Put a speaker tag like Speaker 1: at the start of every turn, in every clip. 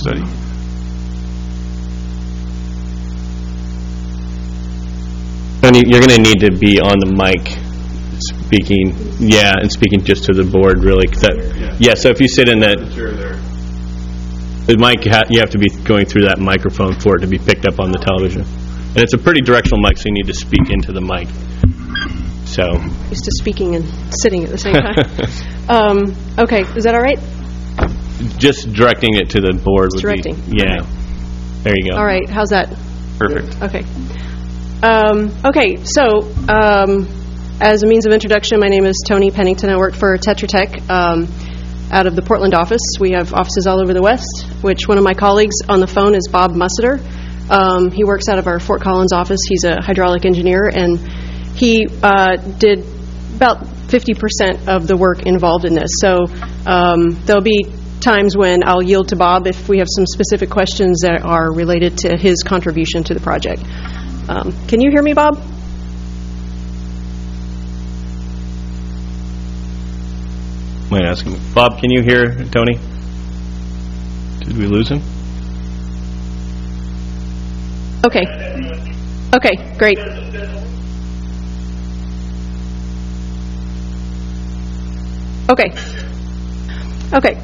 Speaker 1: study.
Speaker 2: Tony, you're going to need to be on the mic speaking, and speaking just to the board, really. So if you sit in that, the mic, you have to be going through that microphone for it to be picked up on the television. And it's a pretty directional mic, so you need to speak into the mic. So
Speaker 3: used to speaking and sitting at the same time. Okay, is that all right?
Speaker 2: Just directing it to the board would
Speaker 3: directing.
Speaker 2: Be, yeah. Okay. There you go.
Speaker 3: All right, how's that?
Speaker 2: Perfect.
Speaker 3: Okay. So as a means of introduction, my name is Tony Pennington. I work for Tetra Tech out of the Portland office. We have offices all over the West, which one of my colleagues on the phone is Bob Musseter. He works out of our Fort Collins office. He's a hydraulic engineer, and he did about 50% of the work involved in this. So there'll be times when I'll yield to Bob if we have some specific questions that are related to his contribution to the project. Can you hear me, Bob?
Speaker 2: Might ask him. Bob, can you hear Tony? Did we lose him?
Speaker 3: Okay. Okay, great. Okay. Okay.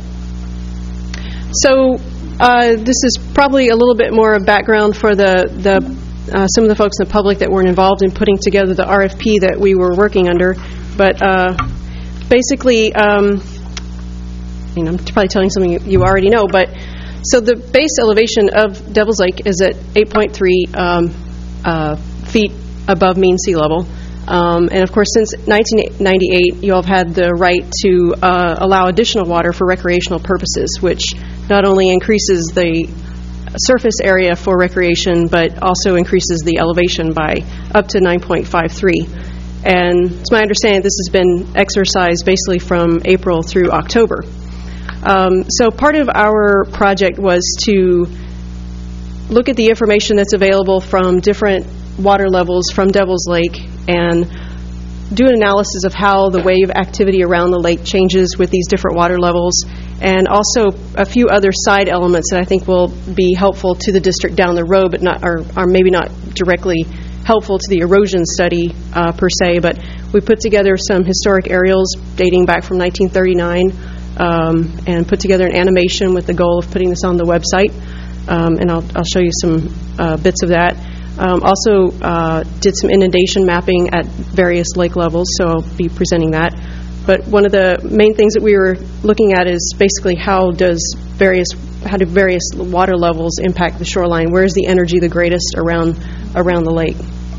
Speaker 3: So this is probably a little bit more of background for some of the folks in the public that weren't involved in putting together the RFP that we were working under. But basically, I'm probably telling something you already know, but so the base elevation of Devil's Lake is at 8.3 feet above mean sea level. And of course, since 1998, you all have had the right to allow additional water for recreational purposes, which not only increases the surface area for recreation, but also increases the elevation by up to 9.53. And it's my understanding this has been exercised basically from April through October. So part of our project was to look at the information that's available from different water levels from Devil's Lake and do an analysis of how the wave activity around the lake changes with these different water levels, and also a few other side elements that I think will be helpful to the district down the road, but not are maybe not directly helpful to the erosion study per se. But we put together some historic aerials dating back from 1939 and put together an animation with the goal of putting this on the website, and I'll show you some bits of that. Also did some inundation mapping at various lake levels, so I'll be presenting that. But one of the main things that we were looking at is basically how do various water levels impact the shoreline? Where is the energy the greatest around the lake?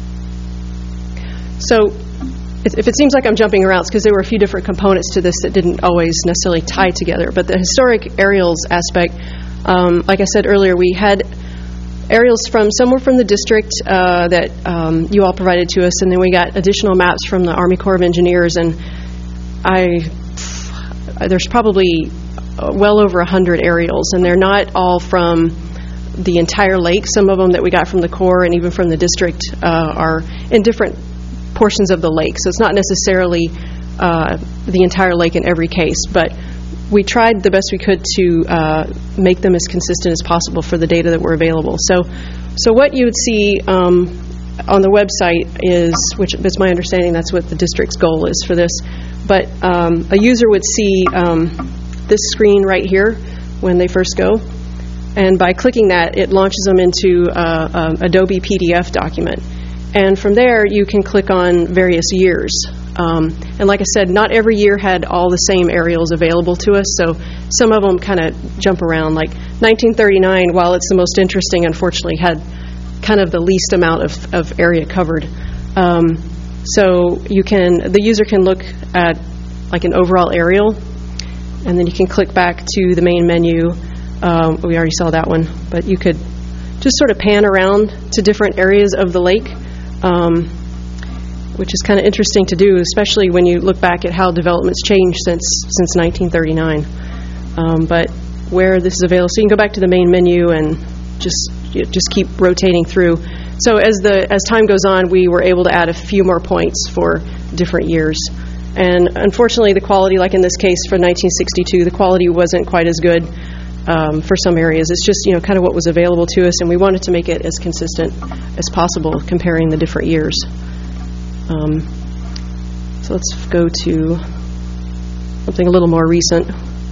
Speaker 3: So if it seems like I'm jumping around, it's because there were a few different components to this that didn't always necessarily tie together. But the historic aerials aspect, like I said earlier, we had aerials from somewhere from the district that you all provided to us, and then we got additional maps from the Army Corps of Engineers, and there's probably well over 100 aerials, and they're not all from the entire lake. Some of them that we got from the Corps and even from the district are in different portions of the lake, so it's not necessarily the entire lake in every case, but we tried the best we could to make them as consistent as possible for the data that were available. So what you would see on the website is, which is my understanding, that's what the district's goal is for this, but a user would see this screen right here when they first go, and by clicking that, it launches them into Adobe PDF document. And from there, you can click on various years. And like I said, not every year had all the same aerials available to us, so some of them kind of jump around. Like 1939, while it's the most interesting, unfortunately had kind of the least amount of area covered. So the user can look at like an overall aerial, and then you can click back to the main menu. We already saw that one, but you could just sort of pan around to different areas of the lake, which is kind of interesting to do, especially when you look back at how development's changed since 1939. But where this is available, so you can go back to the main menu and just keep rotating through. So as time goes on, we were able to add a few more points for different years. And unfortunately, the quality, like in this case for 1962, the quality wasn't quite as good. for some areas. It's just, kind of what was available to us, and we wanted to make it as consistent as possible comparing the different years. So let's go to something a little more recent.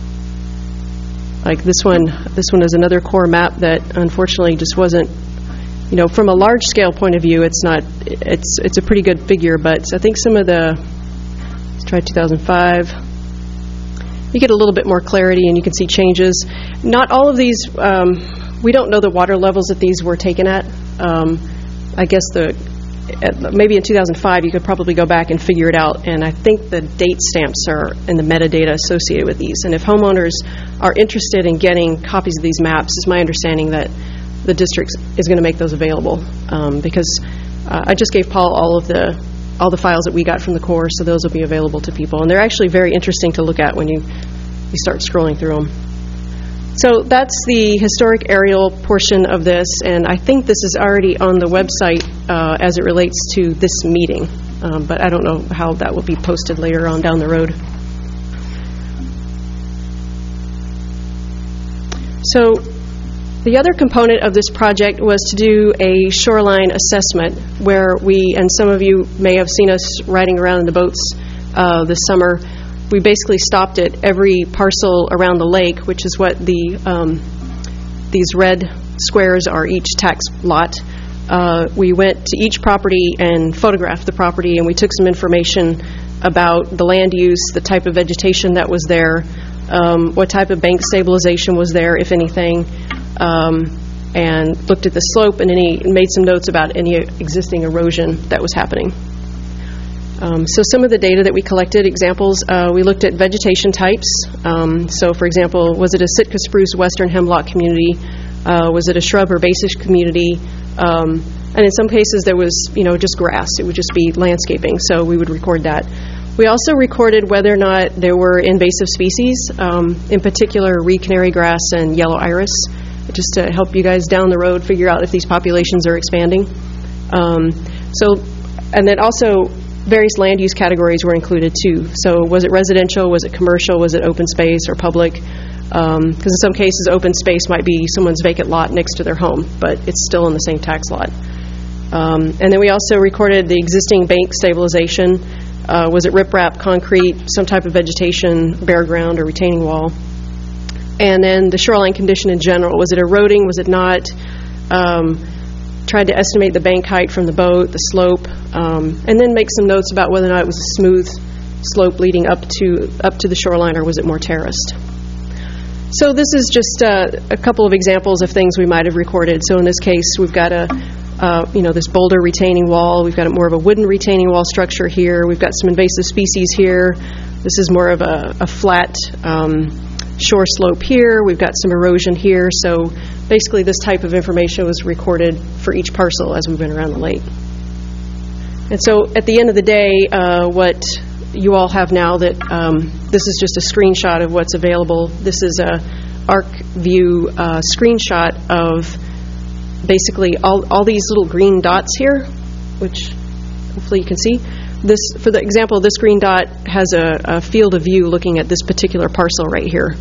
Speaker 3: Like this one is another core map that unfortunately just wasn't, from a large scale point of view, it's a pretty good figure, but I think some of let's try 2005. You get a little bit more clarity and you can see changes. Not all of these, we don't know the water levels that these were taken at. I guess maybe in 2005 you could probably go back and figure it out, and I think the date stamps are in the metadata associated with these. And if homeowners are interested in getting copies of these maps, it's my understanding that the district is going to make those available, because I just gave Paul all the files that we got from the Corps, so those will be available to people. And they're actually very interesting to look at when you start scrolling through them. So that's the historic aerial portion of this, and I think this is already on the website as it relates to this meeting, but I don't know how that will be posted later on down the road. So the other component of this project was to do a shoreline assessment where and some of you may have seen us riding around in the boats this summer. We basically stopped at every parcel around the lake, which is what these red squares are, each tax lot. We went to each property and photographed the property, and we took some information about the land use, the type of vegetation that was there, what type of bank stabilization was there, if anything, and looked at the slope and made some notes about any existing erosion that was happening. So some of the data that we collected, examples, we looked at vegetation types. So for example, was it a Sitka spruce western hemlock community? Was it a shrub herbaceous community? And in some cases there was, just grass. It would just be landscaping, so we would record that. We also recorded whether or not there were invasive species, in particular reed canary grass and yellow iris, just to help you guys down the road figure out if these populations are expanding. And then also various land use categories were included too. So was it residential, was it commercial, was it open space or public? Because in some cases open space might be someone's vacant lot next to their home, but it's still in the same tax lot. And then we also recorded the existing bank stabilization. Was it riprap, concrete, some type of vegetation, bare ground, or retaining wall? And then the shoreline condition in general. Was it eroding? Was it not? Tried to estimate the bank height from the boat, the slope, and then make some notes about whether or not it was a smooth slope leading up to the shoreline, or was it more terraced. So this is just a couple of examples of things we might have recorded. So in this case, we've got this boulder retaining wall. We've got more of a wooden retaining wall structure here. We've got some invasive species here. This is more of a flat shore slope here. We've got some erosion here. So basically this type of information was recorded for each parcel as we went around the lake. And so at the end of the day, what you all have now, that this is just a screenshot of what's available. This is a ArcView screenshot of basically all these little green dots here, which hopefully you can see. For the example, this green dot has a field of view looking at this particular parcel right here.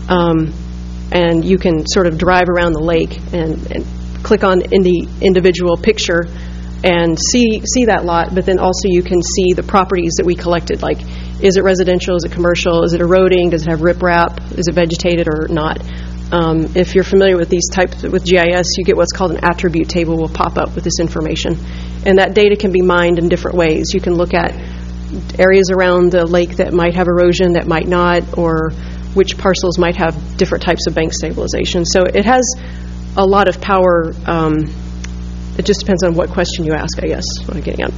Speaker 3: And you can sort of drive around the lake and click on in the individual picture and see that lot, but then also you can see the properties that we collected, like is it residential, is it commercial, is it eroding, does it have riprap, is it vegetated or not. If you're familiar with these types with GIS, you get what's called an attribute table will pop up with this information, and that data can be mined in different ways. You can look at areas around the lake that might have erosion, that might not, or which parcels might have different types of bank stabilization. So it has a lot of power. It just depends on what question you ask, I guess, what I'm getting at.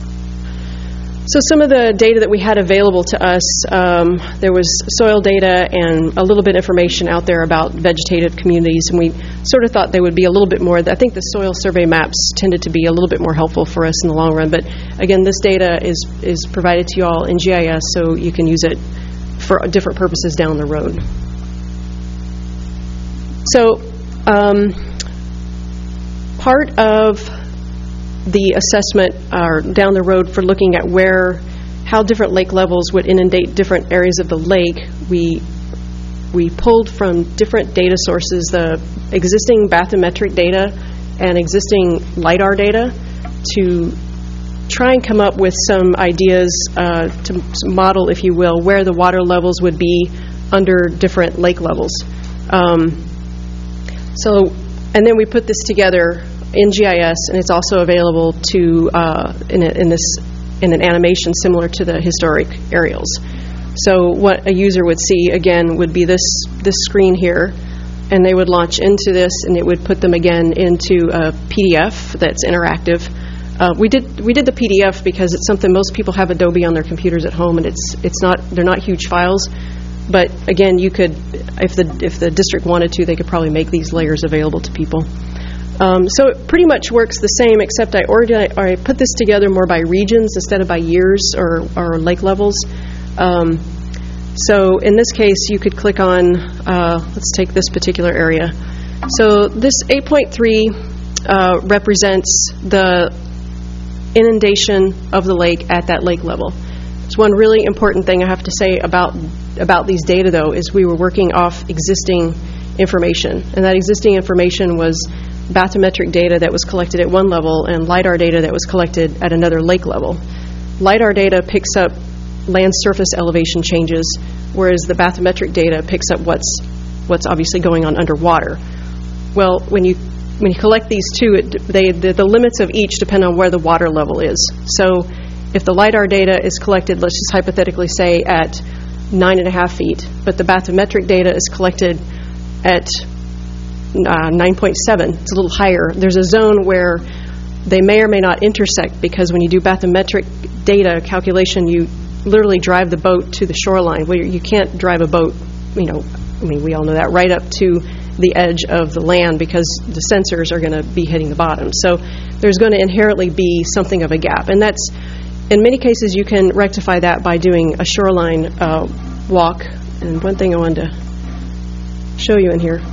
Speaker 3: So some of the data that we had available to us, there was soil data and a little bit of information out there about vegetative communities, and we sort of thought they would be a little bit more. I think the soil survey maps tended to be a little bit more helpful for us in the long run, but again, this data is provided to you all in GIS, so you can use it for different purposes down the road. So part of the assessment are down the road for looking at how different lake levels would inundate different areas of the lake. We we pulled from different data sources the existing bathymetric data and existing LIDAR data to try and come up with some ideas to model, if you will, where the water levels would be under different lake levels. And then we put this together in GIS, and it's also available to in an animation similar to the historic aerials. So what a user would see, again, would be this screen here, and they would launch into this, and it would put them again into a PDF that's interactive. We did the PDF because it's something most people have Adobe on their computers at home, and they're not huge files. But again, you could, if the district wanted to, they could probably make these layers available to people. So it pretty much works the same, except I put this together more by regions instead of by years or lake levels. So in this case, you could click on, let's take this particular area. So this 8.3 represents the inundation of the lake at that lake level. It's one really important thing I have to say about these data, though, is we were working off existing information, and that existing information was bathymetric data that was collected at one level and LIDAR data that was collected at another lake level. LIDAR data picks up land surface elevation changes, whereas the bathymetric data picks up what's obviously going on underwater. Well, when you collect these two, the limits of each depend on where the water level is. So if the LIDAR data is collected, let's just hypothetically say at 9.5 feet, but the bathymetric data is collected at 9.7, it's a little higher. There's a zone where they may or may not intersect, because when you do bathymetric data calculation, you literally drive the boat to the shoreline, where you can't drive a boat, we all know that, right up to the edge of the land, because the sensors are going to be hitting the bottom. So there's going to inherently be something of a gap, and that's, in many cases, you can rectify that by doing a shoreline walk. And one thing I wanted to show you in here,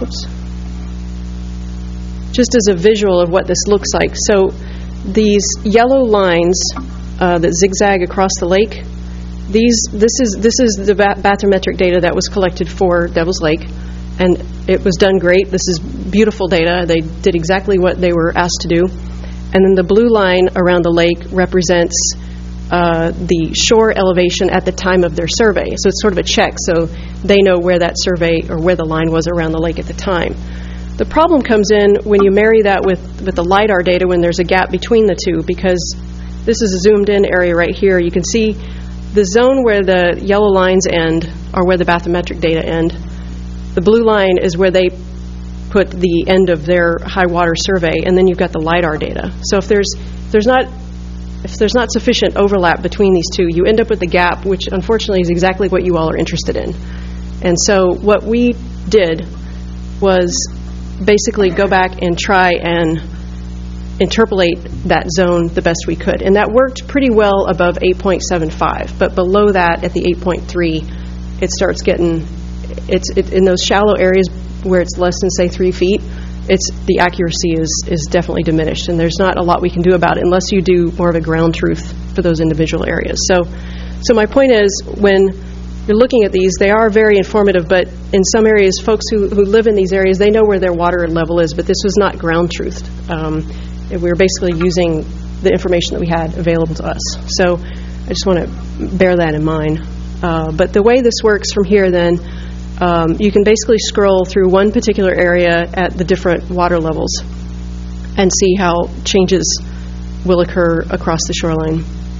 Speaker 3: just as a visual of what this looks like. So these yellow lines that zigzag across the lake, this is the bathymetric data that was collected for Devil's Lake, and it was done great. This is beautiful data. They did exactly what they were asked to do. And then the blue line around the lake represents the shore elevation at the time of their survey. So it's sort of a check, so they know where that survey or where the line was around the lake at the time. The problem comes in when you marry that with the LIDAR data, when there's a gap between the two, because this is a zoomed in area right here. You can see the zone where the yellow lines end are where the bathymetric data end. The blue line is where they put the end of their high water survey, and then you've got the LIDAR data. So if there's not sufficient overlap between these two, you end up with the gap, which unfortunately is exactly what you all are interested in. And so what we did was basically go back and try and interpolate that zone the best we could. And that worked pretty well above 8.75, but below that at the 8.3, it starts getting, in those shallow areas where it's less than, say, 3 feet, the accuracy is definitely diminished, and there's not a lot we can do about it unless you do more of a ground truth for those individual areas. So my point is, when you're looking at these, they are very informative, but in some areas, folks who live in these areas, they know where their water level is, but this was not ground truthed. We were basically using the information that we had available to us. So I just want to bear that in mind. But the way this works from here then, you can basically scroll through one particular area at the different water levels and see how changes will occur across the shoreline.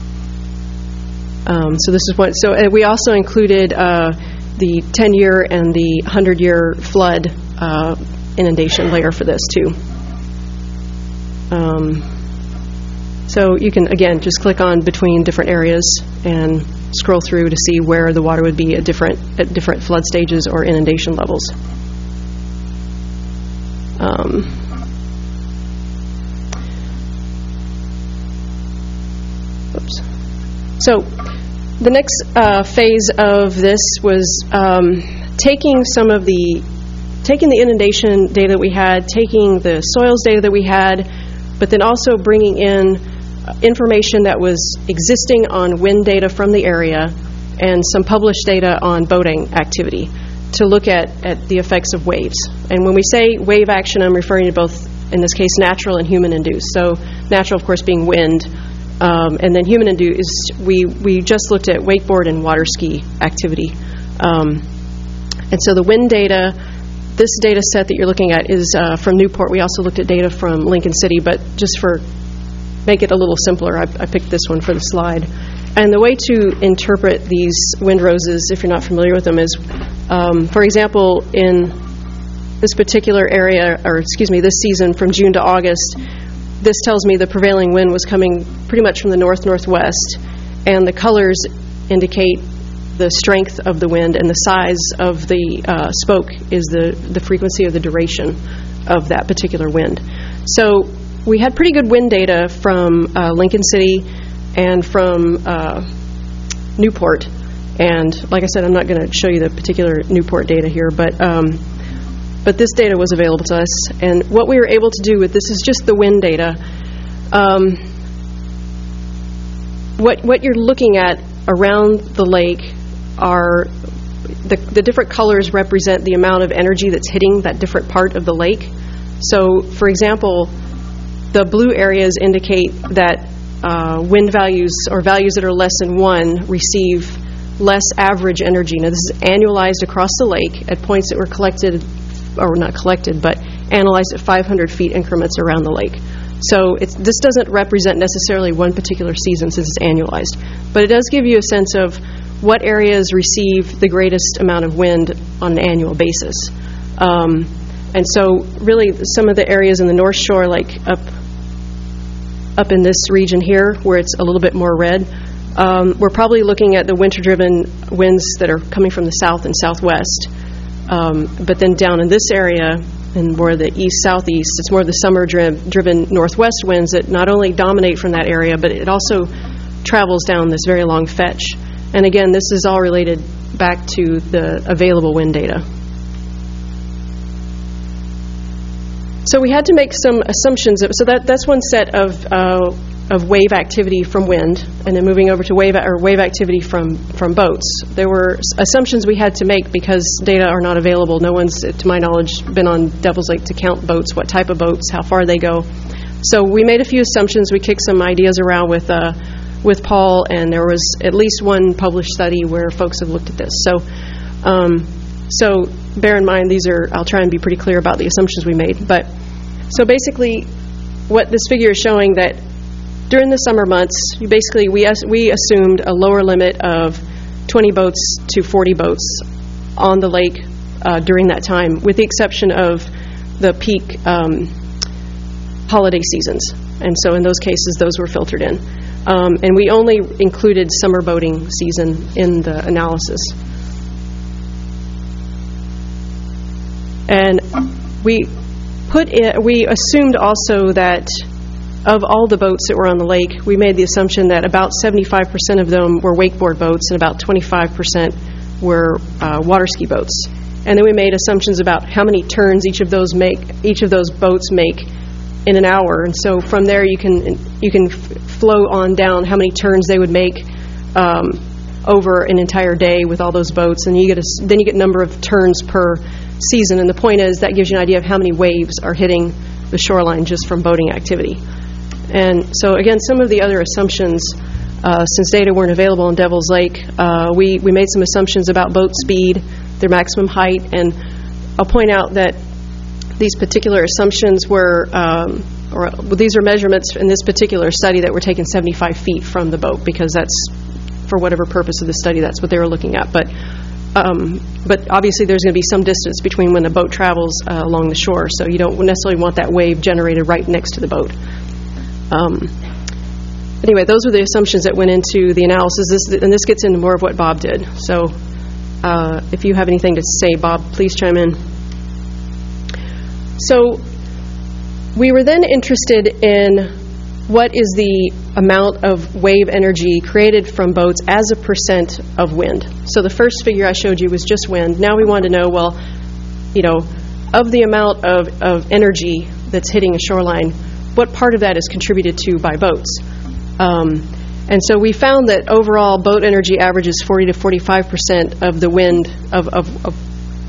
Speaker 3: So this is what. So we also included the 10-year and the 100-year flood inundation layer for this too. So you can, again, just click on between different areas and scroll through to see where the water would be at different flood stages or inundation levels. So the next phase of this was taking the inundation data that we had, taking the soils data that we had, but then also bringing in information that was existing on wind data from the area and some published data on boating activity. to look at the effects of waves. And when we say wave action, I'm referring to both, in this case, natural and human-induced. So natural, of course, being wind, and then human-induced, we just looked at wakeboard and water ski activity. And so the wind data, this data set that you're looking at is from Newport. We also looked at data from Lincoln City, but just for make it a little simpler, I picked this one for the slide. And the way to interpret these wind roses, if you're not familiar with them, is, for example, in this particular area, or excuse me, this season from June to August, this tells me the prevailing wind was coming pretty much from the north-northwest, and the colors indicate the strength of the wind, and the size of the spoke is the frequency of the duration of that particular wind. So we had pretty good wind data from Lincoln City and from Newport. And like I said, I'm not going to show you the particular Newport data here, but this data was available to us. And what we were able to do with this is just the wind data. What you're looking at around the lake are the different colors represent the amount of energy that's hitting that different part of the lake. So, for example, the blue areas indicate that wind values, or values that are less than 1, receive less average energy. Now, this is annualized across the lake at points that were collected, or not collected, but analyzed at 500 feet increments around the lake. So this doesn't represent necessarily one particular season since it's annualized, but it does give you a sense of what areas receive the greatest amount of wind on an annual basis. And so really some of the areas in the North Shore, like up in this region here where it's a little bit more red, we're probably looking at the winter-driven winds that are coming from the south and southwest. But then down in this area, and more the east-southeast, it's more the summer-driven northwest winds that not only dominate from that area, but it also travels down this very long fetch. And again, this is all related back to the available wind data. So we had to make some assumptions. So that's one set of wave activity from wind, and then moving over to wave activity from boats. There were assumptions we had to make because data are not available. No one's, to my knowledge, been on Devil's Lake to count boats, what type of boats, how far they go. So we made a few assumptions. We kicked some ideas around with Paul, and there was at least one published study where folks have looked at this. So bear in mind, I'll try and be pretty clear about the assumptions we made. But so basically, what this figure is showing that during the summer months, we assumed a lower limit of 20 boats to 40 boats on the lake during that time, with the exception of the peak holiday seasons. And so in those cases, those were filtered in. And we only included summer boating season in the analysis. And we assumed also that of all the boats that were on the lake, we made the assumption that about 75% of them were wakeboard boats and about 25% were water ski boats. And then we made assumptions about how many turns each of those boats make in an hour. And so from there you can flow on down how many turns they would make over an entire day with all those boats, and then you get number of turns per season. And the point is that gives you an idea of how many waves are hitting the shoreline just from boating activity. And so again, some of the other assumptions, since data weren't available on Devil's Lake, we made some assumptions about boat speed, their maximum height, and I'll point out that these particular assumptions were, these are measurements in this particular study that were taken 75 feet from the boat, because that's, for whatever purpose of the study, that's what they were looking at. But obviously there's going to be some distance between when the boat travels along the shore, so you don't necessarily want that wave generated right next to the boat. Anyway, those were the assumptions that went into the analysis, and this gets into more of what Bob did. So if you have anything to say, Bob, please chime in. So we were then interested in what is the amount of wave energy created from boats as a percent of wind. So the first figure I showed you was just wind. Now we want to know, well, of the amount of energy that's hitting a shoreline, what part of that is contributed to by boats? And so we found that overall boat energy averages 40 to 45% of the wind, of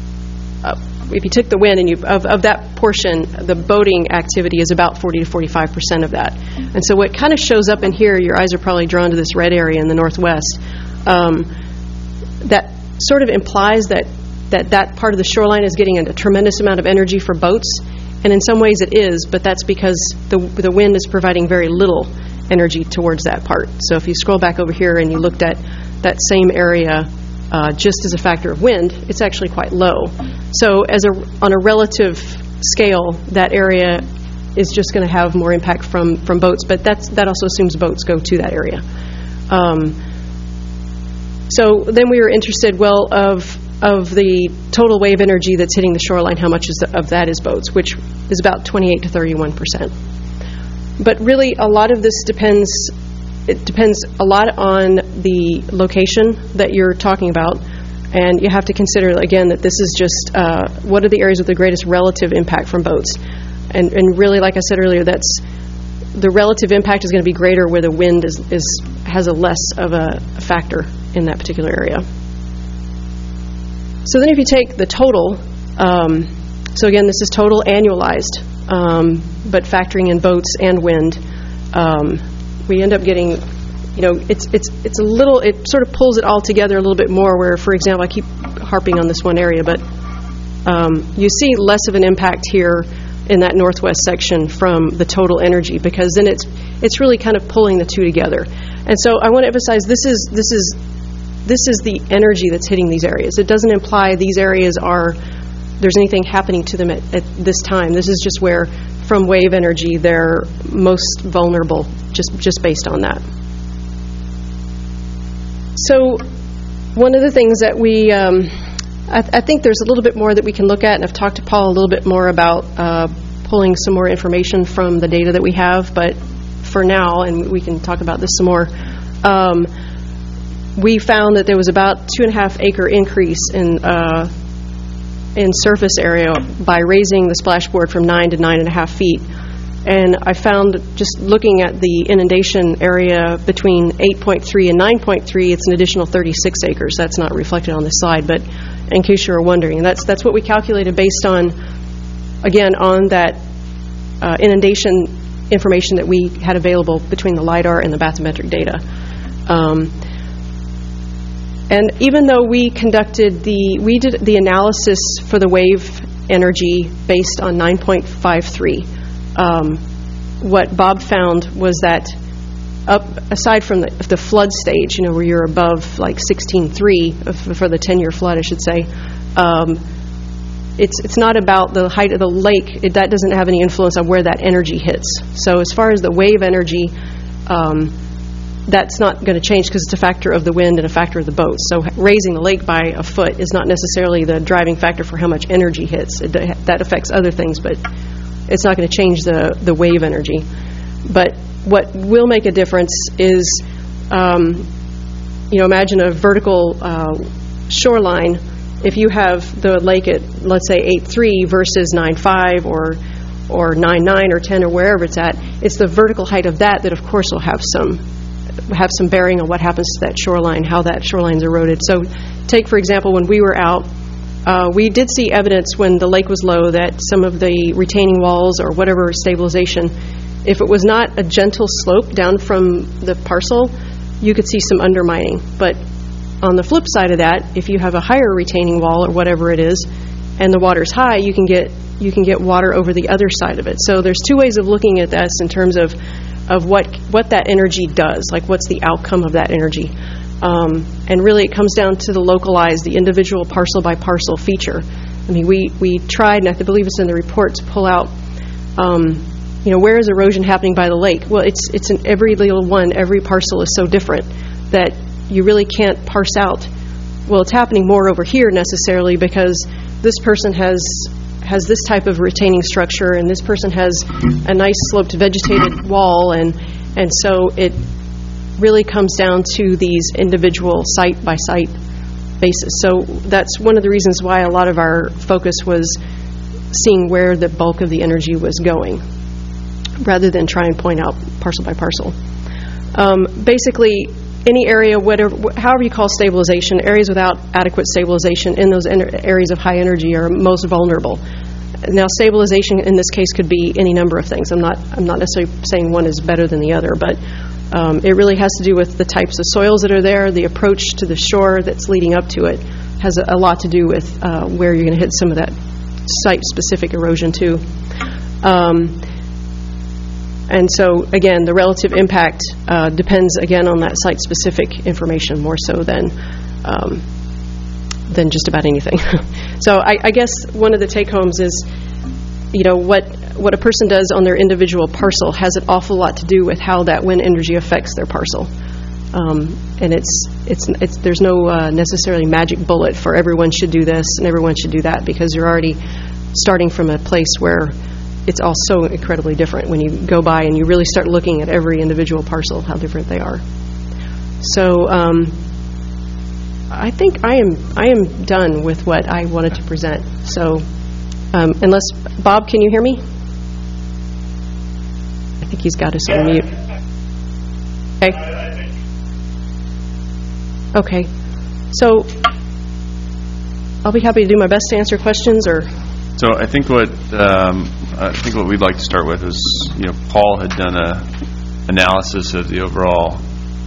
Speaker 3: if you took the wind and of that portion, the boating activity is about 40 to 45% of that. And so what kind of shows up in here, your eyes are probably drawn to this red area in the northwest, that sort of implies that part of the shoreline is getting a tremendous amount of energy for boats, and in some ways it is, but that's because the wind is providing very little energy towards that part. So if you scroll back over here and you looked at that same area just as a factor of wind, it's actually quite low. So on a relative scale, that area is just going to have more impact from boats, but that also assumes boats go to that area. So then we were interested, well, of the total wave energy that's hitting the shoreline, how much of that is boats, which is about 28 to 31%. But really, a lot of this depends a lot on the location that you're talking about, and you have to consider, again, that this is just what are the areas with the greatest relative impact from boats. And really, like I said earlier, that's the relative impact is going to be greater where the wind has a less of a factor in that particular area. So then if you take the total, so again, this is total annualized, but factoring in boats and wind, we end up getting, it's a little, it sort of pulls it all together a little bit more where, for example, I keep harping on this one area, but you see less of an impact here in that northwest section from the total energy, because then it's really kind of pulling the two together. And so I want to emphasize this is the energy that's hitting these areas. It doesn't imply these areas there's anything happening to them at this time. This is just where, from wave energy, they're most vulnerable, just based on that. So one of the things that we, I think there's a little bit more that we can look at, and I've talked to Paul a little bit more about pulling some more information from the data that we have, but for now, and we can talk about this some more, we found that there was about 2.5 acre increase in surface area by raising the splashboard from 9 to 9.5 feet. And I found, just looking at the inundation area between 8.3 and 9.3, it's an additional 36 acres. That's not reflected on this slide, but in case you were wondering, that's what we calculated based on, again, on that inundation information that we had available between the LIDAR and the bathymetric data. And even though we did the analysis for the wave energy based on 9.53, what Bob found was that aside from the flood stage, where you're above like 16.3 for the 10-year flood, I should say, it's not about the height of the lake. That doesn't have any influence on where that energy hits. So as far as the wave energy, that's not going to change because it's a factor of the wind and a factor of the boat. So raising the lake by a foot is not necessarily the driving factor for how much energy hits. That affects other things, but it's not going to change the wave energy. But what will make a difference is, imagine a vertical shoreline. If you have the lake at, let's say, 8.3 versus 9.5 or 9.9 or 10 or wherever it's at, it's the vertical height of that of course will have some bearing on what happens to that shoreline, how that shoreline's eroded. So take, for example, when we were out, we did see evidence when the lake was low that some of the retaining walls or whatever stabilization, if it was not a gentle slope down from the parcel, you could see some undermining. But on the flip side of that, if you have a higher retaining wall or whatever it is, and the water's high, you can get water over the other side of it. So there's two ways of looking at this in terms of what that energy does, like what's the outcome of that energy. And really it comes down to the individual parcel by parcel feature. I mean, we tried, and I believe it's in the report, to pull out, where is erosion happening by the lake? Well, it's in every little one. Every parcel is so different that you really can't parse out, well, it's happening more over here necessarily because this person has this type of retaining structure and this person has a nice sloped vegetated wall, and so it really comes down to these individual site by site basis. So that's one of the reasons why a lot of our focus was seeing where the bulk of the energy was going rather than try and point out parcel by parcel. Basically, any area, however you call stabilization, areas without adequate stabilization in those areas of high energy are most vulnerable. Now, stabilization in this case could be any number of things. I'm not necessarily saying one is better than the other, but it really has to do with the types of soils that are there, the approach to the shore that's leading up to it has a lot to do with where you're going to hit some of that site-specific erosion too. And so, again, the relative impact depends, again, on that site-specific information more so than just about anything. So I guess one of the take-homes is, what a person does on their individual parcel has an awful lot to do with how that wind energy affects their parcel. And there's no necessarily magic bullet for everyone should do this and everyone should do that, because you're already starting from a place where it's all so incredibly different when you go by and you really start looking at every individual parcel, how different they are. So I think I am done with what I wanted to present. So unless, Bob, can you hear me? I think he's got us on mute. Okay. Okay. So I'll be happy to do my best to answer questions.
Speaker 1: So I think what we'd like to start with is, Paul had done a analysis of the overall,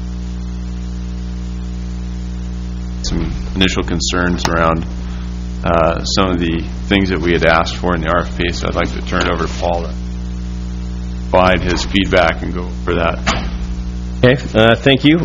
Speaker 1: some initial concerns around some of the things that we had asked for in the RFP. So I'd like to turn it over to Paul to provide his feedback and go over that.
Speaker 2: Okay, thank you.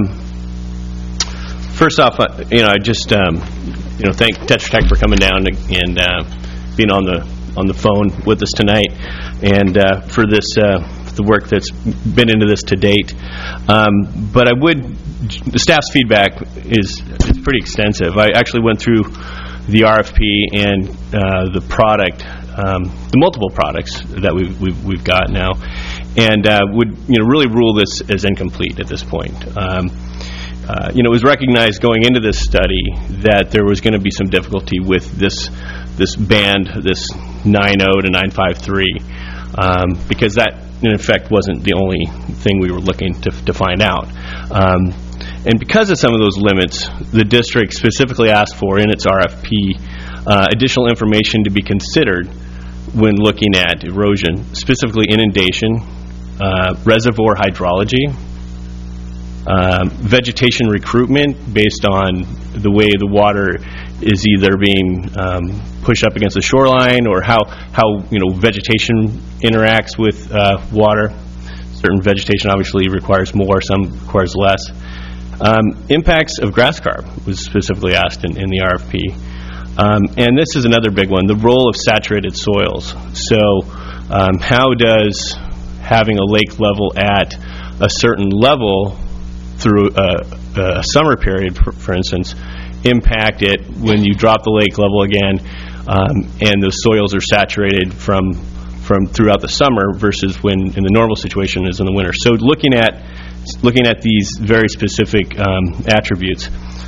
Speaker 2: First off, I just thank Tetra Tech for coming down and being on the phone with us tonight, and for this the work that's been into this to date. But the staff's feedback is pretty extensive. I actually went through the RFP and the product, the multiple products that we've got now, and would really rule this as incomplete at this point. It was recognized going into this study that there was going to be some difficulty with this band, this 9.0 to 9.53, because that, in effect, wasn't the only thing we were looking to find out. And because of some of those limits, the district specifically asked for, in its RFP, additional information to be considered when looking at erosion, specifically inundation, reservoir hydrology, vegetation recruitment based on the way the water is either being pushed up against the shoreline, or how vegetation interacts with water. Certain vegetation obviously requires more, some requires less. Impacts of grass carp was specifically asked in the RFP. And this is another big one, the role of saturated soils. So how does having a lake level at a certain level through a summer period, for instance, impact it when you drop the lake level again, and the soils are saturated from throughout the summer versus when in the normal situation is in the winter. So looking at these very specific attributes.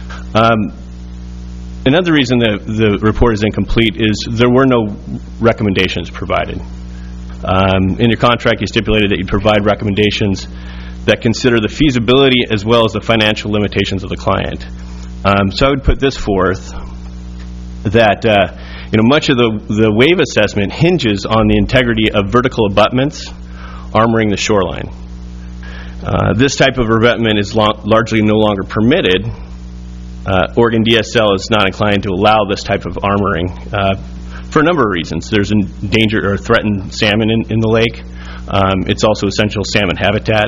Speaker 2: Another reason that the report is incomplete is there were no recommendations provided. In your contract, you stipulated that you'd provide recommendations that consider the feasibility as well as the financial limitations of the client. So I would put this forth, that much of the wave assessment hinges on the integrity of vertical abutments armoring the shoreline. This type of abutment is largely no longer permitted. Oregon DSL is not inclined to allow this type of armoring for a number of reasons. There's endangered or threatened salmon in the lake. It's also essential salmon habitat.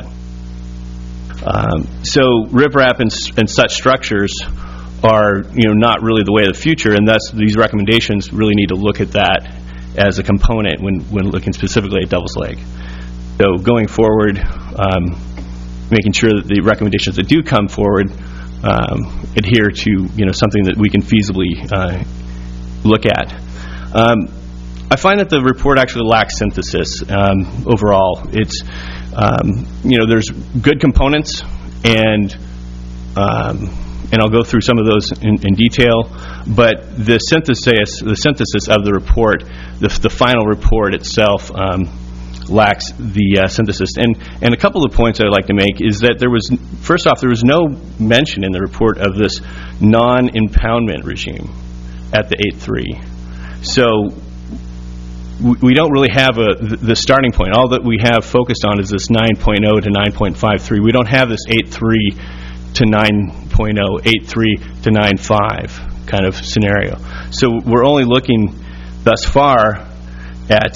Speaker 2: So riprap and such structures are not really the way of the future, and thus these recommendations really need to look at that as a component when looking specifically at Devil's Lake. So going forward, making sure that the recommendations that do come forward adhere to something that we can feasibly look at. I find that the report actually lacks synthesis overall. It's there's good components, and I'll go through some of those in detail, but the synthesis of the report, the final report itself, lacks the synthesis. And a couple of points I'd like to make is that first off, there was no mention in the report of this non-impoundment regime at the 8.3. So we don't really have the starting point. All that we have focused on is this 9.0 to 9.53. We don't have this 8.3 to 9.0, 8.3 to 9.5 kind of scenario. So we're only looking thus far at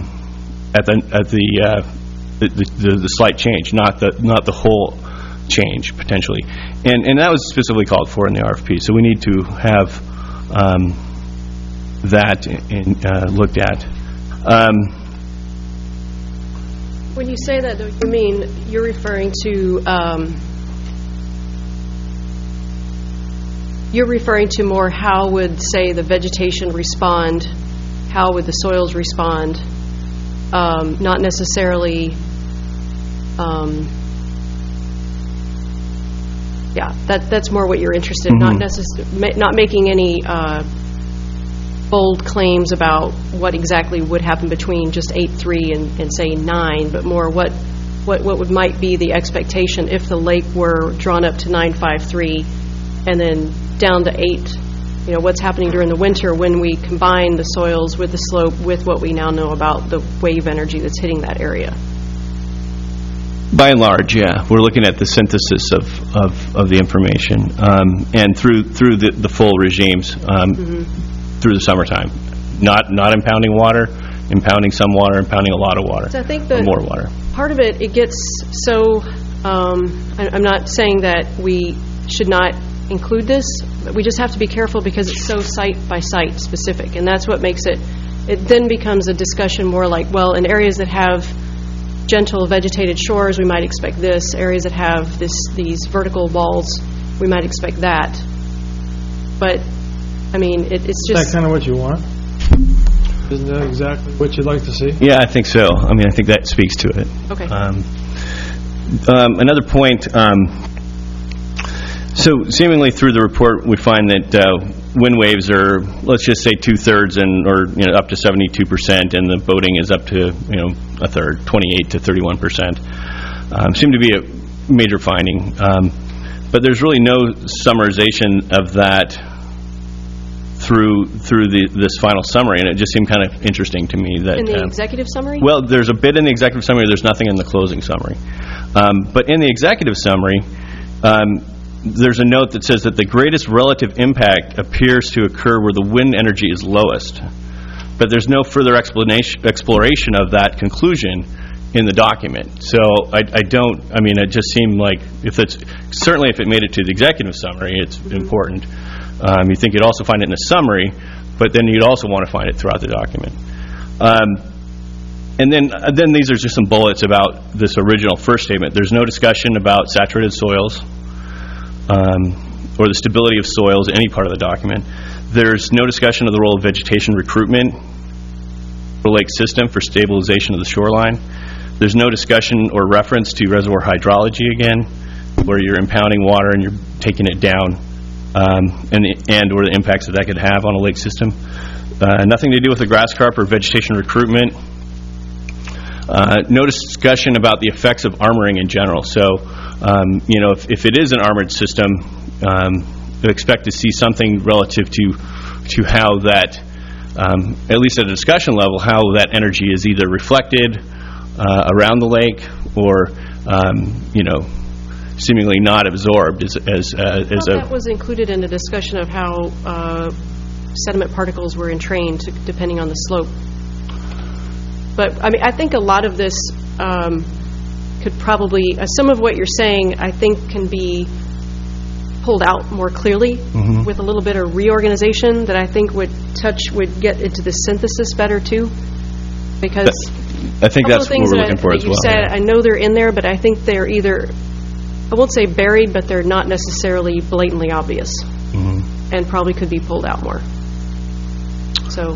Speaker 2: the slight change, not the whole change potentially, and that was specifically called for in the RFP. So we need to have that looked at.
Speaker 3: When you say that, though, you mean you're referring to more how would, say, the vegetation respond, how would the soils respond, not necessarily, that's more what you're interested in, not making any bold claims about what exactly would happen between just 8.3 and say 9, but more what might be the expectation if the lake were drawn up to 9.53 and then down to 8. What's happening during the winter when we combine the soils with the slope with what we now know about the wave energy that's hitting that area.
Speaker 2: By and large, yeah, we're looking at the synthesis of the information, and through the full regimes, through the summertime, not impounding water, impounding some water, impounding a lot of water,
Speaker 3: so I think that
Speaker 2: more water.
Speaker 3: Part of it gets so. I'm not saying that we should not include this, but we just have to be careful because it's so site by site specific, and that's what makes it then becomes a discussion more like, well, in areas that have gentle vegetated shores, we might expect this. Areas that have these vertical walls, we might expect that. But I mean, it's just...
Speaker 4: Is that kind of what you want? Isn't that exactly what you'd like to see?
Speaker 2: Yeah, I think so. I mean, I think that speaks to it.
Speaker 3: Okay.
Speaker 2: Another point, so seemingly through the report, we find that wind waves are, let's just say 2/3 or up to 72%, and the boating is up to, a third, 28 to 31%. Seem to be a major finding. But there's really no summarization of that through this final summary, and it just seemed kind of interesting to me that...
Speaker 3: In the executive summary?
Speaker 2: Well, there's a bit in the executive summary. There's nothing in the closing summary. But in the executive summary, there's a note that says that the greatest relative impact appears to occur where the wind energy is lowest. But there's no further exploration of that conclusion in the document. So it just seemed like certainly if it made it to the executive summary, it's important. You think you'd also find it in the summary, but then you'd also want to find it throughout the document. And then these are just some bullets about this original first statement. There's no discussion about saturated soils or the stability of soils in any part of the document. There's no discussion of the role of vegetation recruitment for the lake system for stabilization of the shoreline. There's no discussion or reference to reservoir hydrology again, where you're impounding water and you're taking it down, and or the impacts that could have on a lake system. Nothing to do with the grass carp or vegetation recruitment. No discussion about the effects of armoring in general. So, if it is an armored system, you expect to see something relative to how that, at least at a discussion level, how that energy is either reflected around the lake or, seemingly not absorbed as
Speaker 3: that was included in the discussion of how sediment particles were entrained depending on the slope. But I think a lot of this could probably, some of what you're saying, I think can be pulled out more clearly with a little bit of reorganization that I think would get into the synthesis better too. Because
Speaker 2: I think that's what we're looking for as well.
Speaker 3: You said, I know they're in there, but I think they're either, I won't say buried, but they're not necessarily blatantly obvious, and probably could be pulled out more. So.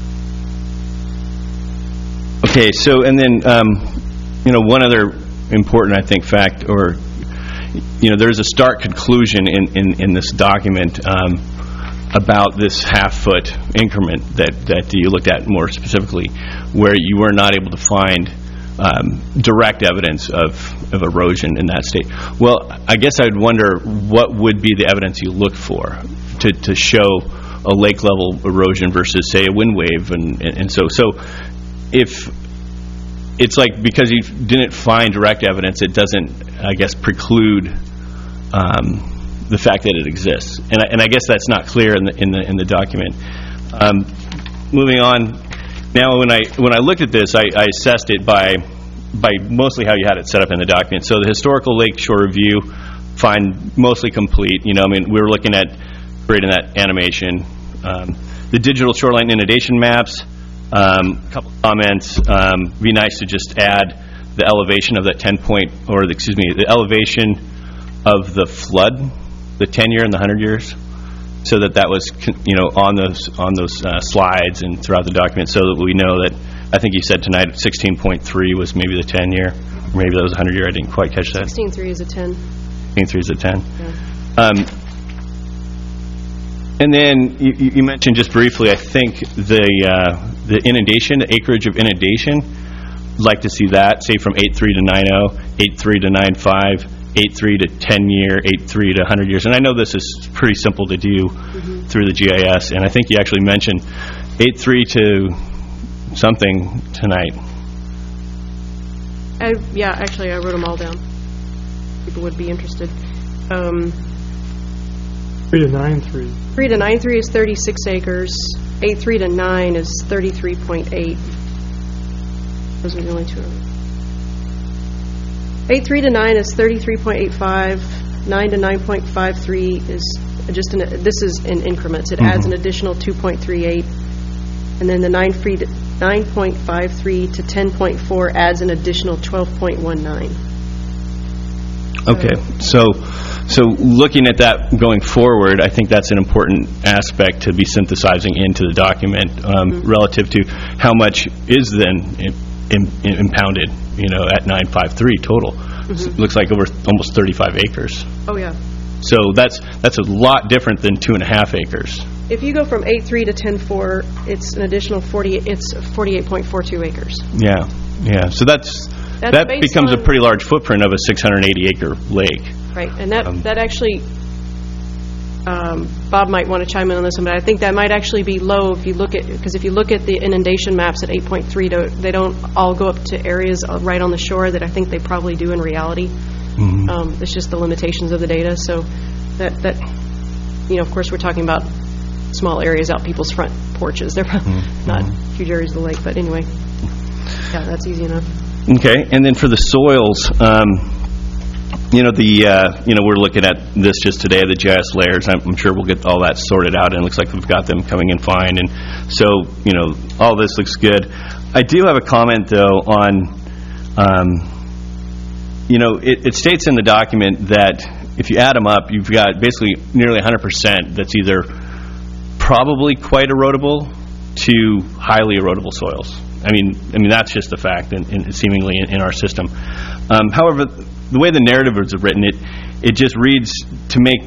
Speaker 2: Okay, so and then one other important, I think, fact, or there's a stark conclusion in this document about this half-foot increment that you looked at more specifically, where you were not able to find direct evidence of erosion in that state. Well, I guess I'd wonder what would be the evidence you look for to show a lake level erosion versus, say, a wind wave, and so if it's like, because you didn't find direct evidence, it doesn't, I guess, preclude the fact that it exists, and I guess that's not clear in the document. Moving on, now when I looked at this, I assessed it by mostly how you had it set up in the document. So the historical lake shore review, find mostly complete. We were looking at creating that animation. The digital shoreline inundation maps, a couple comments. Be nice to just add the elevation of that the elevation of the flood, the 10-year and the 100 years, so that was on those slides and throughout the document, so that we know that. I think you said tonight 16.3 was maybe the 10-year, maybe that was 100-year. I didn't quite catch that.
Speaker 3: 16.3 is a 10.
Speaker 2: 16.3 is a 10.
Speaker 3: Yeah.
Speaker 2: And then you mentioned just briefly, I think the inundation, the acreage of inundation. Like to see that, say from 8.3 to 9.0, 8.3 to 9.5, 8.3 to 10-year, 8.3 to 100 years. And I know this is pretty simple to do through the GIS, and I think you actually mentioned 8.3 to something tonight.
Speaker 3: Yeah, actually, I wrote them all down. People would be interested.
Speaker 4: 3 to 9.3.
Speaker 3: 3 to 9.3 is 36 acres. 8.3 to 9 is 33.8. Those are the only two. 8.3 to 9 is 33.85. 9 to 9.53 is just this is in increments. It adds an additional 2.38, and then the 9.53 to 10.4 adds an additional 12.19.
Speaker 2: Okay, so looking at that going forward, I think that's an important aspect to be synthesizing into the document relative to how much is then impounded, at 953 total. It looks like over almost 35 acres.
Speaker 3: Oh yeah.
Speaker 2: So that's a lot different than 2.5 acres.
Speaker 3: If you go from 8.3 to 10.4, it's an additional 48.42 acres.
Speaker 2: Yeah. So that becomes a pretty large footprint of a 680-acre lake.
Speaker 3: Right, and that actually, Bob might want to chime in on this one, but I think that might actually be low if you look at the inundation maps at 8.3, they don't all go up to areas right on the shore that I think they probably do in reality. It's just the limitations of the data. So that of course, we're talking about small areas out people's front porches. They're not huge areas of the lake, but anyway, yeah, that's easy enough.
Speaker 2: Okay, and then for the soils, we're looking at this just today, the GIS layers. I'm sure we'll get all that sorted out, and it looks like we've got them coming in fine. And so, all this looks good. I do have a comment, though, on, it states in the document that if you add them up, you've got basically nearly 100% that's either probably quite erodible to highly erodible soils. I mean that's just a fact, seemingly in our system. However, the way the narrative is written, it just reads to make,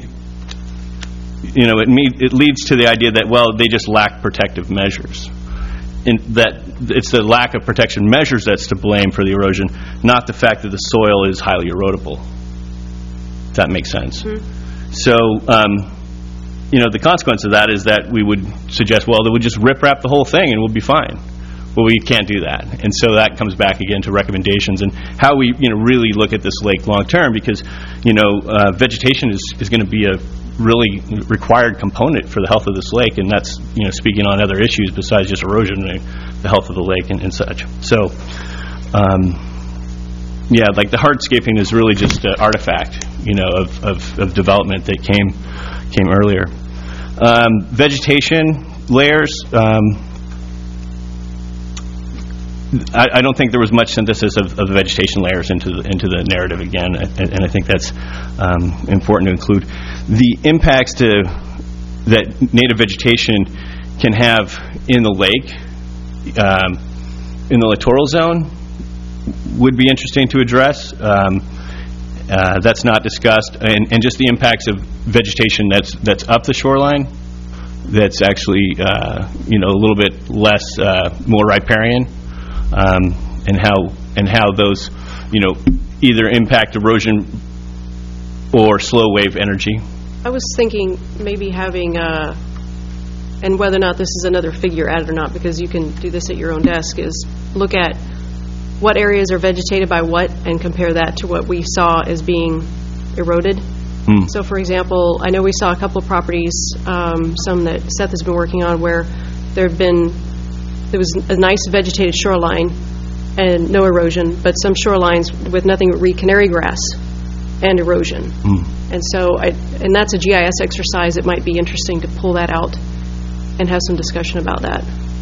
Speaker 2: it leads to the idea that, well, they just lack protective measures. And that it's the lack of protection measures that's to blame for the erosion, not the fact that the soil is highly erodible. If that makes sense. So, the consequence of that is that we would suggest, well, they would just rip-rap the whole thing and we'll be fine. Well, we can't do that. And so that comes back again to recommendations and how we, really look at this lake long-term, because, vegetation is going to be a really required component for the health of this lake, and that's, speaking on other issues besides just erosion, the health of the lake and such. So, like the hardscaping is really just an artifact, of development that came earlier. Vegetation layers, I don't think there was much synthesis of the vegetation layers into the narrative again, and I think that's important to include. The impacts that native vegetation can have in the lake, in the littoral zone, would be interesting to address. That's not discussed, and just the impacts of vegetation that's up the shoreline, that's actually a little bit less, more riparian. And how and how those, either impact erosion or slow wave energy.
Speaker 3: I was thinking maybe having, and whether or not this is another figure added or not, because you can do this at your own desk, is look at what areas are vegetated by what and compare that to what we saw as being eroded. So, for example, I know we saw a couple of properties, some that Seth has been working on, where there was a nice vegetated shoreline and no erosion, but some shorelines with nothing but reed canary grass and erosion. And so, and that's a GIS exercise. It might be interesting to pull that out and have some discussion about that.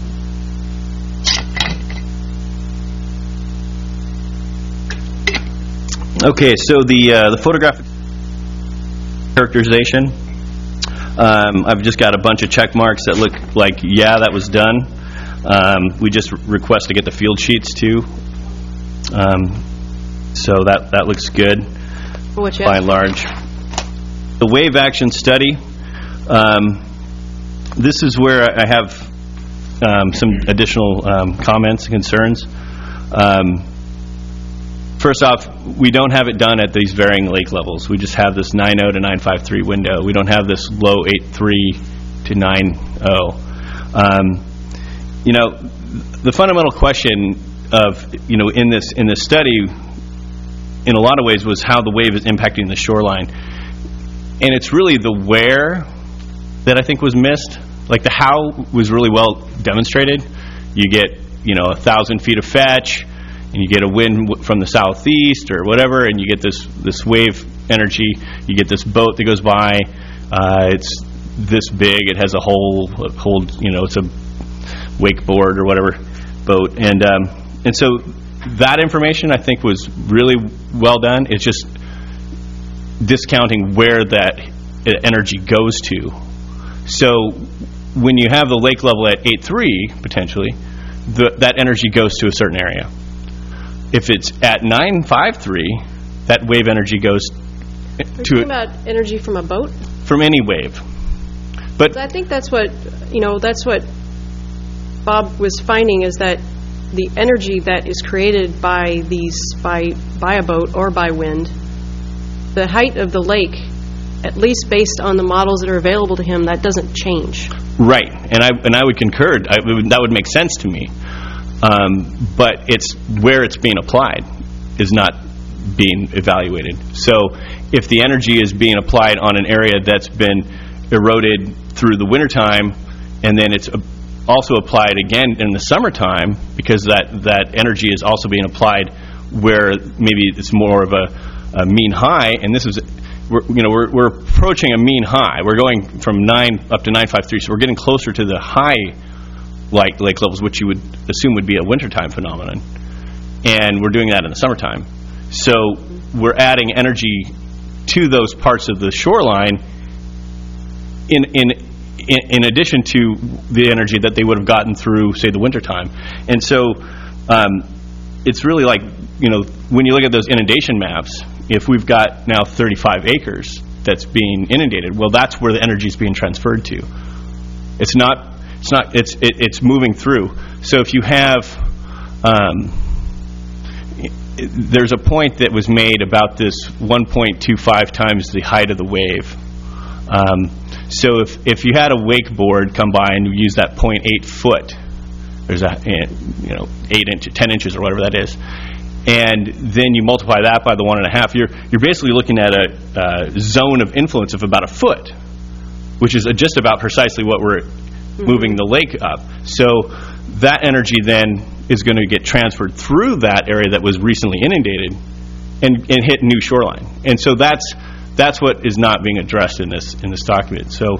Speaker 2: Okay, so the photographic characterization, I've just got a bunch of check marks that look like, yeah, that was done. We just request to get the field sheets too. So that looks good by and large. The wave action study, this is where I have some additional comments and concerns. First off, we don't have it done at these varying lake levels. We just have this 9.0 to 9.53 window. We don't have this low 8.3 to 9.0. The fundamental question of, in this study, in a lot of ways, was how the wave is impacting the shoreline. And it's really the where that I think was missed. Like the how was really well demonstrated. You get, 1,000 feet of fetch, and you get a wind from the southeast or whatever, and you get this wave energy. You get this boat that goes by. It's this big. It has a whole it's a wakeboard or whatever boat, and so that information I think was really well done. It's just discounting where that energy goes to. So when you have the lake level at 8.3 potentially, that energy goes to a certain area. If it's at 9.53, that wave energy goes
Speaker 3: Are you talking about energy from a boat?
Speaker 2: From any wave. But
Speaker 3: I think that's what Bob was finding, is that the energy that is created by a boat or by wind, the height of the lake, at least based on the models that are available to him, that doesn't change.
Speaker 2: Right, and I would concur. That would make sense to me. But it's where it's being applied is not being evaluated. So if the energy is being applied on an area that's been eroded through the wintertime, and then it's also applied again in the summertime, because that energy is also being applied where maybe it's more of a mean high, and this is we're approaching a mean high. We're going from 9 up to 9.53, so we're getting closer to the high lake levels, which you would assume would be a wintertime phenomenon, and we're doing that in the summertime. So we're adding energy to those parts of the shoreline in addition to the energy that they would have gotten through, say, the wintertime. And so it's really like, when you look at those inundation maps, if we've got now 35 acres that's being inundated, well, that's where the energy is being transferred to. It's moving through. So if you have, there's a point that was made about this 1.25 times the height of the wave. So if you had a wakeboard come by and you use that 0.8 foot, there's 8 inches, 10 inches or whatever that is, and then you multiply that by the 1.5, you're basically looking at a zone of influence of about a foot, which is just about precisely what we're moving the lake up. So that energy then is going to get transferred through that area that was recently inundated and hit new shoreline. And so that's what is not being addressed in this document. So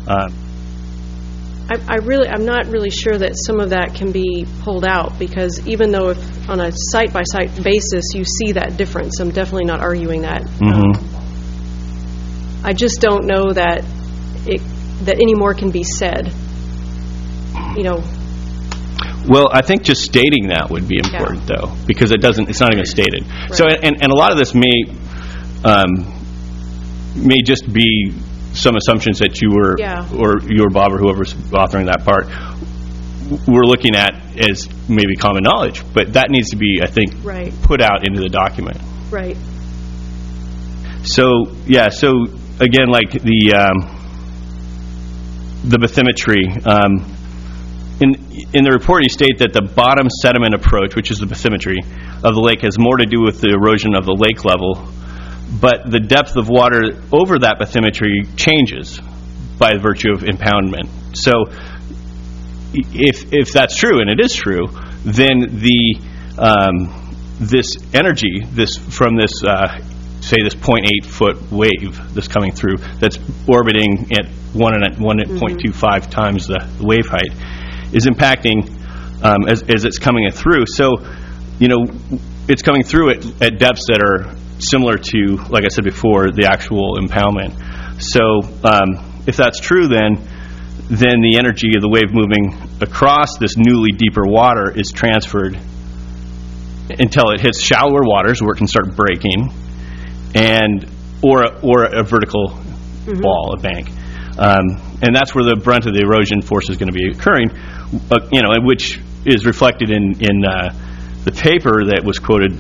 Speaker 3: I'm not really sure that some of that can be pulled out, because even though if on a site-by-site basis you see that difference, I'm definitely not arguing that. I just don't know that any more can be said.
Speaker 2: Well, I think just stating that would be important, though, because it's not even stated. Right. So, and a lot of this may just be some assumptions that you were, or you or Bob or whoever's authoring that part, we're looking at as maybe common knowledge, but that needs to be, I think,
Speaker 3: Right.
Speaker 2: put out into the document.
Speaker 3: Right.
Speaker 2: So, yeah, so again, like the bathymetry, in the report you state that the bottom sediment approach, which is the bathymetry of the lake, has more to do with the erosion of the lake level, but the depth of water over that bathymetry changes by virtue of impoundment. So if that's true, and it is true, then this energy, from this say this 0.8 foot wave that's coming through, that's orbiting at 1.25 times the wave height, is impacting as it's coming through. So, it's coming through at depths that are similar to, like I said before, the actual impoundment. So, if that's true, then the energy of the wave moving across this newly deeper water is transferred until it hits shallower waters where it can start breaking, or a vertical wall, a bank. And that's where the brunt of the erosion force is going to be occurring, which is reflected in the paper that was quoted,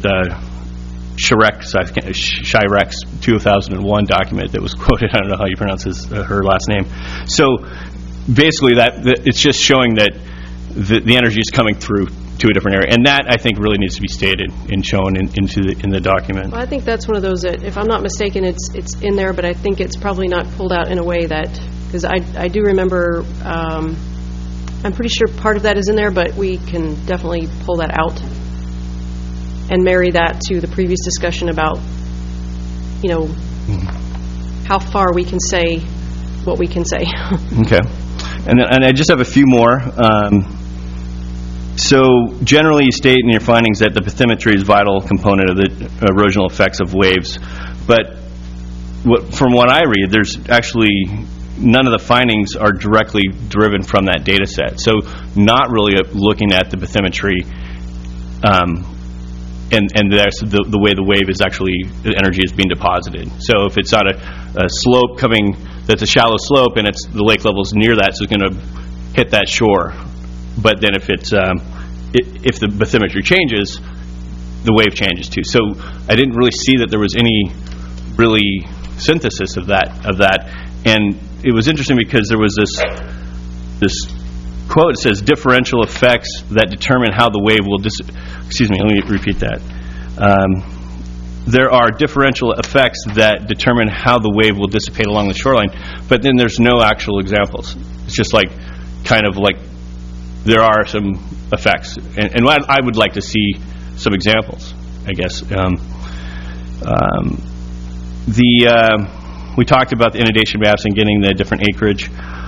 Speaker 2: Shirek's 2001 document that was quoted. I don't know how you pronounce her last name. So basically, it's just showing that the energy is coming through to a different area, and that I think really needs to be stated and shown in the document.
Speaker 3: Well, I think that's one of those that, if I'm not mistaken, it's in there, but I think it's probably not pulled out in a way that, because I do remember, I'm pretty sure part of that is in there, but we can definitely pull that out and marry that to the previous discussion about, how far we can say what we can say.
Speaker 2: Okay. And I just have a few more. So generally you state in your findings that the bathymetry is a vital component of the erosional effects of waves, but from what I read, there's actually none of the findings are directly driven from that data set. So not really looking at the bathymetry and that's the way the wave is actually, the energy is being deposited. So if it's on a slope that's a shallow slope and the lake level is near that, so it's going to hit that shore. But then if if the bathymetry changes, the wave changes too. So I didn't really see that there was any really synthesis of that. And it was interesting because there was this quote. It says differential effects that determine how the wave will excuse me, let me repeat that. There are differential effects that determine how the wave will dissipate along the shoreline, but then there's no actual examples. It's just kind of like there are some effects, and I would like to see some examples, I guess. We talked about the inundation maps and getting the different acreage.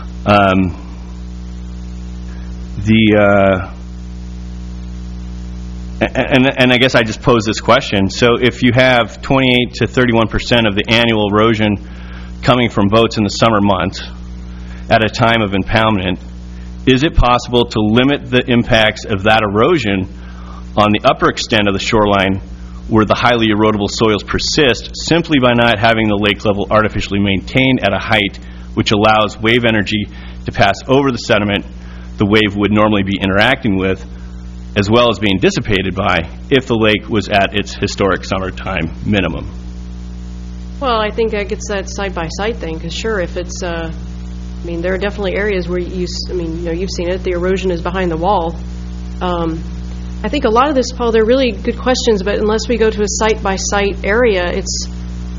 Speaker 2: And I guess I just pose this question. So if you have 28 to 31% of the annual erosion coming from boats in the summer months at a time of impoundment, is it possible to limit the impacts of that erosion on the upper extent of the shoreline where the highly erodible soils persist simply by not having the lake level artificially maintained at a height which allows wave energy to pass over the sediment the wave would normally be interacting with, as well as being dissipated by, if the lake was at its historic summertime minimum?
Speaker 3: Well, I think that gets that side-by-side thing, because sure, if it's, there are definitely areas where you've seen it, the erosion is behind the wall. I think a lot of this, Paul, they're really good questions, but unless we go to a site-by-site area, it's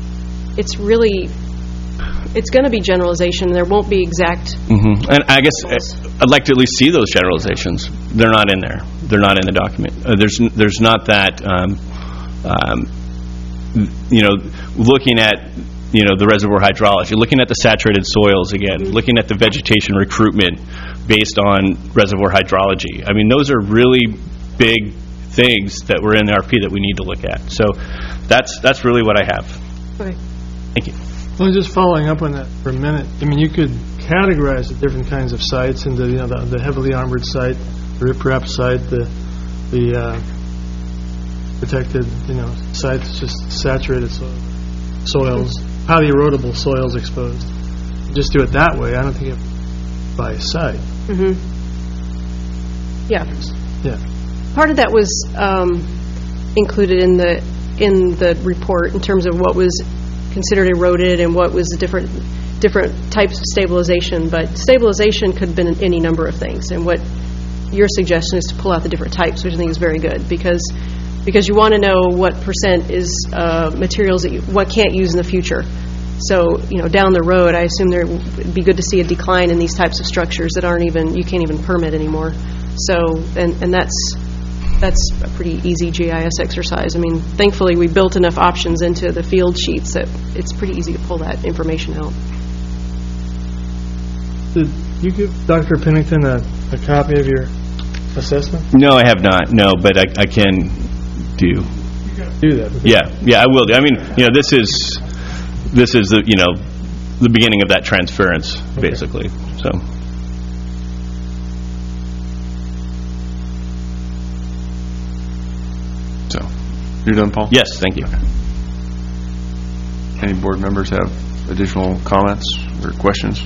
Speaker 3: going to be generalization. There won't be exact.
Speaker 2: Mm-hmm. And I guess I'd like to at least see those generalizations. They're not in there. They're not in the document. There's not that. Looking at the reservoir hydrology, looking at the saturated soils again, mm-hmm. looking at the vegetation recruitment based on reservoir hydrology. Those are really big things that were in the RFP that we need to look at. So that's really what I have.
Speaker 3: Okay.
Speaker 2: Thank you.
Speaker 4: Well, just following up on that for a minute. You could categorize the different kinds of sites into the heavily armored site, the riprap site, the protected sites, just saturated soils, highly erodible soils exposed. Just do it that way. I don't think it by site.
Speaker 3: Mm-hmm. Yeah.
Speaker 4: Yeah.
Speaker 3: Part of that was included in the report in terms of what was considered eroded and what was the different types of stabilization. But stabilization could have been any number of things. And what your suggestion is to pull out the different types, which I think is very good, because you want to know what % is materials that what can't use in the future. So, down the road, I assume there would be good to see a decline in these types of structures that you can't even permit anymore. So, and that's a pretty easy GIS exercise. I mean, thankfully, we built enough options into the field sheets that it's pretty easy to pull that information out.
Speaker 4: Did you give Dr. Pennington a copy of your assessment?
Speaker 2: No, I have not. No, but I can do.
Speaker 4: Do that.
Speaker 2: Yeah, I will do. I mean, this is the beginning of that transference, basically. So.
Speaker 1: So, you're done, Paul?
Speaker 2: Yes, thank you.
Speaker 1: Any board members have additional comments or questions?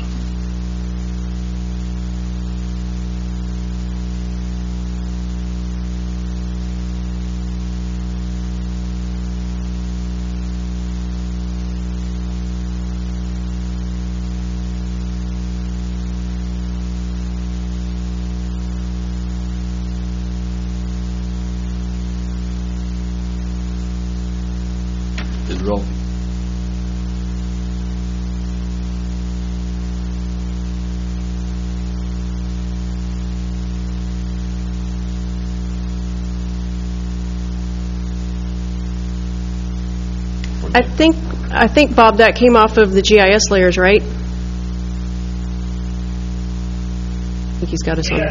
Speaker 2: Roll.
Speaker 3: I think, Bob, that came off of the GIS layers, right? I think he's got us on.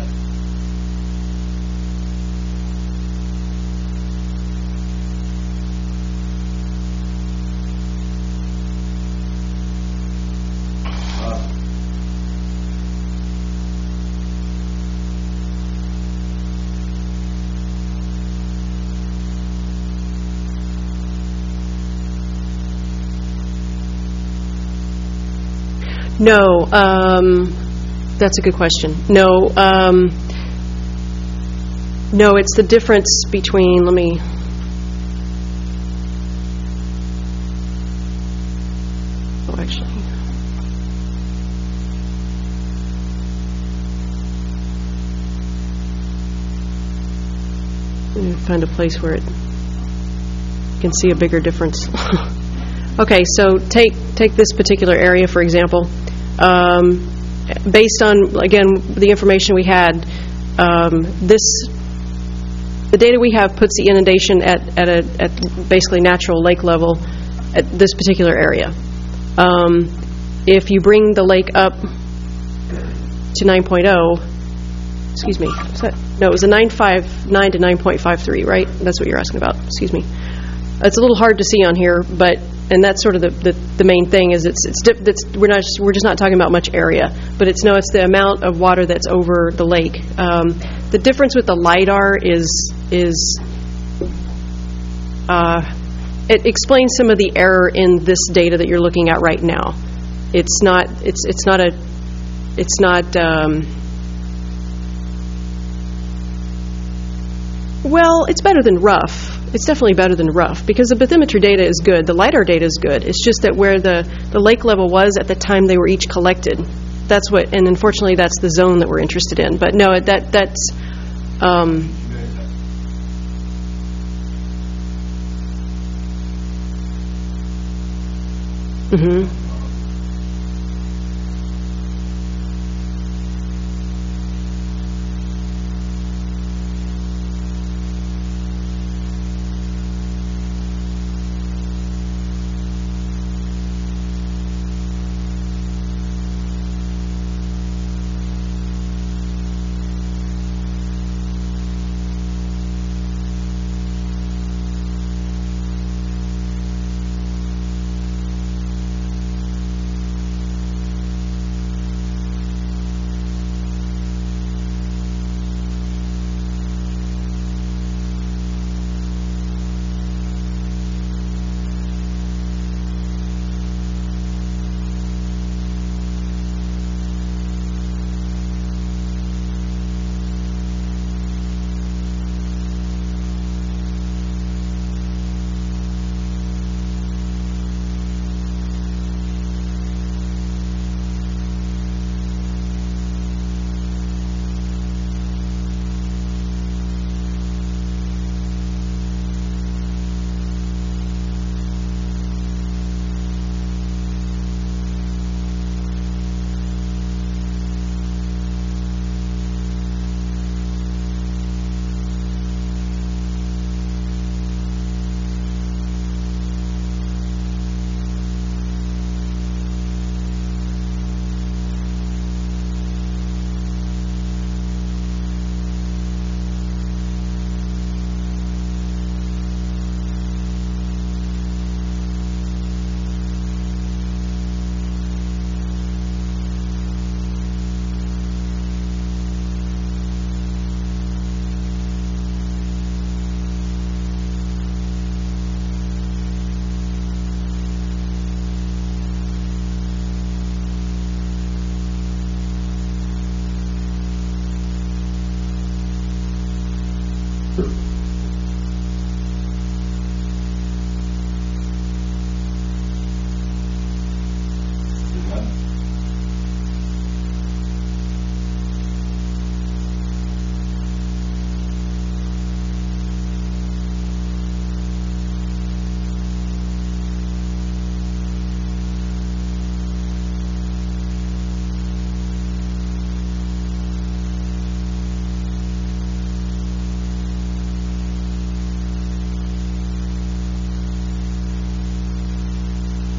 Speaker 3: No, that's a good question. No, it's the difference between, let me find a place where you can see a bigger difference. Okay, so take this particular area, for example. Based on, again, the information we had, the data we have puts the inundation at basically natural lake level at this particular area. If you bring the lake up to 9.0, excuse me, no, it was a 9.59 to 9.53, right? That's what you're asking about. Excuse me. It's a little hard to see on here, and that's sort of the main thing is we're just not talking about much area, but it's the amount of water that's over the lake. The difference with the LIDAR is it explains some of the error in this data that you're looking at right now. It's not. Well, it's better than rough. It's definitely better than rough because the bathymetry data is good. The LIDAR data is good. It's just that where the lake level was at the time they were each collected. That's what, and unfortunately that's the zone that we're interested in. But no, that's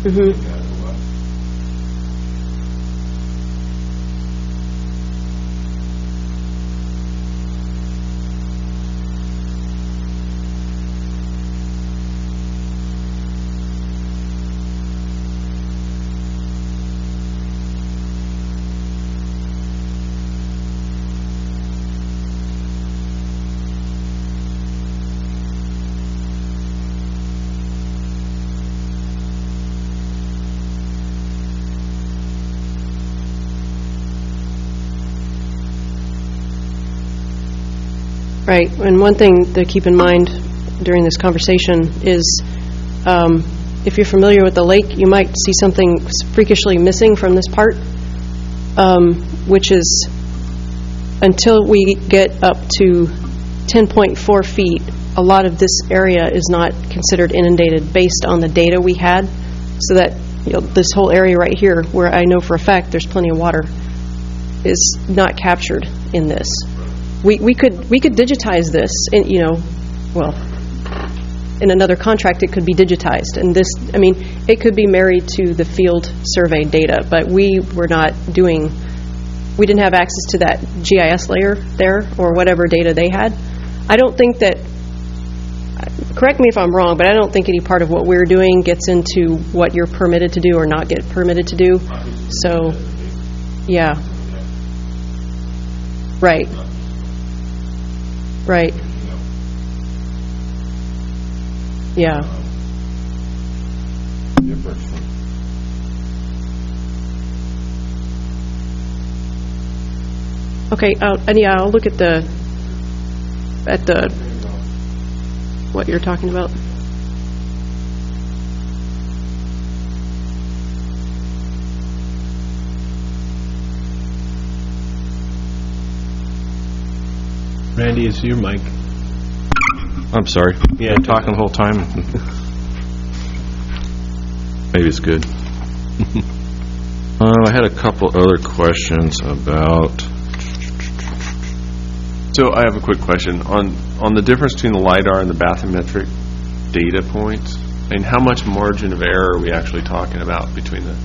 Speaker 3: Right, and one thing to keep in mind during this conversation is, if you're familiar with the lake, you might see something freakishly missing from this part, which is, until we get up to 10.4 feet, a lot of this area is not considered inundated based on the data we had, so that, this whole area right here, where I know for a fact there's plenty of water, is not captured in this. We could digitize this, and well, in another contract it could be digitized, and this, it could be married to the field survey data, but we didn't have access to that GIS layer there, or whatever data they had. I don't think that, correct me if I'm wrong, but I don't think any part of what we're doing gets into what you're permitted to do or not get permitted to do. So, yeah. Right. Right. Yeah. Okay, and yeah, I'll look at what you're talking about.
Speaker 2: Randy, is your mic?
Speaker 5: I'm sorry.
Speaker 2: Yeah.
Speaker 5: I'm talking the whole time. Maybe it's good. I had a couple other questions about...
Speaker 1: So I have a quick question. On the difference between the LiDAR and the bathymetric data points, how much margin of error are we actually talking about between the...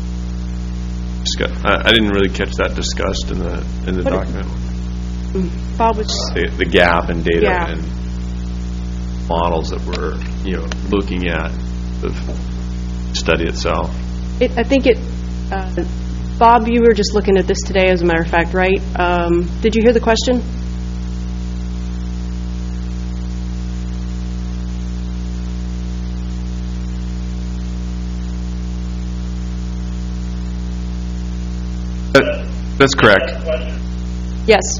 Speaker 1: I didn't really catch that discussed in the document.
Speaker 3: Bob, which...
Speaker 1: The gap in data
Speaker 3: Yeah.
Speaker 1: and models that we're, looking at the study itself.
Speaker 3: I think Bob, you were just looking at this today, as a matter of fact, right? Did you hear the question?
Speaker 1: That's correct.
Speaker 3: Yes.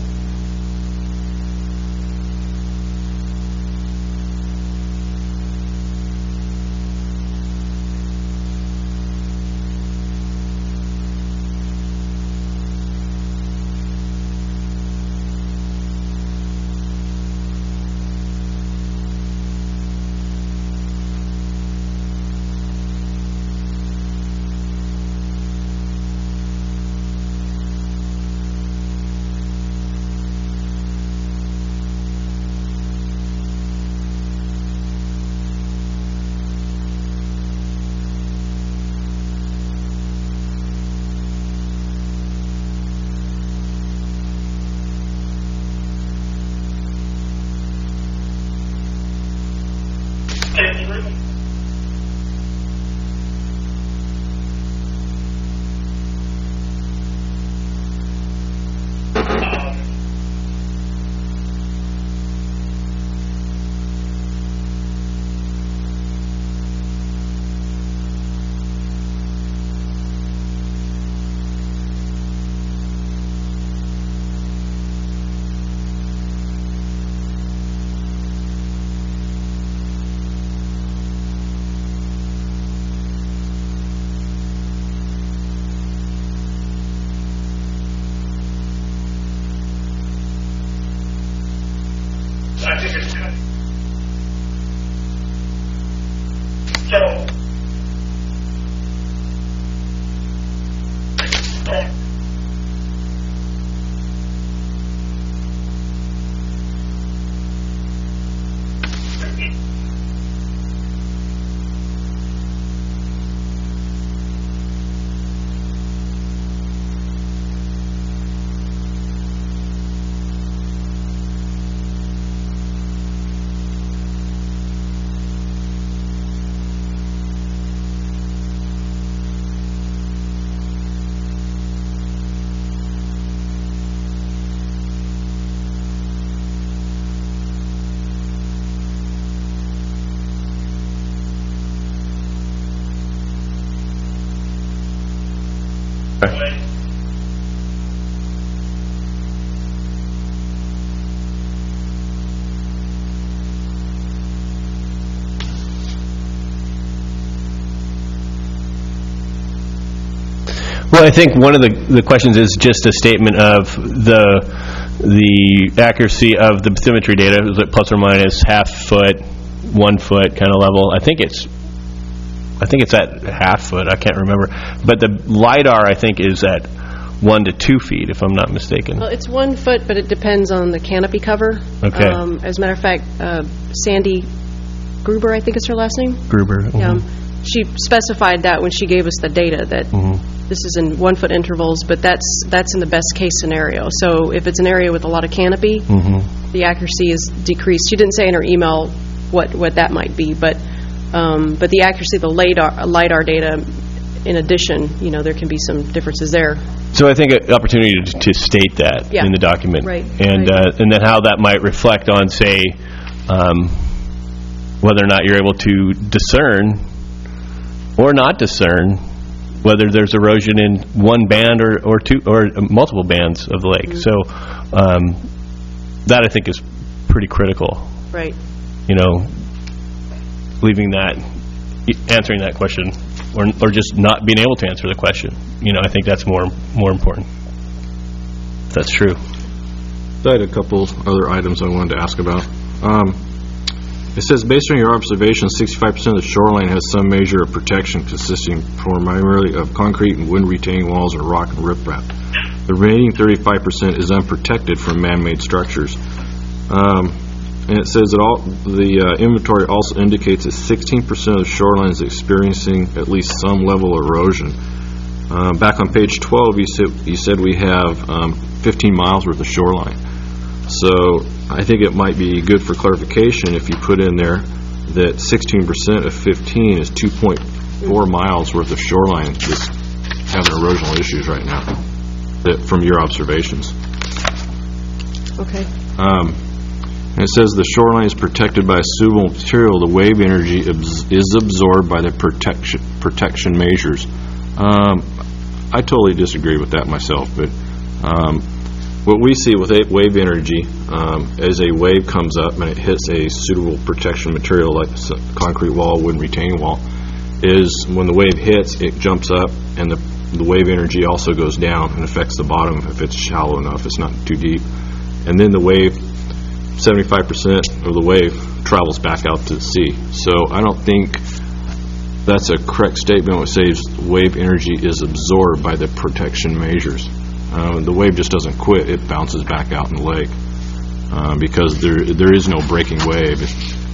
Speaker 2: Well, I think one of the questions is just a statement of the accuracy of the bathymetry data, is it plus or minus half foot, 1 foot kind of level. I think it's at half foot. I can't remember, but the LiDAR I think is at 1 to 2 feet, if I'm not mistaken.
Speaker 3: Well, it's 1 foot, but it depends on the canopy cover.
Speaker 2: Okay.
Speaker 3: As a matter of fact, Sandy Gruber, I think is her last name.
Speaker 2: Gruber.
Speaker 3: She specified that when she gave us the data, that this is in 1 foot intervals, but that's in the best case scenario. So if it's an area with a lot of canopy, the accuracy is decreased. She didn't say in her email what that might be, but the accuracy of the LiDAR data, in addition, there can be some differences there.
Speaker 2: So I think an opportunity to state that in the document,
Speaker 3: right,
Speaker 2: and then how that might reflect on, say, whether or not you're able to discern or not discern whether there's erosion in one band or two or multiple bands of the lake. So that I think is pretty critical.
Speaker 3: Right.
Speaker 2: Answering that question, or just not being able to answer the question. I think that's more important. If that's true.
Speaker 5: I had a couple other items I wanted to ask about. It says, based on your observations, 65% of the shoreline has some measure of protection consisting primarily of concrete and wind retaining walls or rock and riprap. The remaining 35% is unprotected from man-made structures. And it says that the inventory also indicates that 16% of the shoreline is experiencing at least some level of erosion. Back on page 12, you said we have 15 miles worth of shoreline. So I think it might be good for clarification if you put in there that 16% of 15 is 2.4 miles worth of shoreline that's having erosional issues right now, from your observations.
Speaker 3: Okay.
Speaker 5: And it says the shoreline is protected by a suitable material. The wave energy is absorbed by the protection measures. I totally disagree with that myself, but what we see with wave energy, as a wave comes up and it hits a suitable protection material like a concrete wall, wooden retaining wall, is when the wave hits, it jumps up, and the wave energy also goes down and affects the bottom if it's shallow enough, it's not too deep. And then the wave, 75% of the wave travels back out to the sea. So I don't think that's a correct statement when it says wave energy is absorbed by the protection measures. The wave just doesn't quit, it bounces back out in the lake because there is no breaking wave.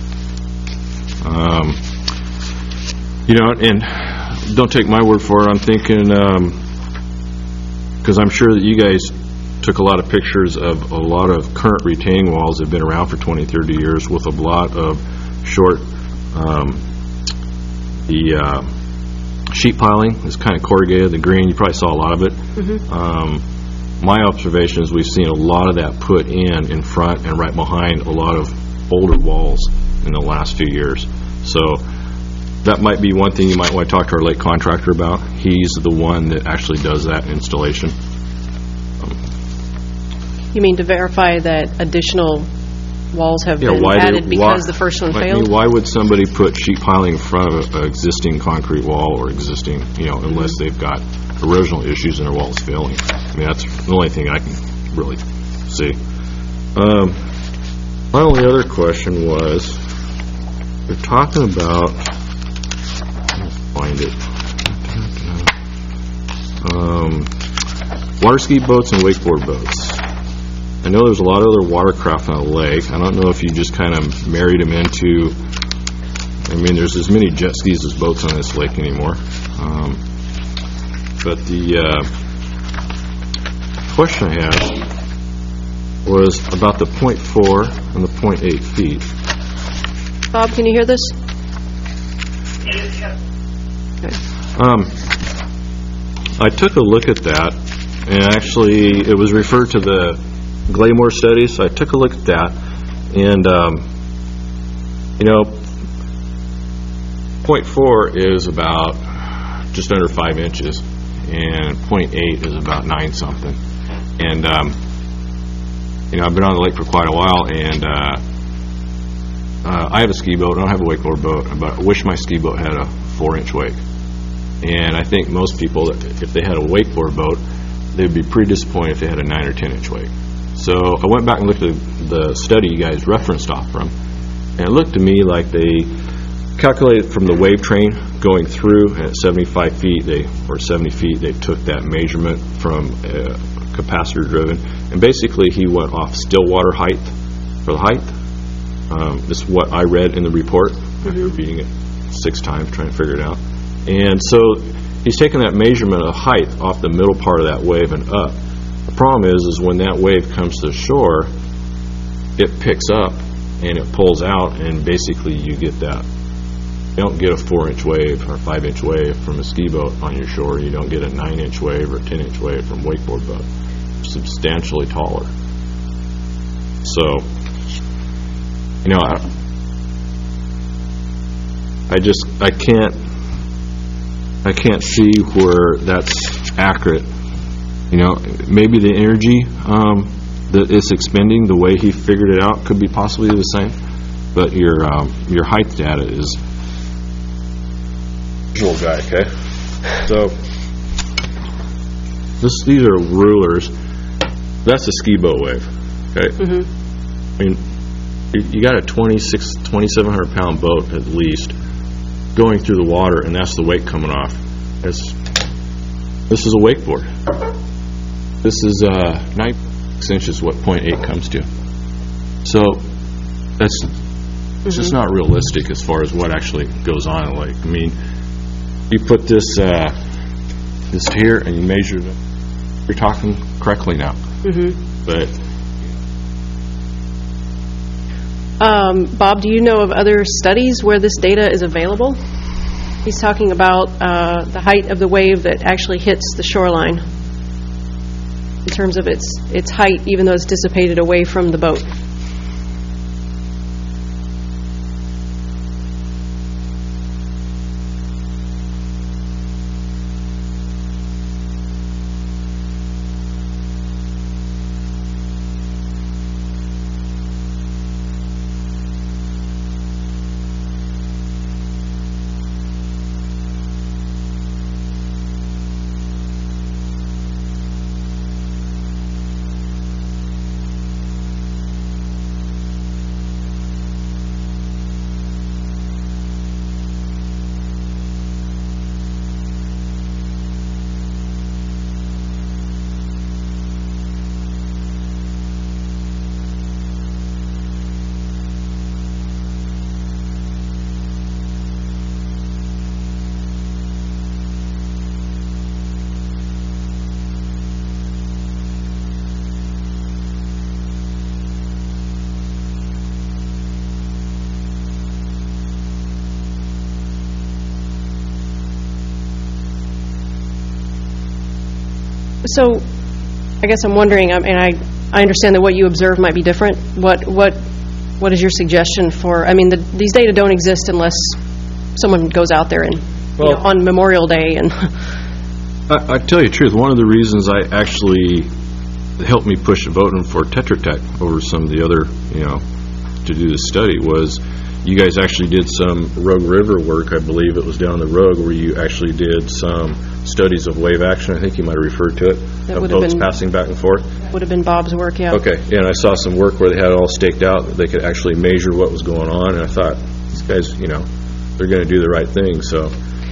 Speaker 5: And don't take my word for it, I'm thinking, because I'm sure that you guys took a lot of pictures of a lot of current retaining walls that have been around for 20, 30 years with a lot of short, sheet piling is kind of corrugated, the green, you probably saw a lot of it. My observation is we've seen a lot of that put in front and right behind a lot of older walls in the last few years. So that might be one thing you might want to talk to our lake contractor about. He's the one that actually does that installation.
Speaker 3: You mean to verify that additional walls have been added because the first one failed?
Speaker 5: Why would somebody put sheet piling in front of an existing concrete wall or existing, unless they've got erosional issues and their wall's failing? I mean, that's the only thing I can really see. My only other question was, they're talking about, let's find it, water ski boats and wakeboard boats. I know there's a lot of other watercraft on the lake. I don't know if you just kind of married them into, there's as many jet skis as boats on this lake anymore. But the question I had was about the 0.4 and the 0.8 feet.
Speaker 3: Bob, can you hear this? Okay.
Speaker 5: I took a look at that, and actually it was referred to the Glaymore studies, so I took a look at that, and 0.4 is about just under 5 inches, and .8 is about 9-something. And, I've been on the lake for quite a while, and I have a ski boat. I don't have a wakeboard boat, but I wish my ski boat had a 4-inch wake. And I think most people, if they had a wakeboard boat, they'd be pretty disappointed if they had a 9 or 10-inch wake. So I went back and looked at the study you guys referenced off from, and it looked to me like they calculated from the wave train going through, and at 75 feet, or 70 feet, they took that measurement from capacitor driven, and basically he went off still water height for the height. This is what I read in the report after reading it 6 times trying to figure it out. And so he's taking that measurement of height off the middle part of that wave and up. The problem is when that wave comes to shore, it picks up and it pulls out, and basically you get that. You don't get a 4-inch wave or a 5-inch wave from a ski boat on your shore. You don't get a 9-inch wave or a 10-inch wave from a wakeboard boat. They're substantially taller. So, I can't see where that's accurate. Maybe the energy that it's expending, the way he figured it out, could be possibly the same. But your height data is visual guy, okay? So these are rulers. That's a ski boat wave, okay? I mean, you got a 2,700 pound boat at least going through the water, and that's the weight coming off. This is a wakeboard. This is 9 inches what .8 comes to. So it's just not realistic as far as what actually goes on in the lake. I mean, you put this here and you measure it. You're talking correctly now. But
Speaker 3: Bob, do you know of other studies where this data is available? He's talking about the height of the wave that actually hits the shoreline in terms of its height, even though it's dissipated away from the boat. So, I guess I'm wondering, I understand that what you observe might be different. What is your suggestion for, these data don't exist unless someone goes out there and, on Memorial Day and...
Speaker 5: I tell you the truth, one of the reasons I actually helped me push voting for Tetra Tech over some of the other, to do the study was you guys actually did some Rogue River work, I believe it was down the Rogue, where you actually did some studies of wave action. I think you might have referred to it.
Speaker 3: That
Speaker 5: of boats passing back and forth.
Speaker 3: Would have been Bob's work, yeah.
Speaker 5: Okay, yeah, and I saw some work where they had it all staked out, that they could actually measure what was going on, and I thought, these guys, they're going to do the right thing. So,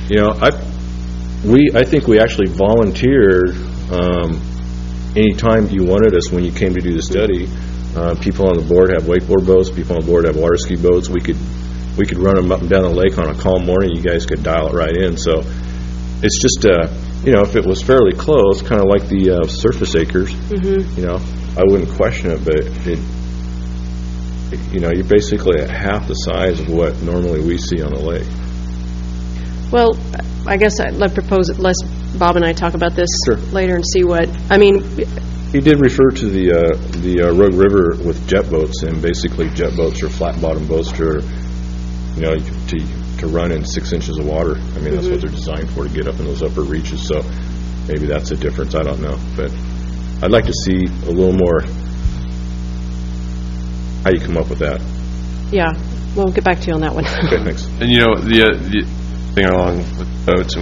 Speaker 5: I think we actually volunteered any time you wanted us when you came to do the study. People on the board have wakeboard boats. People on the board have water ski boats. We could run them up and down the lake on a calm morning. You guys could dial it right in. So it's just if it was fairly close, kind of like the surface acres, I wouldn't question it. But you're basically at half the size of what normally we see on the lake.
Speaker 3: Well, I guess I'd propose that let's Bob and I talk about this later and see what
Speaker 5: He did refer to the Rogue River with jet boats, and basically jet boats are flat bottom boats to run in 6 inches of water. That's what they're designed for, to get up in those upper reaches. So maybe that's a difference, I don't know. But I'd like to see a little more, how you come up with that.
Speaker 3: Yeah, we'll get back to you on that one.
Speaker 5: Okay, thanks.
Speaker 1: And the thing along with boats, and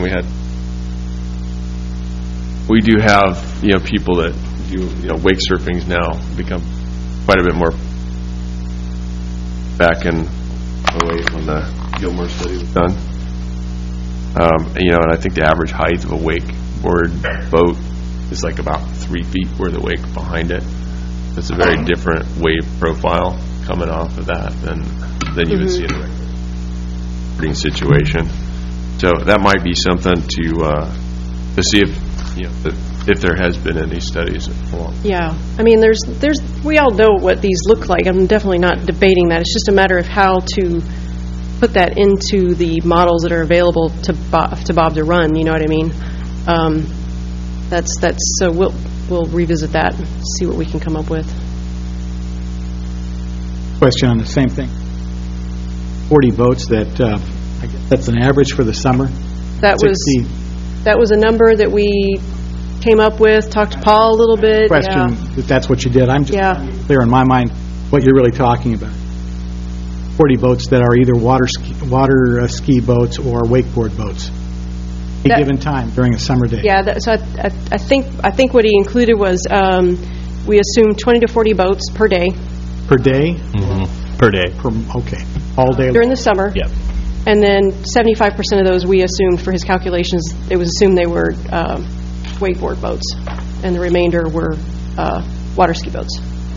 Speaker 1: we do have, people that do, wake surfing's now become quite a bit more back in 08 when the Gilmore study was done. And I think the average height of a wakeboard boat is like about 3 feet where the wake behind it. It's a very different wave profile coming off of that than you would see in a boating situation. So that might be something to see if there has been any studies along.
Speaker 3: Yeah, I mean, we all know what these look like. I'm definitely not debating that. It's just a matter of how to put that into the models that are available to Bob to run. You know what I mean? So we'll revisit that, and see what we can come up with.
Speaker 6: Question on the same thing. 40 boats. I guess that's an average for the summer.
Speaker 3: That was a number that we came up with. Talked to Paul a little bit.
Speaker 6: Question. If that's what you did, I'm just trying to be clear in my mind what you're really talking about. 40 boats that are either water ski boats or wakeboard boats. At a given time during a summer day.
Speaker 3: Yeah. So I think what he included was we assumed 20 to 40 boats per day.
Speaker 6: Per day.
Speaker 2: Mm-hmm. Per day.
Speaker 6: Okay. All day
Speaker 3: during the summer.
Speaker 2: Yep.
Speaker 3: And then 75% of those we assumed, for his calculations, it was assumed they were wakeboard boats, and the remainder were water ski boats.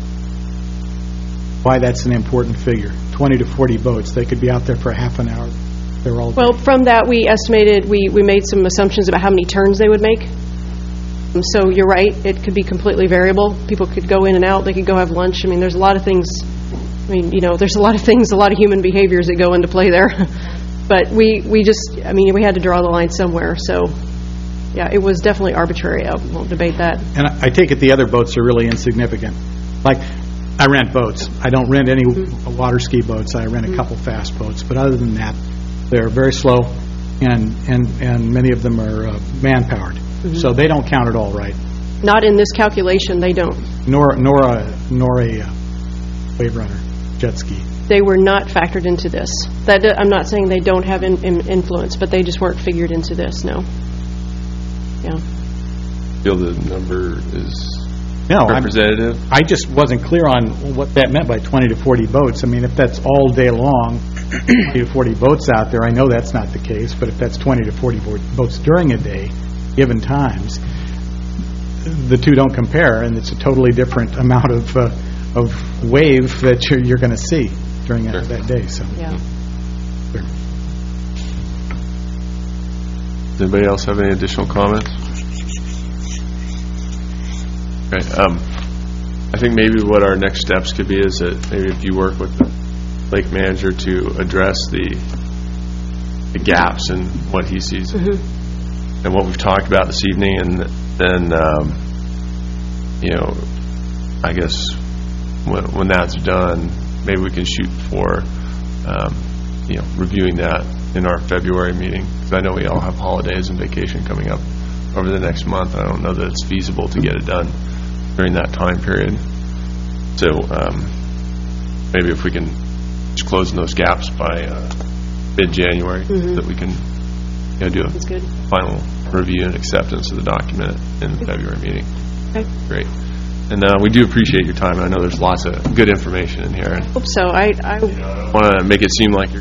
Speaker 6: Why that's an important figure. 20 to 40 boats. They could be out there for a half an hour. They're all
Speaker 3: well, from that we estimated, we made some assumptions about how many turns they would make. So you're right, it could be completely variable. People could go in and out. They could go have lunch. I mean, there's a lot of things. I mean, there's a lot of things, a lot of human behaviors that go into play there. But we had to draw the line somewhere. So, yeah, it was definitely arbitrary. I won't debate that.
Speaker 6: And I take it the other boats are really insignificant. Like, I rent boats. I don't rent any water ski boats. I rent a couple fast boats. But other than that, they're very slow, and many of them are man-powered. So they don't count at all, right?
Speaker 3: Not in this calculation, they don't.
Speaker 6: Nor a wave runner, jet ski.
Speaker 3: They were not factored into this. I'm not saying they don't have influence, but they just weren't figured into this, no. Yeah.
Speaker 1: Feel the number is representative?
Speaker 6: I just wasn't clear on what that meant by 20 to 40 boats. I mean, if that's all day long, 20 to 40 boats out there, I know that's not the case, but if that's 20 to 40 boats during a day, given times, the two don't compare, and it's a totally different amount of wave that you're going to see during that day. So,
Speaker 3: yeah.
Speaker 6: Sure.
Speaker 1: Does anybody else have any additional comments? Okay. I think maybe what our next steps could be is that maybe if you work with the lake manager to address the gaps in what he sees and what we've talked about this evening, and then I guess when that's done, maybe we can shoot for reviewing that in our February meeting, because I know we all have holidays and vacation coming up over the next month. I don't know that it's feasible to get it done during that time period. So maybe if we can just close those gaps by mid-January, that we can do a final review and acceptance of the document in the February meeting.
Speaker 3: Okay.
Speaker 1: Great. And we do appreciate your time. I know there's lots of good information in here.
Speaker 3: I hope so. I
Speaker 1: want to make it seem like you're,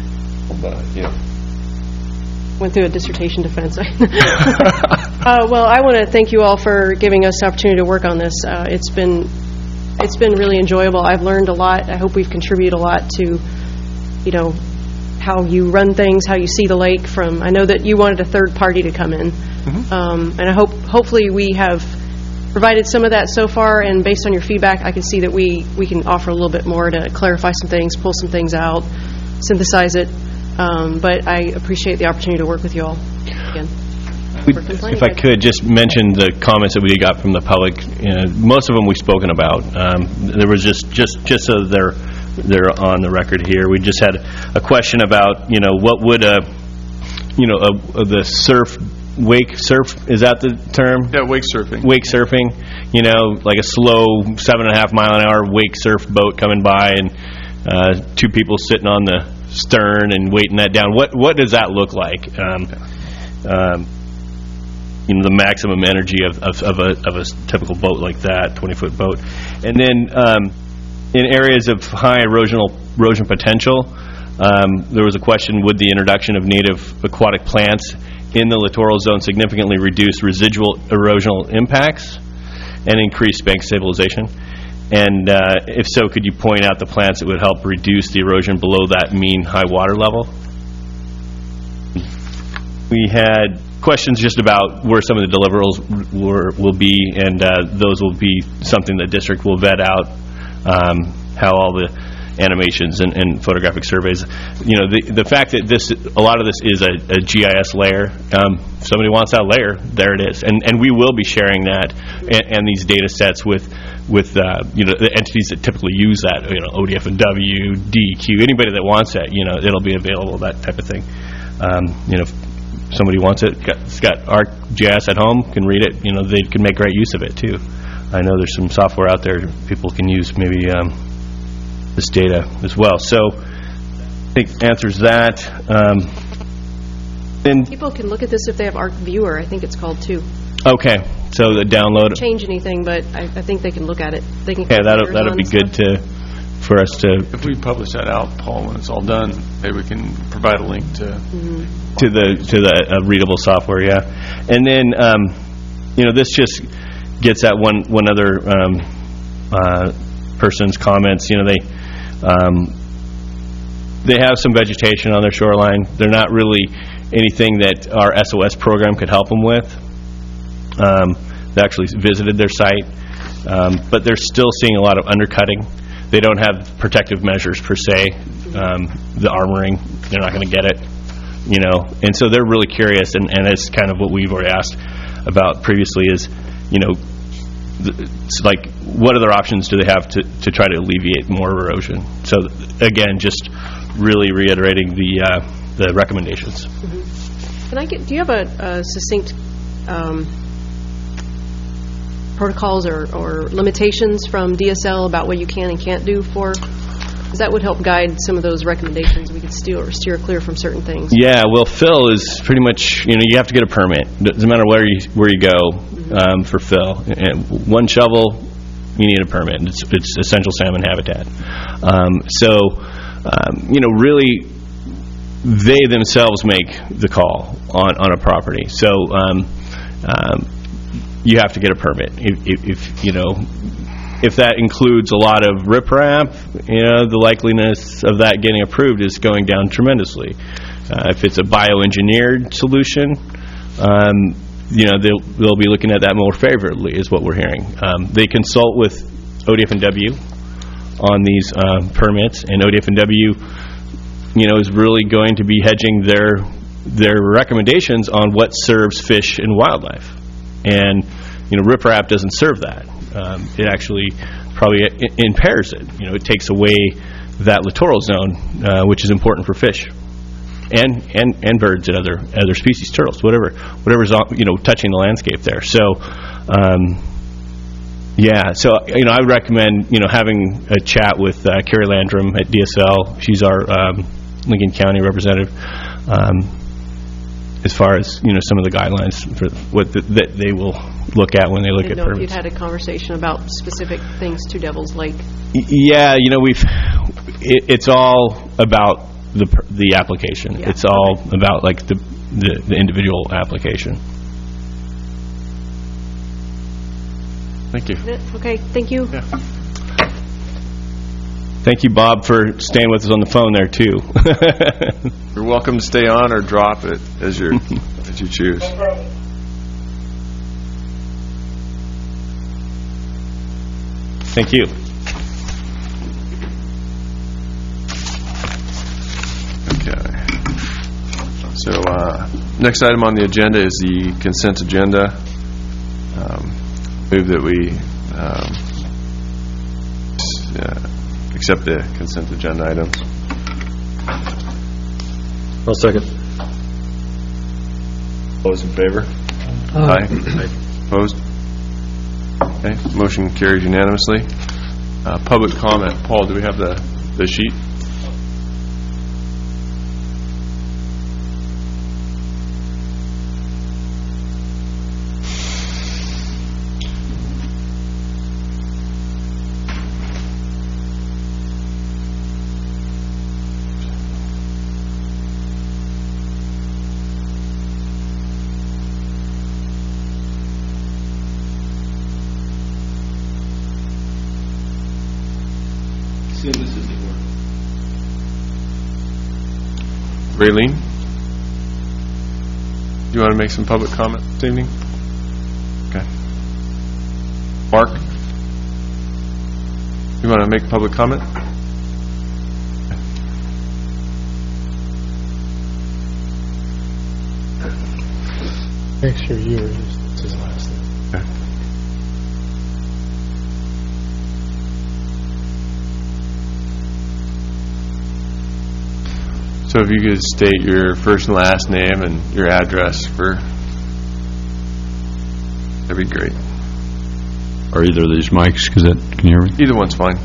Speaker 3: went through a dissertation defense. Well, I want to thank you all for giving us the opportunity to work on this. It's been really enjoyable. I've learned a lot. I hope we've contributed a lot to, how you run things, how you see the lake. I know that you wanted a third party to come in, and I hopefully we have provided some of that so far. And based on your feedback, I can see that we can offer a little bit more to clarify some things, pull some things out, synthesize it. But I appreciate the opportunity to work with you all again.
Speaker 2: If I could just mention the comments that we got from the public, most of them we've spoken about. There was just so they're on the record here. We just had a question about what would the surf wake surf, is that the term?
Speaker 1: Yeah, wake surfing.
Speaker 2: Wake surfing, you know, like a slow 7.5 mile an hour wake surf boat coming by and 2 people sitting on the stern and weighting that down. What does that look like? You know, the maximum energy of a typical boat like that, 20-foot boat. And then in areas of high erosion potential, there was a question, would the introduction of native aquatic plants in the littoral zone significantly reduce residual erosional impacts and increase bank stabilization? And if so, could you point out the plants that would help reduce the erosion below that mean high water level? We had questions just about where some of the deliverables will be, and those will be something the district will vet out, how all the animations and photographic surveys. You know, the fact that a lot of this is a GIS layer. If somebody wants that layer, there it is, and we will be sharing that and these data sets with you know, the entities that typically use that. You know, ODF&W, DEQ, anybody that wants that. You know, it'll be available, that type of thing. You know, if somebody wants it, it's got ArcGIS at home, can read it. You know, they can make great use of it too. I know there's some software out there people can use, maybe this data as well. So I think answers that. Then
Speaker 3: People can look at this if they have ArcViewer, I think it's called, too.
Speaker 2: okay, so the download.
Speaker 3: Change anything, but I think they can look at it. They can.
Speaker 2: Yeah, that'll be good for us to
Speaker 1: If we publish that out, Paul, when it's all done, maybe we can provide a link to
Speaker 2: the readable software. Yeah, and then you know, this just gets at one other person's comments. You know, they have some vegetation on their shoreline. They're not really anything that our SOS program could help them with. They actually visited their site, but they're still seeing a lot of undercutting. They don't have protective measures per se. The armoring, they're not going to get it, you know. And so they're really curious, and it's kind of what we've already asked about previously is, you know, it's like, what other options do they have to try to alleviate more erosion? So again, just really reiterating the recommendations.
Speaker 3: Can I do you have a succinct protocols or limitations from DSL about what you can and can't do for? Because that would help guide some of those recommendations. We could steer clear from certain things. Yeah,
Speaker 2: well, fill is pretty much, you know, you have to get a permit. Doesn't matter where you go for fill. And one shovel, you need a permit. It's essential salmon habitat. You know, really, they themselves make the call on a property. So you have to get a permit. If you know, if that includes a lot of riprap, you know, the likeliness of that getting approved is going down tremendously. If it's a bioengineered solution, you know, they'll be looking at that more favorably, is what we're hearing. They consult with ODF&W on these permits, and ODF&W, you know, is really going to be hedging their recommendations on what serves fish and wildlife. And, you know, riprap doesn't serve that. It actually probably impairs it. You know, it takes away that littoral zone, which is important for fish and birds and other species, turtles, whatever's you know, touching the landscape there. So, yeah. So, you know, I would recommend, you know, having a chat with Carrie Landrum at DSL. She's our Lincoln County representative. As far as, you know, some of the guidelines for what that they will look at when they look at permits. I didn't know if you'd had a conversation about specific things to Devil's Lake. Yeah, you know, it's all about the application. Yeah. It's all about, like, the individual application. Thank you. Okay, thank you. Yeah. Thank you, Bob, for staying with us on the phone there, too.
Speaker 1: You're welcome to stay on or drop it as you choose. No problem.
Speaker 2: Thank you.
Speaker 1: Okay. So next item on the agenda is the consent agenda. Move that we accept the consent agenda items.
Speaker 5: I'll second.
Speaker 1: Those in favor? Aye. Opposed? Okay, motion carries unanimously. Public comment. Paul, do we have the sheet? Raylene, do you want to make some public comment this evening? Okay. Mark, you want to make a public comment?
Speaker 4: Make sure you are used his last name.
Speaker 1: Okay. So if you could state your first and last name and your address that'd be great.
Speaker 7: Are either of these mics, can you hear me?
Speaker 1: Either one's fine.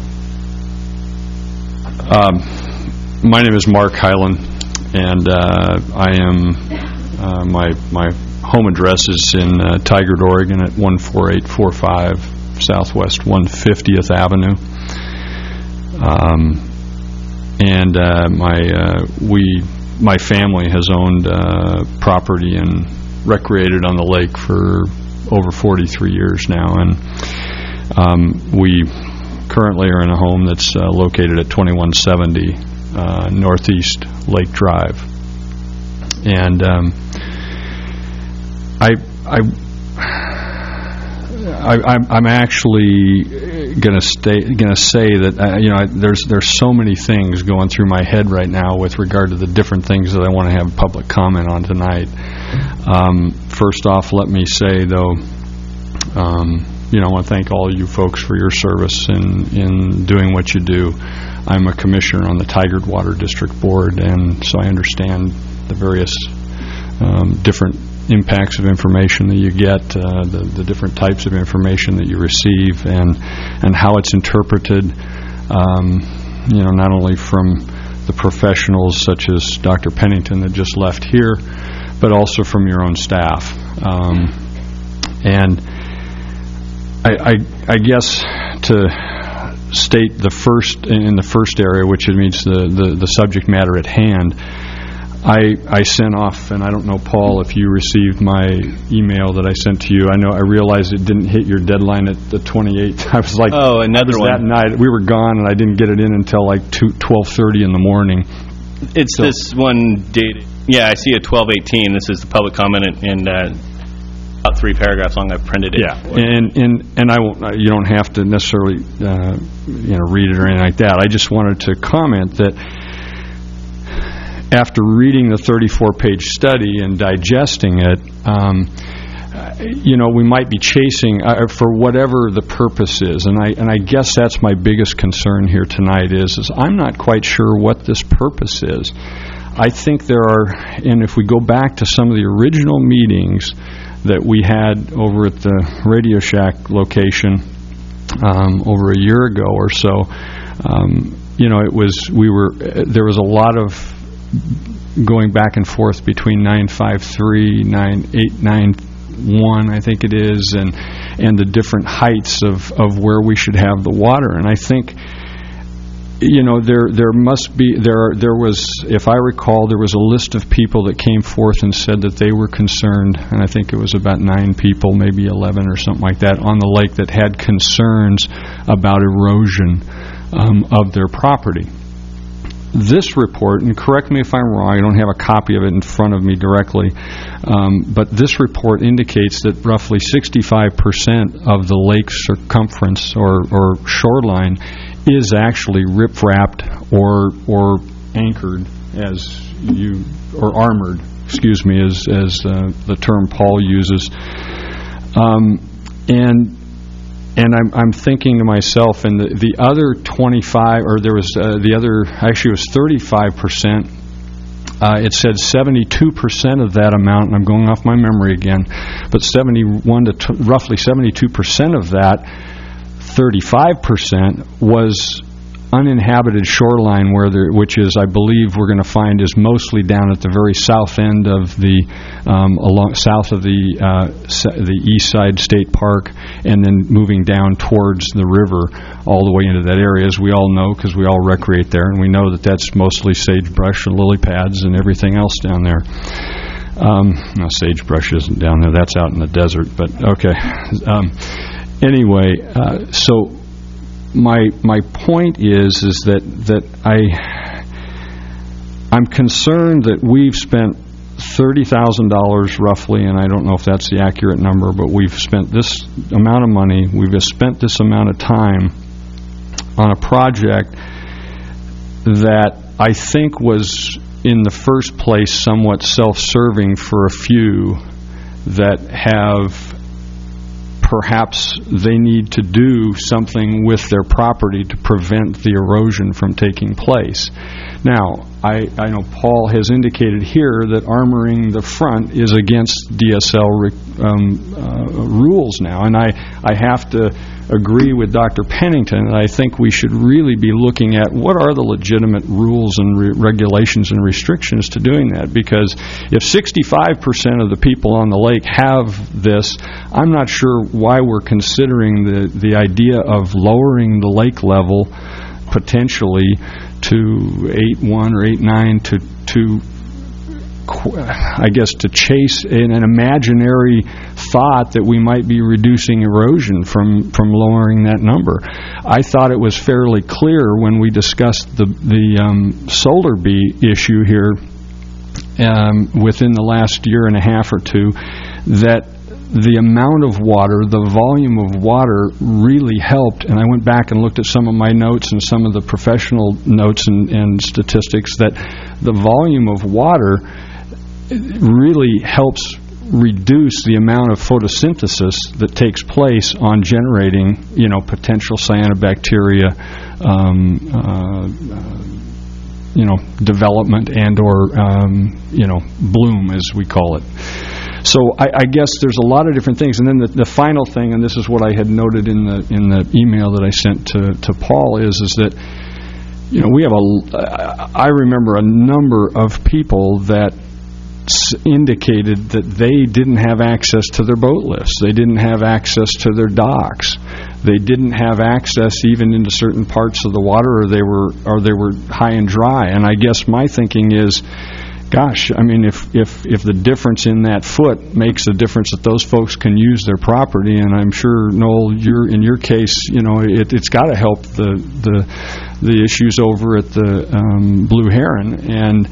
Speaker 7: My name is Mark Hyland, and I am, my home address is in Tigard, Oregon at 14845 Southwest 150th Avenue. And my family has owned property and recreated on the lake for over 43 years now, and we currently are in a home that's located at 2170 Northeast Lake Drive. And I'm actually going to say that there's so many things going through my head right now with regard to the different things that I want to have public comment on tonight. First off, let me say though, I want to thank all you folks for your service in doing what you do. I'm a commissioner on the Tigard Water District Board, and so I understand the various different impacts of information that you get, the different types of information that you receive, and how it's interpreted, not only from the professionals such as Dr. Pennington that just left here, but also from your own staff. And I guess to state the first area, which means the subject matter at hand, I sent off, and I don't know, Paul, if you received my email that I sent to you. I realized it didn't hit your deadline at the 28th. I was like,
Speaker 2: oh, another one.
Speaker 7: That night we were gone, and I didn't get it in until like 12:30 in the morning.
Speaker 2: It's so, this one dated. Yeah, I see a 12/18. This is the public comment, and about 3 paragraphs long. I printed it.
Speaker 7: Yeah, and I won't. You don't have to necessarily read it or anything like that. I just wanted to comment that after reading the 34-page study and digesting it, we might be chasing for whatever the purpose is, and I guess that's my biggest concern here tonight is I'm not quite sure what this purpose is. I think there are, and if we go back to some of the original meetings that we had over at the Radio Shack location over a year ago or so, there was a lot of going back and forth between 953, 9891, I think it is, and the different heights of where we should have the water. And I think, there was, if I recall, there was a list of people that came forth and said that they were concerned, and I think it was about 9 people, maybe 11 or something like that, on the lake that had concerns about erosion of their property. This report, and correct me if I'm wrong, I don't have a copy of it in front of me directly, but this report indicates that roughly 65% of the lake's circumference or shoreline is actually rip-wrapped or anchored, or armored, excuse me, as the term Paul uses. And I'm thinking to myself, and the other 25, or there was actually it was 35% it said 72% of that amount, and I'm going off my memory again, but roughly 72% of that, 35% was uninhabited shoreline, which is, I believe, we're going to find is mostly down at the very south end of the, south of the East Side State Park, and then moving down towards the river all the way into that area, as we all know, because we all recreate there, and we know that that's mostly sagebrush and lily pads and everything else down there. No, sagebrush isn't down there. That's out in the desert, but okay. Anyway, so my point is that I'm concerned that we've spent $30,000 roughly, and I don't know if that's the accurate number, but we've spent this amount of money, we've spent this amount of time on a project that I think was in the first place somewhat self-serving for a few that have perhaps they need to do something with their property to prevent the erosion from taking place. Now, I know Paul has indicated here that armoring the front is against DSL rules now, and I have to agree with Dr. Pennington, and I think we should really be looking at what are the legitimate rules and regulations and restrictions to doing that, because if 65% of the people on the lake have this, I'm not sure why we're considering the idea of lowering the lake level potentially to 8.1 or 8.9 to I guess to chase an imaginary thought that we might be reducing erosion from lowering that number. I thought it was fairly clear when we discussed the solar bee issue here within the last year and a half or two that the amount of water, the volume of water really helped, and I went back and looked at some of my notes and some of the professional notes and statistics, that the volume of water really helps reduce the amount of photosynthesis that takes place on generating, potential cyanobacteria, development and or, bloom, as we call it. So I guess there's a lot of different things, and then the final thing, and this is what I had noted in the email that I sent to Paul, is that we have I remember a number of people that indicated that they didn't have access to their boat lifts, they didn't have access to their docks, they didn't have access even into certain parts of the water, or they were high and dry. And I guess my thinking is, gosh, I mean, if the difference in that foot makes a difference that those folks can use their property, and I'm sure, Noel, in your case, it's got to help the issues over at the Blue Heron, and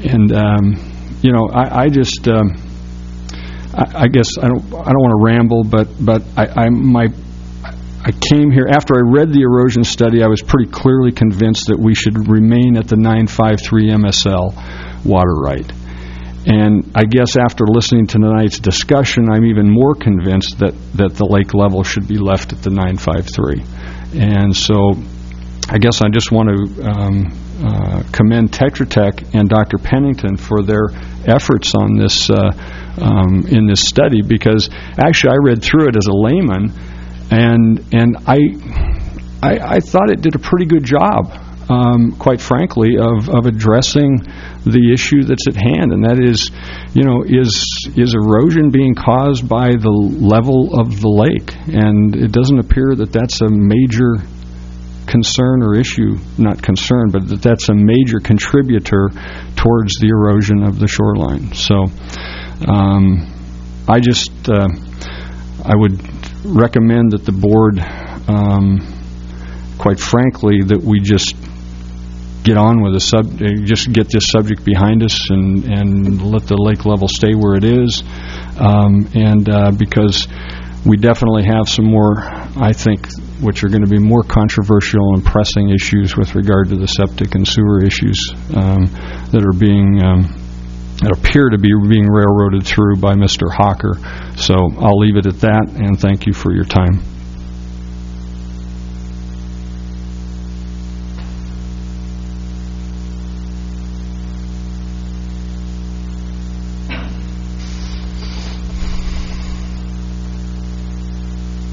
Speaker 7: I just I guess I don't want to ramble, but I came here after I read the erosion study. I was pretty clearly convinced that we should remain at the 953 MSL water right. And I guess after listening to tonight's discussion, I'm even more convinced that the lake level should be left at the 953. And so I guess I just want to commend Tetra Tech and Dr. Pennington for their efforts on this in this study, because actually I read through it as a layman, and I thought it did a pretty good job, quite frankly, of addressing the issue that's at hand, and that is, is erosion being caused by the level of the lake? And it doesn't appear that that's a major concern or issue, not concern, but that's a major contributor towards the erosion of the shoreline. So I would recommend that the board, quite frankly, that we just get on with just get this subject behind us and let the lake level stay where it is, because we definitely have some more, I think, which are going to be more controversial and pressing issues with regard to the septic and sewer issues that are that appear to be being railroaded through by Mr. Hawker. So I'll leave it at that, and thank you for your time.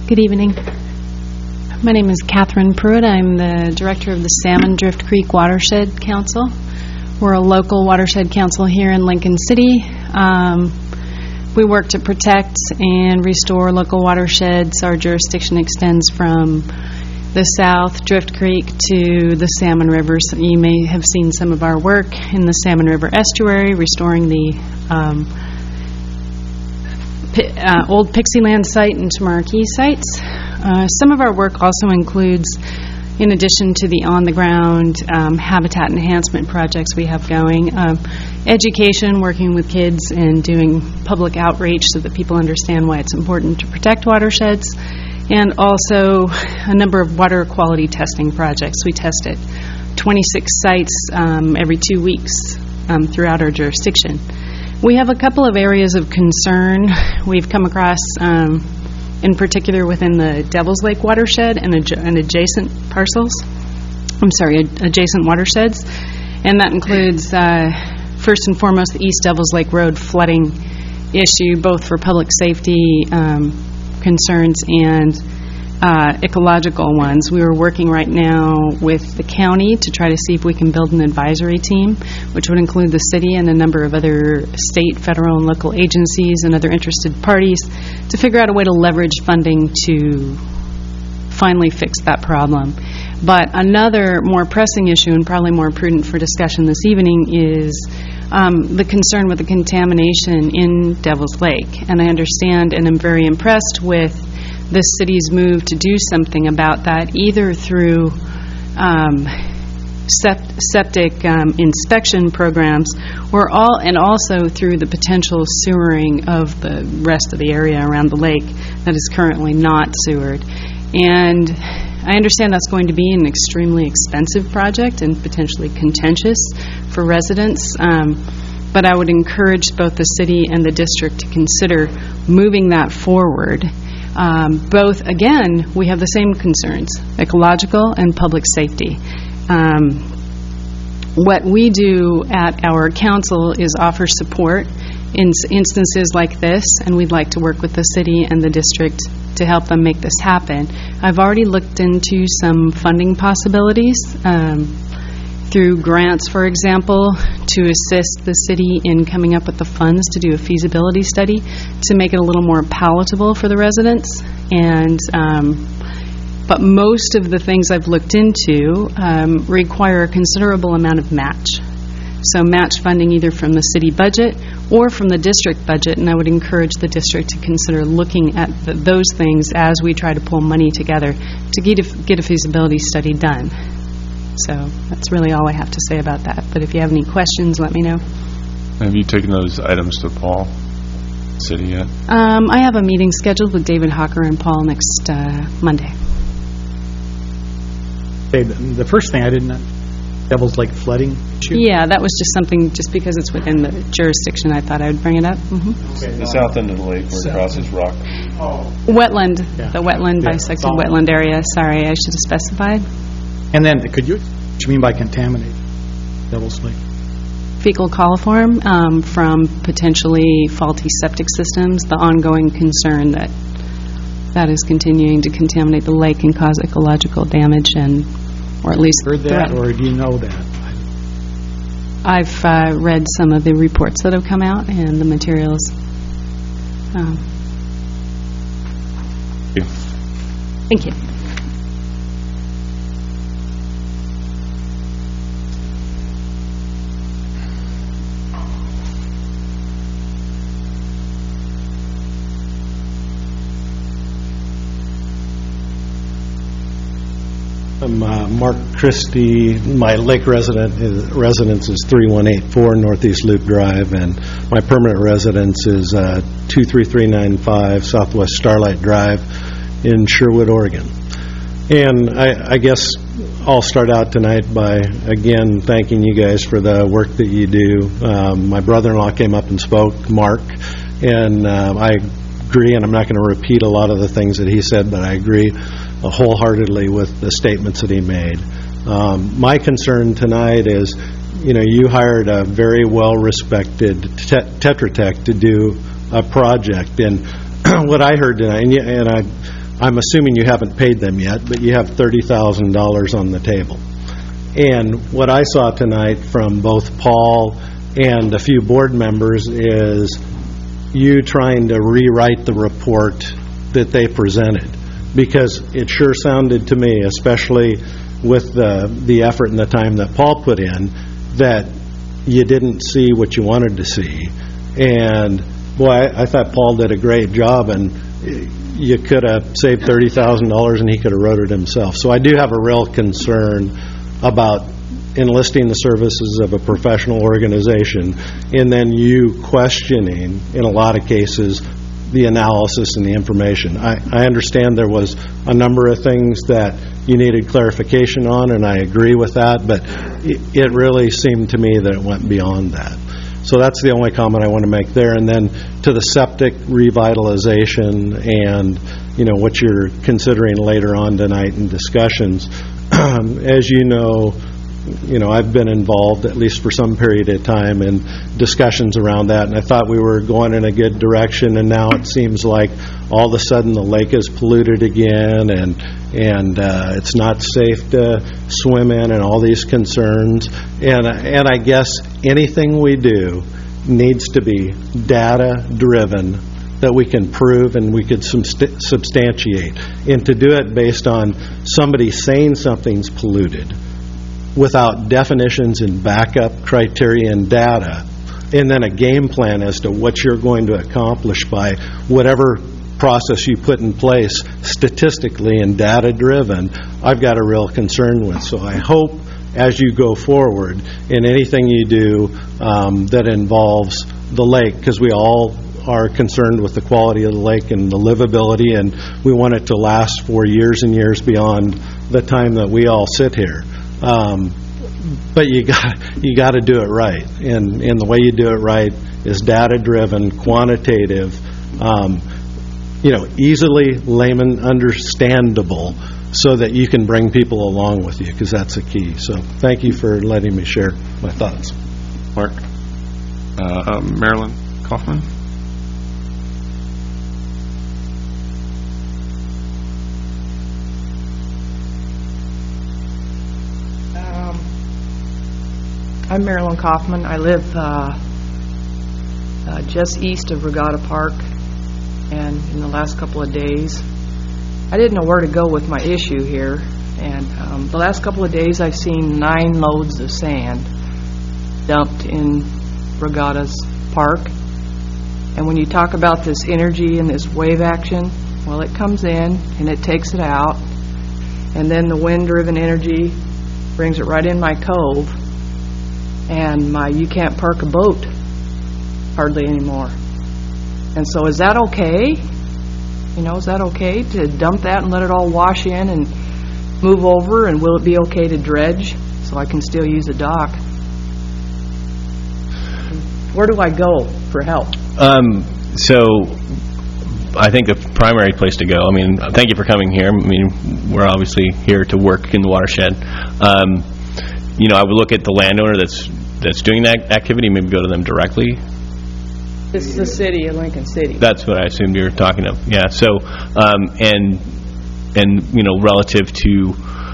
Speaker 8: Good evening. My name is Catherine Pruitt. I'm the director of the Salmon Drift Creek Watershed Council. We're a local watershed council here in Lincoln City. We work to protect and restore local watersheds. Our jurisdiction extends from the south, Drift Creek, to the Salmon River. So you may have seen some of our work in the Salmon River estuary, restoring the old Pixieland site and Tamara Key sites. Some of our work also includes, in addition to the on-the-ground habitat enhancement projects we have going, education, working with kids and doing public outreach so that people understand why it's important to protect watersheds, and also a number of water quality testing projects. We test at 26 sites every 2 weeks throughout our jurisdiction. We have a couple of areas of concern we've come across, in particular within the Devil's Lake watershed and adjacent parcels. Adjacent watersheds. And that includes, first and foremost, the East Devil's Lake Road flooding issue, both for public safety concerns and ecological ones. We are working right now with the county to try to see if we can build an advisory team, which would include the city and a number of other state, federal, and local agencies and other interested parties to figure out a way to leverage funding to finally fix that problem. But another more pressing issue, and probably more prudent for discussion this evening, is the concern with the contamination in Devil's Lake. And I understand and am very impressed with the city's move to do something about that, either through septic inspection programs, and also through the potential sewering of the rest of the area around the lake that is currently not sewered. And I understand that's going to be an extremely expensive project and potentially contentious for residents. But I would encourage both the city and the district to consider moving that forward. Both, again, we have the same concerns, ecological and public safety. What we do at our council is offer support in instances like this, and we'd like to work with the city and the district to help them make this happen. I've already looked into some funding possibilities through grants, for example, to assist the city in coming up with the funds to do a feasibility study to make it a little more palatable for the residents. And but most of the things I've looked into require a considerable amount of match. So match funding either from the city budget or from the district budget, and I would encourage the district to consider looking at those things as we try to pull money together to get a feasibility study done. So that's really all I have to say about that. But if you have any questions, let me know.
Speaker 1: Have you taken those items to Paul, city yet?
Speaker 8: I have a meeting scheduled with David Hawker and Paul next Monday.
Speaker 6: Okay, the first thing I didn't, Devil's Lake flooding issue?
Speaker 8: Yeah, that was just something, just because it's within the jurisdiction, I thought I would bring it up.
Speaker 1: The south end of the lake where it crosses rock.
Speaker 8: Wetland,
Speaker 6: Yeah.
Speaker 8: the wetland, bisected wetland area. Sorry, I should have specified.
Speaker 6: And then, what do you mean by contaminated Devil's Lake?
Speaker 8: Fecal coliform from potentially faulty septic systems, the ongoing concern that is continuing to contaminate the lake and cause ecological damage, or at least
Speaker 6: Heard that, or do you know that?
Speaker 8: I've read some of the reports that have come out and the materials. Thank you.
Speaker 9: I'm Mark Christie. My lake residence is 3184 Northeast Loop Drive, and my permanent residence is 23395 Southwest Starlight Drive in Sherwood, Oregon. And I guess I'll start out tonight by, again, thanking you guys for the work that you do. My brother-in-law came up and spoke, Mark, and I agree, and I'm not going to repeat a lot of the things that he said, but I agree wholeheartedly with the statements that he made. My concern tonight is, you hired a very well-respected Tetra Tech to do a project, and what I heard tonight, and I'm assuming you haven't paid them yet, but you have $30,000 on the table. And what I saw tonight from both Paul and a few board members is you trying to rewrite the report that they presented, because it sure sounded to me, especially with the effort and the time that Paul put in, that you didn't see what you wanted to see. And boy, I thought Paul did a great job, and you could have saved $30,000 and he could have wrote it himself. So I do have a real concern about enlisting the services of a professional organization and then you questioning, in a lot of cases, the analysis and the information. I understand there was a number of things that you needed clarification on, and I agree with that, but it really seemed to me that it went beyond that. So that's the only comment I want to make there. And then to the septic revitalization and, you know, what you're considering later on tonight in discussions, as you know, I've been involved, at least for some period of time, in discussions around that, and I thought we were going in a good direction, and now it seems like all of a sudden the lake is polluted again, and it's not safe to swim in, and all these concerns. And I guess anything we do needs to be data-driven, that we can prove and we could substantiate. And to do it based on somebody saying something's polluted, without definitions and backup criteria and data, and then a game plan as to what you're going to accomplish by whatever process you put in place, statistically and data-driven, I've got a real concern with. So I hope as you go forward in anything you do that involves the lake, because we all are concerned with the quality of the lake and the livability, and we want it to last for years and years beyond the time that we all sit here. But you got to do it right, and the way you do it right is data-driven, quantitative, easily layman understandable, so that you can bring people along with you, because that's the key. So thank you for letting me share my thoughts.
Speaker 1: Mark. Marilyn Kaufman.
Speaker 10: I'm Marilyn Kaufman. I live just east of Regatta Park, and in the last couple of days, I didn't know where to go with my issue here, and the last couple of days I've seen 9 loads of sand dumped in Regatta's park. And when you talk about this energy and this wave action, well, it comes in and it takes it out, and then the wind-driven energy brings it right in my cove, and you can't park a boat hardly anymore. And so is that okay? Is that okay to dump that and let it all wash in and move over, and will it be okay to dredge so I can still use a dock? Where do I go for help?
Speaker 2: So I think the primary place to go, thank you for coming here. We're obviously here to work in the watershed. I would look at the landowner that's doing that activity, maybe go to them directly.
Speaker 10: It's the city of Lincoln City.
Speaker 2: That's what I assumed you were talking of. Yeah. So, and relative to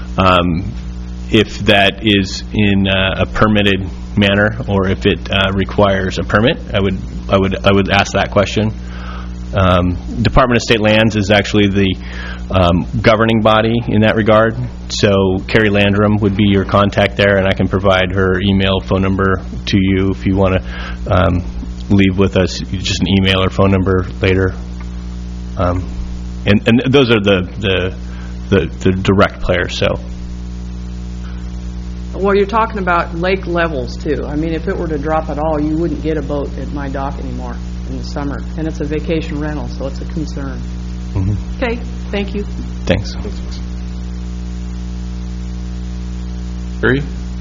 Speaker 2: if that is in a permitted manner or if it requires a permit, I would ask that question. Department of State Lands is actually the governing body in that regard. So Carrie Landrum would be your contact there, and I can provide her email, phone number to you if you want to leave with us just an email or phone number later. And those are the direct players. So.
Speaker 10: Well, you're talking about lake levels too. If it were to drop at all, you wouldn't get a boat at my dock anymore in the summer, and it's a vacation rental, so it's a concern. Mm-hmm. Okay, thank you.
Speaker 2: Thanks.
Speaker 1: Barry?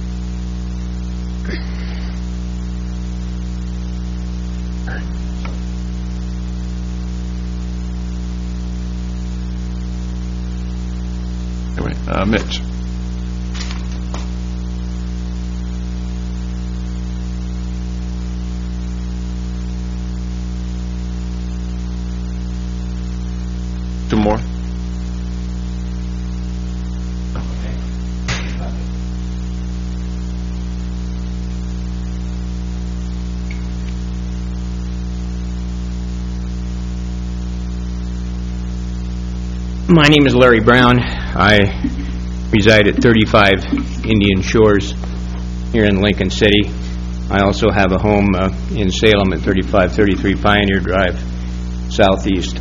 Speaker 1: Anyway, Mitch. Two more.
Speaker 11: My name is Larry Brown. I reside at 35 Indian Shores here in Lincoln City. I also have a home in Salem at 3533 Pioneer Drive, southeast.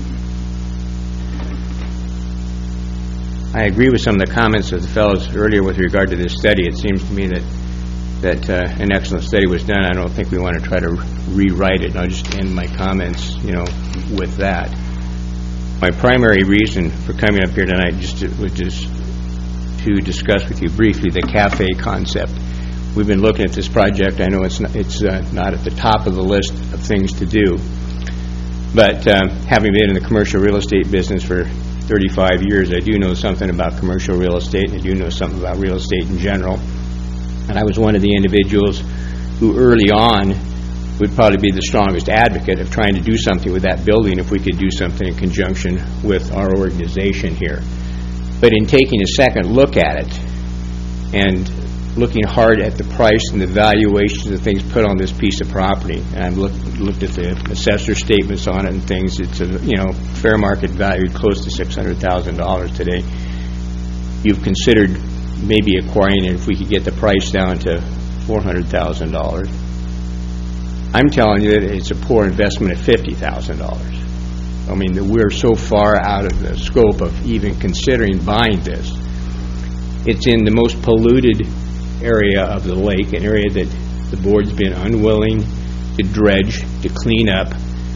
Speaker 11: I agree with some of the comments of the fellows earlier with regard to this study. It seems to me that an excellent study was done. I don't think we want to try to rewrite it. I'll just end my comments, with that. My primary reason for coming up here tonight was just to discuss with you briefly the cafe concept. We've been looking at this project. I know it's not at the top of the list of things to do, but having been in the commercial real estate business for 35 years, I do know something about commercial real estate, and I do know something about real estate in general. And I was one of the individuals who early on would probably be the strongest advocate of trying to do something with that building if we could do something in conjunction with our organization here. But in taking a second look at it and looking hard at the price and the valuations of things put on this piece of property, and I've looked at the assessor statements on it and things, it's fair market value close to $600,000 today. You've considered maybe acquiring it if we could get the price down to $400,000. I'm telling you that it's a poor investment at $50,000. I mean, we're so far out of the scope of even considering buying this. It's in the most polluted area of the lake, an area that the board's been unwilling to dredge, to clean up.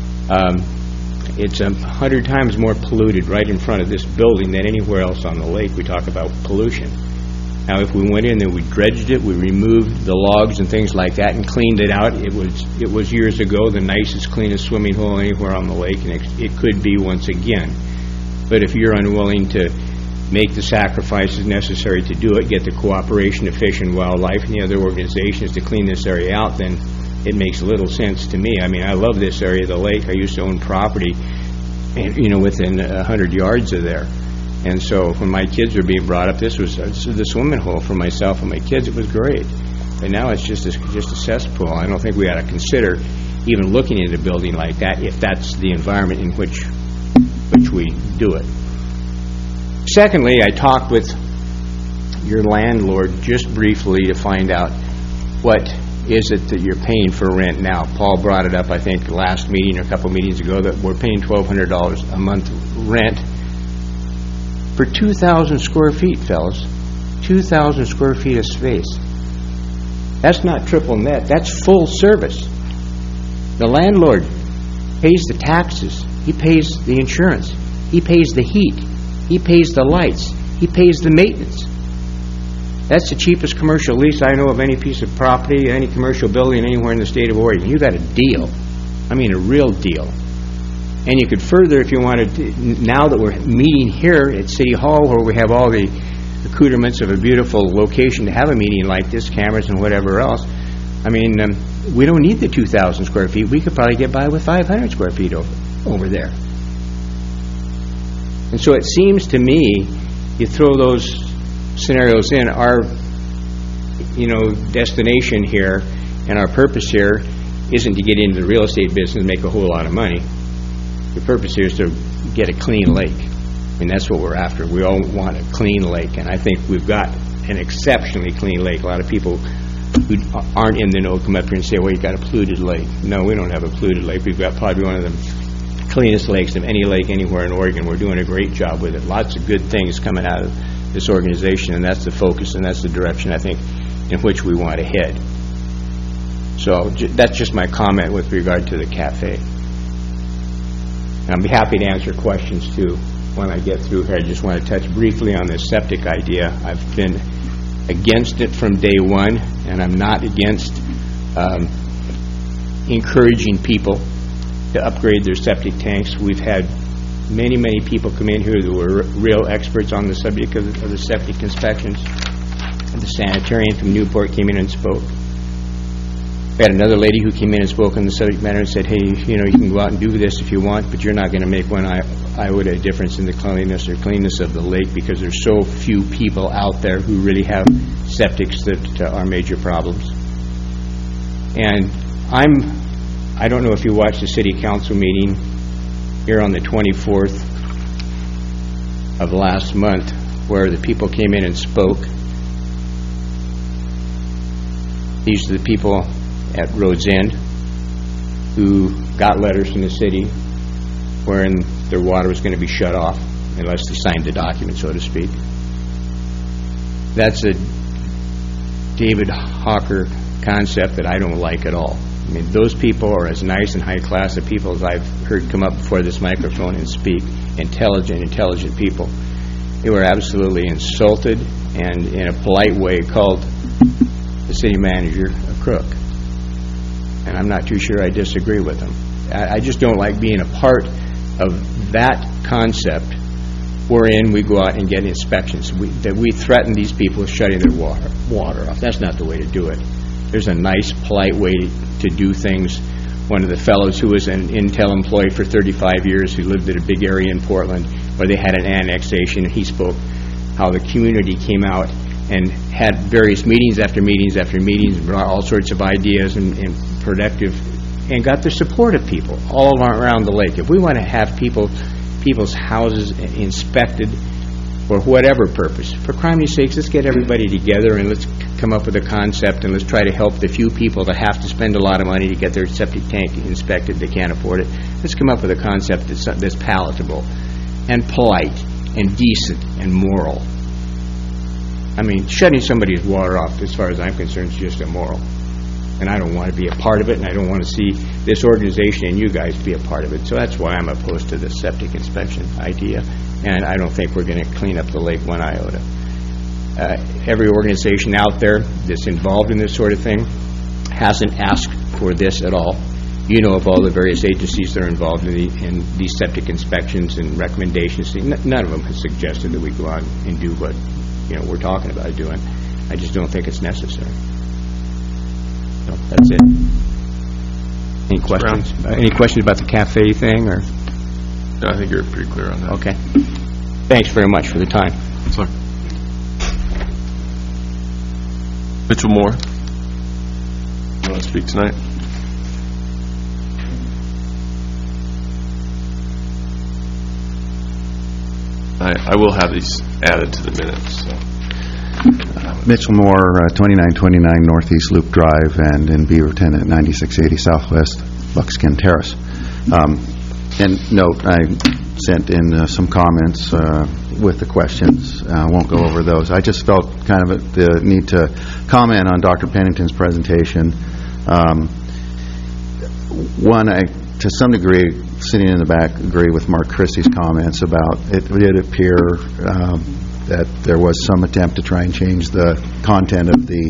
Speaker 11: It's 100 times more polluted right in front of this building than anywhere else on the lake. We talk about pollution. Now, if we went in and we dredged it, we removed the logs and things like that and cleaned it out, it was years ago the nicest, cleanest swimming hole anywhere on the lake, and it could be once again. But if you're unwilling to make the sacrifices necessary to do it, get the cooperation of Fish and Wildlife and the other organizations to clean this area out, then it makes little sense to me. I mean, I love this area of the lake. I used to own property, and within 100 yards of there. And so when my kids were being brought up, this was the swimming hole for myself and my kids. It was great. But now it's just a cesspool. I don't think we ought to consider even looking at a building like that if that's the environment in which we do it. Secondly, I talked with your landlord just briefly to find out what is it that you're paying for rent now. Paul brought it up, I think, last meeting or a couple meetings ago, that we're paying $1,200 a month rent for 2,000 square feet, fellas. 2,000 square feet of space. That's not triple net. That's full service. The landlord pays the taxes. He pays the insurance. He pays the heat. He pays the lights. He pays the maintenance. That's the cheapest commercial lease I know of any piece of property, any commercial building anywhere in the state of Oregon. You got a deal. I mean, a real deal. And you could further, if you wanted to, now that we're meeting here at City Hall, where we have all the accoutrements of a beautiful location to have a meeting like this, cameras and whatever else, I mean, we don't need the 2,000 square feet. We could probably get by with 500 square feet over there. And so it seems to me, you throw those scenarios in, our destination here and our purpose here isn't to get into the real estate business and make a whole lot of money. The purpose here is to get a clean lake. I mean, that's what we're after. We all want a clean lake, and I think we've got an exceptionally clean lake. A lot of people who aren't in the know come up here and say, well, you've got a polluted lake. No, we don't have a polluted lake. We've got probably one of the cleanest lakes of any lake anywhere in Oregon. We're doing a great job with it. Lots of good things coming out of this organization, and that's the focus, and that's the direction, I think, in which we want to head. So that's just my comment with regard to the cafe. I'll be happy to answer questions, too, when I get through here. I just want to touch briefly on this septic idea. I've been against it from day one, and I'm not against encouraging people to upgrade their septic tanks. We've had many, many people come in here who were real experts on the subject of the septic inspections. The sanitarian from Newport came in and spoke. We had another lady who came in and spoke on the subject matter and said, hey, you can go out and do this if you want, but you're not going to make one iota difference in the cleanliness or cleanness of the lake, because there's so few people out there who really have septics that are major problems. And I don't know if you watched the city council meeting here on the 24th. of last month where the people came in and spoke. These are the people at Rhodes End who got letters from the city wherein their water was going to be shut off unless they signed the document, so to speak. That's a David Hawker concept that I don't like at all. I mean, those people are as nice and high class of people as I've heard come up before this microphone and speak. Intelligent people. They were absolutely insulted and, in a polite way, called the city manager a crook. And I'm not too sure I disagree with them. I just don't like being a part of that concept wherein we go out and get inspections. That we threaten these people with shutting their water off. That's not the way to do it. There's a nice, polite way to do things. One of the fellows who was an Intel employee for 35 years who lived in a big area in Portland where they had an annexation, he spoke how the community came out and had various meetings after meetings after meetings and brought all sorts of ideas and productive, and got the support of people all around the lake. If we want to have people's houses inspected for whatever purpose, for criminy sakes, let's get everybody together and let's come up with a concept and let's try to help the few people that have to spend a lot of money to get their septic tank inspected. They can't afford it. Let's come up with a concept that's palatable and polite and decent and moral. I mean, shutting somebody's water off, as far as I'm concerned, is just immoral. And I don't want to be a part of it, and I don't want to see this organization and you guys be a part of it. So that's why I'm opposed to the septic inspection idea, and I don't think we're going to clean up the lake one iota. Every organization out there that's involved in this sort of thing hasn't asked for this at all. You know of all the various agencies that are involved in these septic inspections and recommendations. None of them has suggested that we go out and do what we're talking about doing. I just don't think it's necessary. So that's it. Any questions? Any questions about the cafe thing? Or?
Speaker 1: No, I think you're pretty clear on that.
Speaker 11: Okay. Thanks very much for the time.
Speaker 1: Sorry. Mitchell Moore, you want to speak tonight? I will have these added to the minutes. So.
Speaker 12: Mitchell Moore, 2929 Northeast Loop Drive, and in Beaverton at 9680 Southwest Buckskin Terrace. And note, I sent in some comments with the questions. I won't go over those. I just felt kind of the need to comment on Dr. Pennington's presentation. One, to some degree, sitting in the back, agree with Mark Christie's comments about it did appear that there was some attempt to try and change the content of the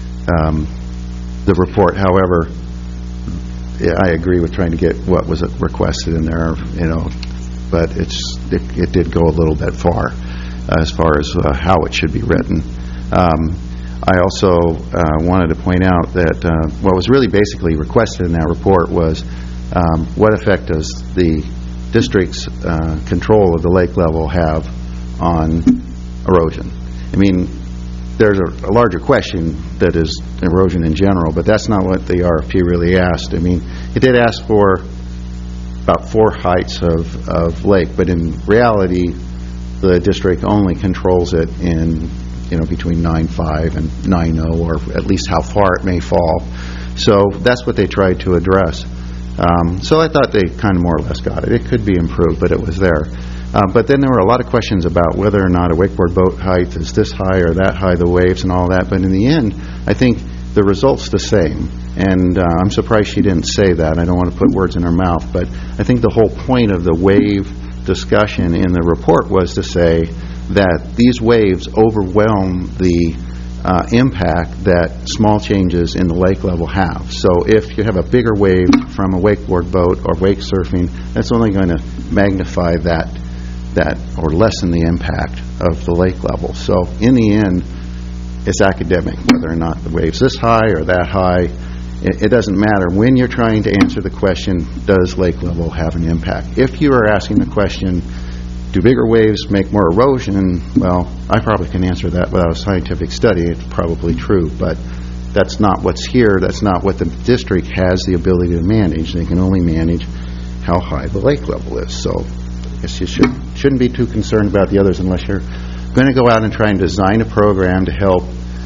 Speaker 12: report. However, I agree with trying to get what was requested in there, but it did go a little bit far as how it should be written. I also wanted to point out that what was really basically requested in that report was what effect does the district's control of the lake level have on erosion. I mean, there's a larger question that is erosion in general, but that's not what the RFP really asked. I mean, it did ask for about 4 heights of lake, but in reality, the district only controls it in, between 9.5 and 9.0, or at least how far it may fall. So that's what they tried to address. So I thought they kind of more or less got it. It could be improved, but it was there. But then there were a lot of questions about whether or not a wakeboard boat height is this high or that high, the waves and all that. But in the end, I think the result's the same. And I'm surprised she didn't say that. I don't want to put words in her mouth. But I think the whole point of the wave discussion in the report was to say that these waves overwhelm the impact that small changes in the lake level have. So if you have a bigger wave from a wakeboard boat or wake surfing, that's only going to magnify that or lessen the impact of the lake level. So in the end, it's academic whether or not the wave's this high or that high. It doesn't matter. When you're trying to answer the question, does lake level have an impact? If you are asking the question, do bigger waves make more erosion? Well, I probably can answer that without a scientific study. It's probably true, but that's not what's here. That's not what the district has the ability to manage. They can only manage how high the lake level is. So I guess you should shouldn't be too concerned about the others unless you're going to go out and try and design a program to help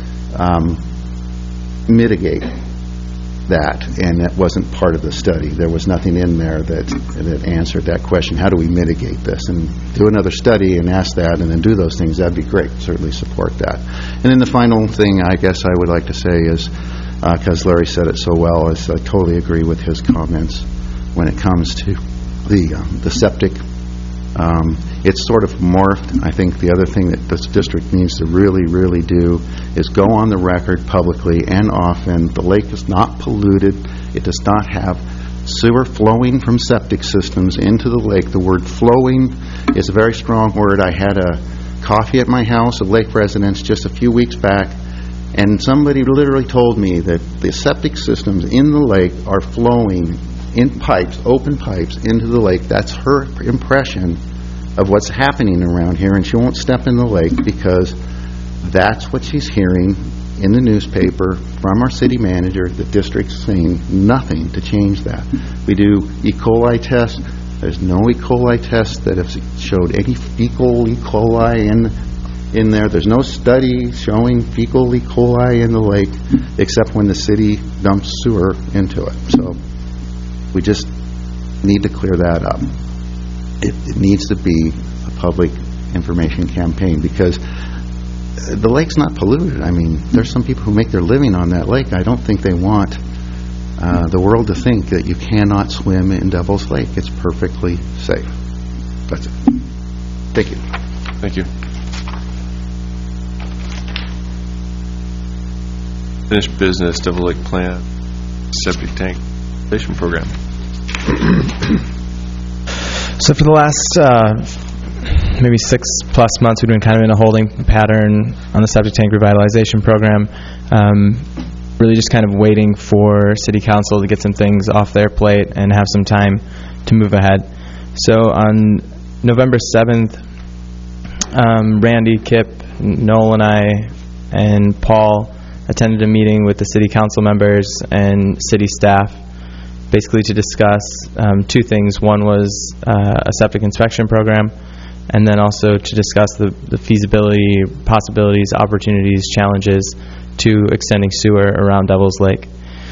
Speaker 12: mitigate that, and that wasn't part of the study. There was nothing in there that answered that question. How do we mitigate this? And do another study and ask that, and then do those things. That'd be great. Certainly support that. And then the final thing I guess I would like to say is, because Larry said it so well, is I totally agree with his comments when it comes to the septic. It's sort of morphed. I think the other thing that this district needs to really, really do is go on the record publicly and often. The lake is not polluted. It does not have sewer flowing from septic systems into the lake. The word flowing is a very strong word. I had a coffee at my house, a lake residence, just a few weeks back, and somebody literally told me that the septic systems in the lake are flowing in pipes, open pipes, into the lake. That's her impression of what's happening around here, and she won't step in the lake because that's what she's hearing in the newspaper from our city manager. The district's saying nothing to change that. We do E. coli tests. There's no E. coli tests that have showed any fecal E. coli in there. There's no study showing fecal E. coli in the lake except when the city dumps sewer into it. So we just need to clear that up. It needs to be a public information campaign because the lake's not polluted. I mean, there's some people who make their living on that lake. I don't think they want the world to think that you cannot swim in Devil's Lake. It's perfectly safe. That's it. Thank you.
Speaker 1: Thank you. Finished business, Devil Lake Plant, septic tank station program.
Speaker 13: So for the last maybe 6+ months, we've been kind of in a holding pattern on the septic tank revitalization program, really just kind of waiting for City Council to get some things off their plate and have some time to move ahead. So on November 7th, Randy, Kip, Noel, and I, and Paul attended a meeting with the City Council members and city staff, basically to discuss two things. One was a septic inspection program, and then also to discuss the feasibility, possibilities, opportunities, challenges to extending sewer around Devil's Lake.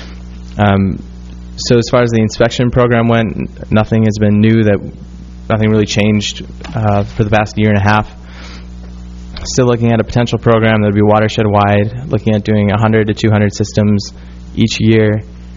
Speaker 13: So as far as the inspection program went, nothing has been new, nothing really changed for the past year and a half. Still looking at a potential program that would be watershed-wide, looking at doing 100 to 200 systems each year,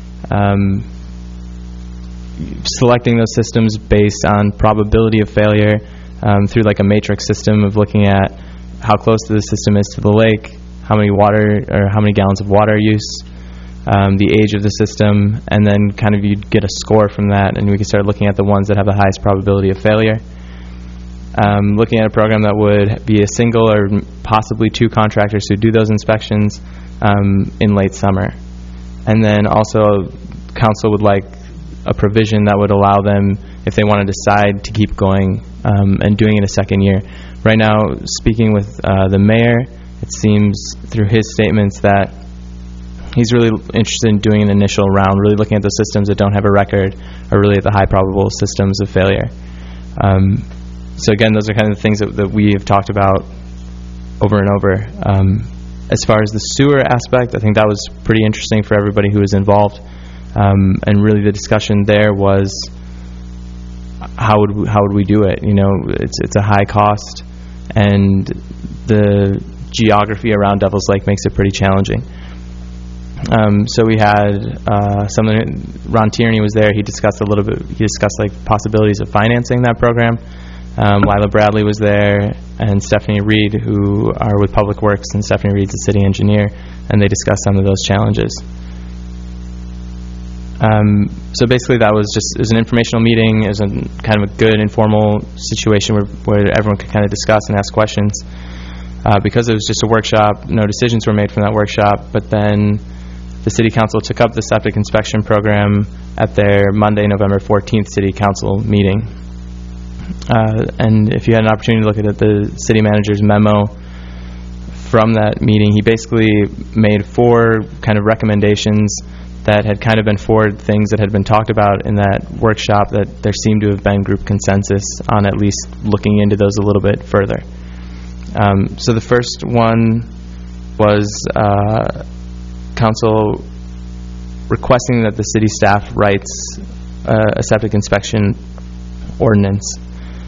Speaker 13: selecting those systems based on probability of failure through like a matrix system of looking at how close the system is to the lake, how many gallons of water use, the age of the system, and then kind of you'd get a score from that, and we could start looking at the ones that have the highest probability of failure. Looking at a program that would be a single or possibly two contractors who do those inspections in late summer. And then also council would like a provision that would allow them, if they want to decide to keep going and doing it a second year. Right now, speaking with the mayor, it seems through his statements that he's really interested in doing an initial round, really looking at the systems that don't have a record or really at the high probable systems of failure. So again, those are kind of the things that we have talked about over and over. As far as the sewer aspect, I think that was pretty interesting for everybody who was involved. And really the discussion there was how would we do it? You know, it's a high cost, and the geography around Devil's Lake makes it pretty challenging. So we had Ron Tierney was there. He discussed like possibilities of financing that program. Lila Bradley was there, and Stephanie Reed, who are with Public Works, and Stephanie Reed's the city engineer, and they discussed some of those challenges. So basically that was an informational meeting. It was a kind of a good informal situation where everyone could kind of discuss and ask questions. Because it was just a workshop, no decisions were made from that workshop, but then the City Council took up the septic inspection program at their Monday, November 14th City Council meeting. And if you had an opportunity to look at the city manager's memo from that meeting, he basically made 4 kind of recommendations that had kind of been forward things that had been talked about in that workshop that there seemed to have been group consensus on at least looking into those a little bit further. So the first one was council requesting that the city staff writes a septic inspection ordinance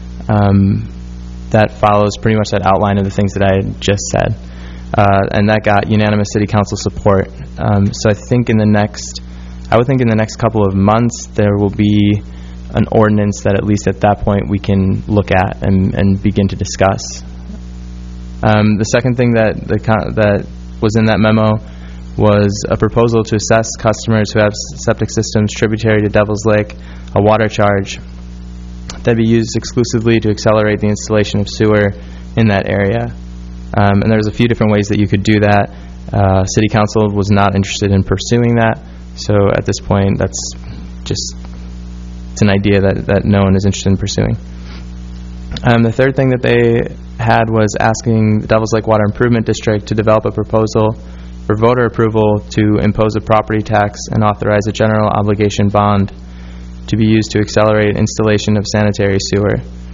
Speaker 13: that follows pretty much that outline of the things that I had just said. And that got unanimous city council support. So I think I would think in the next couple of months there will be an ordinance that at least at that point we can look at and begin to discuss. The second thing that was in that memo was a proposal to assess customers who have septic systems tributary to Devil's Lake a water charge that be used exclusively to accelerate the installation of sewer in that area. And there's a few different ways that you could do that. City Council was not interested in pursuing that, so at this point it's an idea that no one is interested in pursuing. The third thing that they had was asking the Devil's Lake Water Improvement District to develop a proposal for voter approval to impose a property tax and authorize a general obligation bond to be used to accelerate installation of sanitary sewer.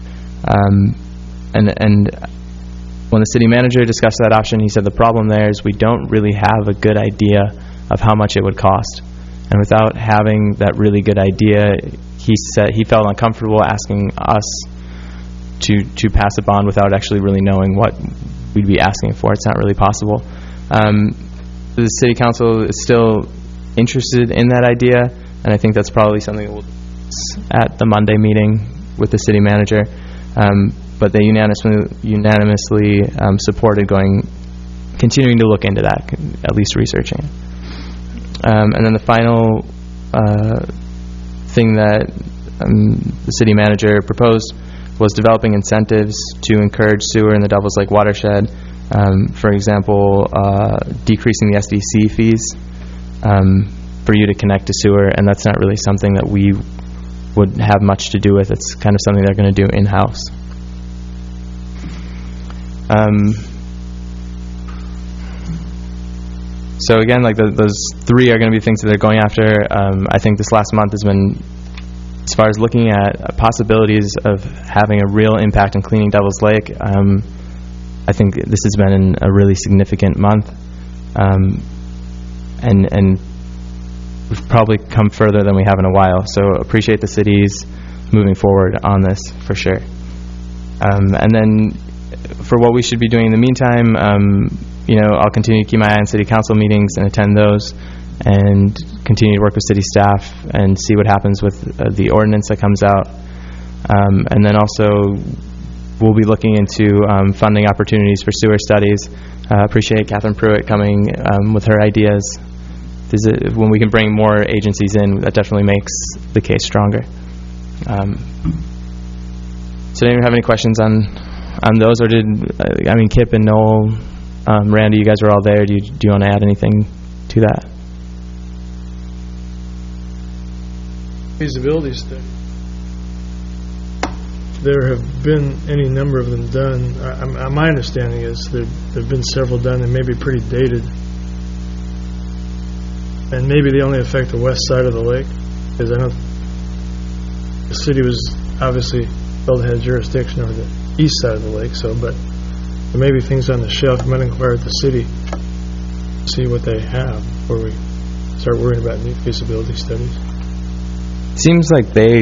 Speaker 13: And when the city manager discussed that option, he said the problem there is we don't really have a good idea of how much it would cost. And without having that really good idea, he said he felt uncomfortable asking us to pass a bond without actually really knowing what we'd be asking for. It's not really possible. The city council is still interested in that idea, and I think that's probably something that we'll discuss at the Monday meeting with the city manager. But they unanimously supported continuing to look into that, at least researching it. And then the final thing that the city manager proposed was developing incentives to encourage sewer in the Devil's Lake watershed. For example, decreasing the SDC fees for you to connect to sewer, and that's not really something that we would have much to do with. It's kind of something they're going to do in-house. So again, like those three are going to be things that they're going after. I think this last month has been, as far as looking at possibilities of having a real impact in cleaning Devil's Lake, I think this has been a really significant month. And we've probably come further than we have in a while. So appreciate the cities moving forward on this for sure. And then for what we should be doing in the meantime, I'll continue to keep my eye on city council meetings and attend those, and continue to work with city staff and see what happens with the ordinance that comes out. And then also we'll be looking into funding opportunities for sewer studies. Appreciate Catherine Pruitt coming with her ideas. When we can bring more agencies in, that definitely makes the case stronger. So anyone have any questions on those, or Kip and Noel, Randy, you guys were all there. Do you want to add anything to that?
Speaker 4: Feasibility study. There have been any number of them done. My understanding is there have been several done and maybe pretty dated. And maybe they only affect the west side of the lake, because I know the city was obviously felt it had jurisdiction over the east side of the lake. But there may be things on the shelf. Might inquire at the city, see what they have before we start worrying about new feasibility studies.
Speaker 13: Seems like they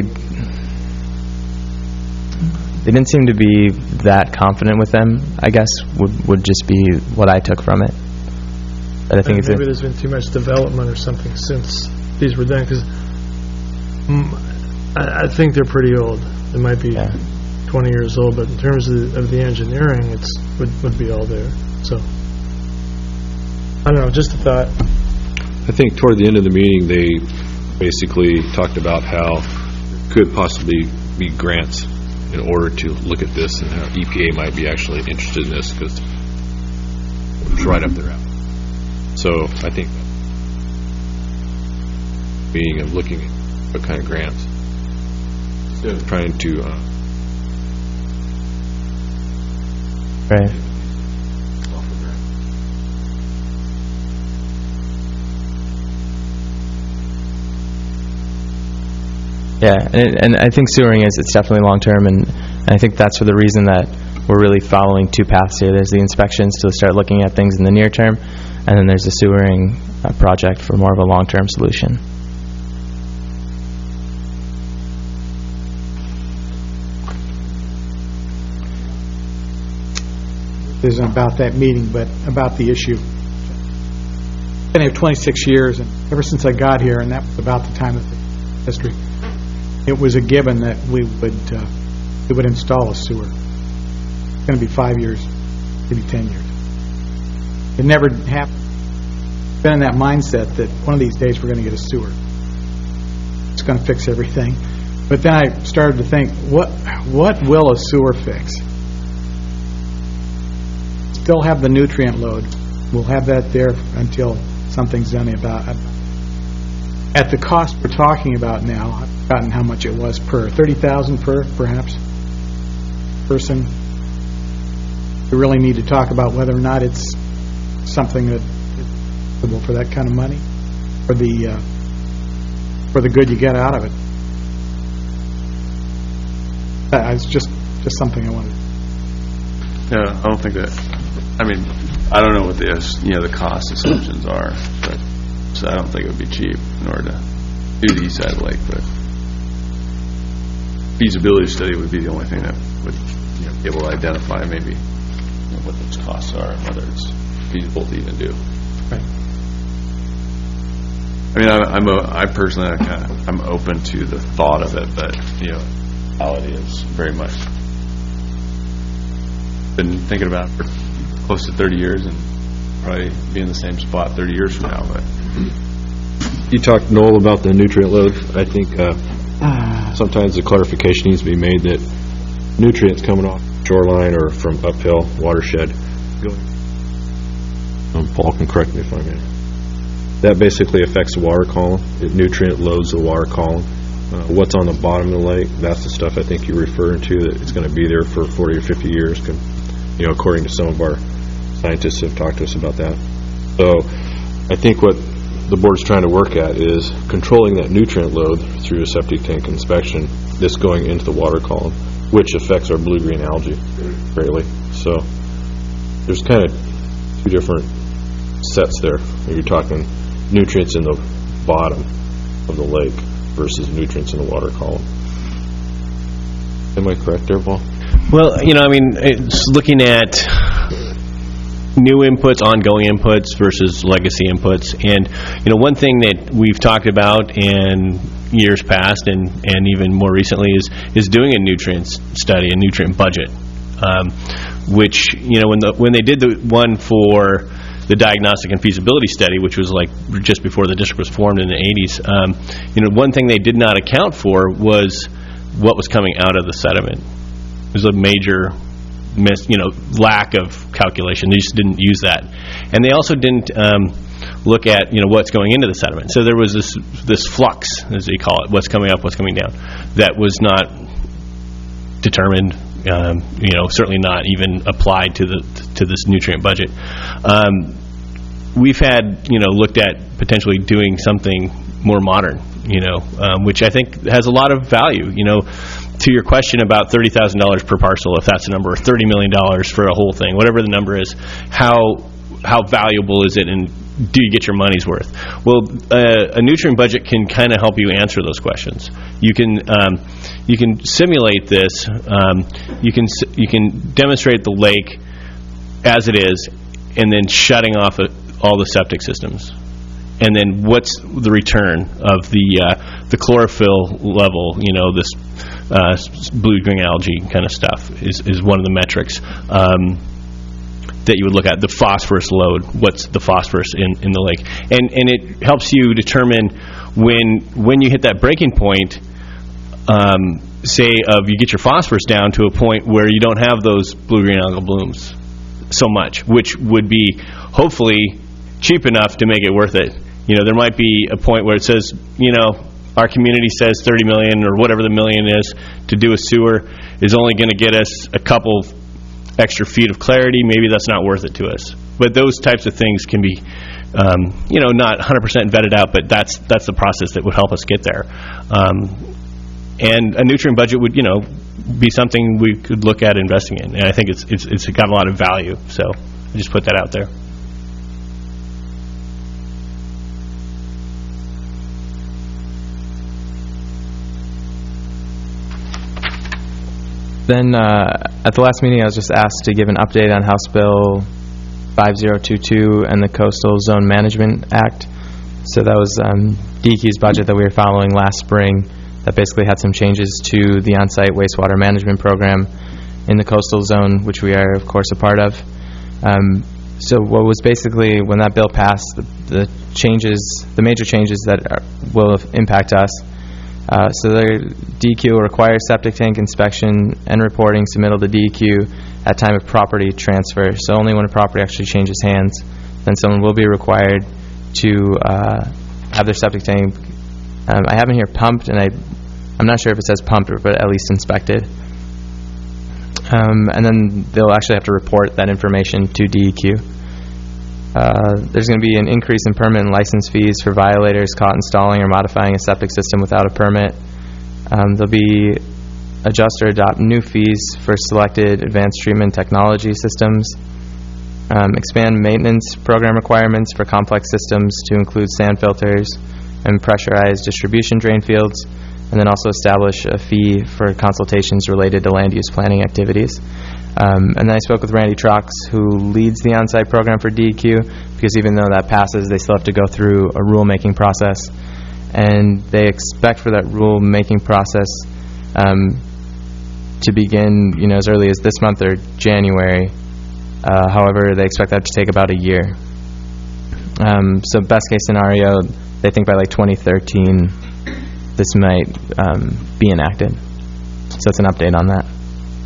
Speaker 13: didn't seem to be that confident with them, I guess, would just be what I took from it. But I think
Speaker 4: maybe there's been too much development or something since these were done, because I think they're pretty old. They might be 20 years old, but in terms of the engineering, it would be all there. So, I don't know, just a thought.
Speaker 5: I think toward the end of the meeting, they basically talked about how there could possibly be grants in order to look at this, and how EPA might be actually interested in this, because it's right up their alley. So I think meeting of looking at what kind of grants, instead of trying to
Speaker 13: right. Yeah, and I think sewering it's definitely long-term, and I think that's for the reason that we're really following two paths here. There's the inspections to start looking at things in the near term, and then there's the sewering project for more of a long-term solution.
Speaker 6: It isn't about that meeting, but about the issue. I've been here 26 years, and ever since I got here, and that was about the time of the history, it was a given that we would install a sewer. It's going to be 5 years, maybe 10 years. It never happened. Been in that mindset that one of these days we're going to get a sewer. It's going to fix everything. But then I started to think, what will a sewer fix? Still have the nutrient load. We'll have that there until something's done about it. At the cost we're talking about now, I've forgotten how much it was per, 30,000 per, perhaps, person. We really need to talk about whether or not it's something that is suitable for that kind of money, for the good you get out of it. It's just something I wanted.
Speaker 1: Yeah, I don't think that. I mean, I don't know what the cost assumptions are, but so I don't think it would be cheap in order to do the east side of the lake. But feasibility study would be the only thing that would be able to identify maybe what those costs are and whether it's feasible to even do.
Speaker 6: Right.
Speaker 1: I mean, I personally, I'm open to the thought of it, but reality is very much been thinking about it for close to 30 years and probably be in the same spot 30 years from now. But
Speaker 5: you talked, Noel, about the nutrient load. I think sometimes the clarification needs to be made that nutrients coming off shoreline or from uphill watershed, Paul can correct me if I'm in, that basically affects the water column. It nutrient loads the water column. What's on the bottom of the lake, that's the stuff I think you're referring to, that it's going to be there for 40 or 50 years, according to some of our scientists have talked to us about that. So I think what the board's trying to work at is controlling that nutrient load through a septic tank inspection that's going into the water column, which affects our blue-green algae greatly. So there's kind of two different sets there. You're talking nutrients in the bottom of the lake versus nutrients in the water column. Am I correct there, Paul?
Speaker 2: Well, it's looking at new inputs, ongoing inputs versus legacy inputs. And, one thing that we've talked about in years past and even more recently is doing a nutrients study, a nutrient budget, which, when they did the one for the diagnostic and feasibility study, which was like just before the district was formed in the 80s, one thing they did not account for was what was coming out of the sediment. It was a major lack of calculation. They just didn't use that. And they also didn't look at, what's going into the sediment. So there was this flux, as they call it, what's coming up, what's coming down, that was not determined, certainly not even applied to this nutrient budget. We've had, looked at potentially doing something more modern, which I think has a lot of value. To your question about $30,000 per parcel, if that's the number, or $30 million for a whole thing, whatever the number is, how valuable is it, and do you get your money's worth? Well, a nutrient budget can kind of help you answer those questions. You can simulate this. You can demonstrate the lake as it is, and then shutting off all the septic systems. And then what's the return of the chlorophyll level, this blue-green algae kind of stuff is one of the metrics that you would look at. The phosphorus load, what's the phosphorus in the lake. And it helps you determine when you hit that breaking point, you get your phosphorus down to a point where you don't have those blue-green algal blooms so much, which would be hopefully cheap enough to make it worth it. There might be a point where it says, our community says 30 million or whatever the million is to do a sewer is only going to get us a couple extra feet of clarity. Maybe that's not worth it to us. But those types of things can be, not 100% vetted out, but that's the process that would help us get there. And a nutrient budget would, be something we could look at investing in. And I think it's got a lot of value. So I just put that out there.
Speaker 13: Then, at the last meeting, I was just asked to give an update on House Bill 5022 and the Coastal Zone Management Act. So that was DEQ's budget that we were following last spring that basically had some changes to the on-site wastewater management program in the coastal zone, which we are, of course, a part of. So what was basically, when that bill passed, the major changes that will impact us. So the DEQ will require septic tank inspection and reporting submittal to DEQ at time of property transfer. So only when a property actually changes hands, then someone will be required to have their septic tank, I have it here pumped, and I'm not sure if it says pumped, but at least inspected. And then they'll actually have to report that information to DEQ. There's going to be an increase in permit and license fees for violators caught installing or modifying a septic system without a permit. There'll be adjust or adopt new fees for selected advanced treatment technology systems. Expand maintenance program requirements for complex systems to include sand filters and pressurized distribution drain fields, and then also establish a fee for consultations related to land use planning activities. And then I spoke with Randy Trox, who leads the on-site program for DEQ, because even though that passes, they still have to go through a rule-making process. And they expect for that rule-making process to begin, as early as this month or January. However, they expect that to take about a year. So best case scenario, they think by 2013, this might be enacted. So it's an update on that.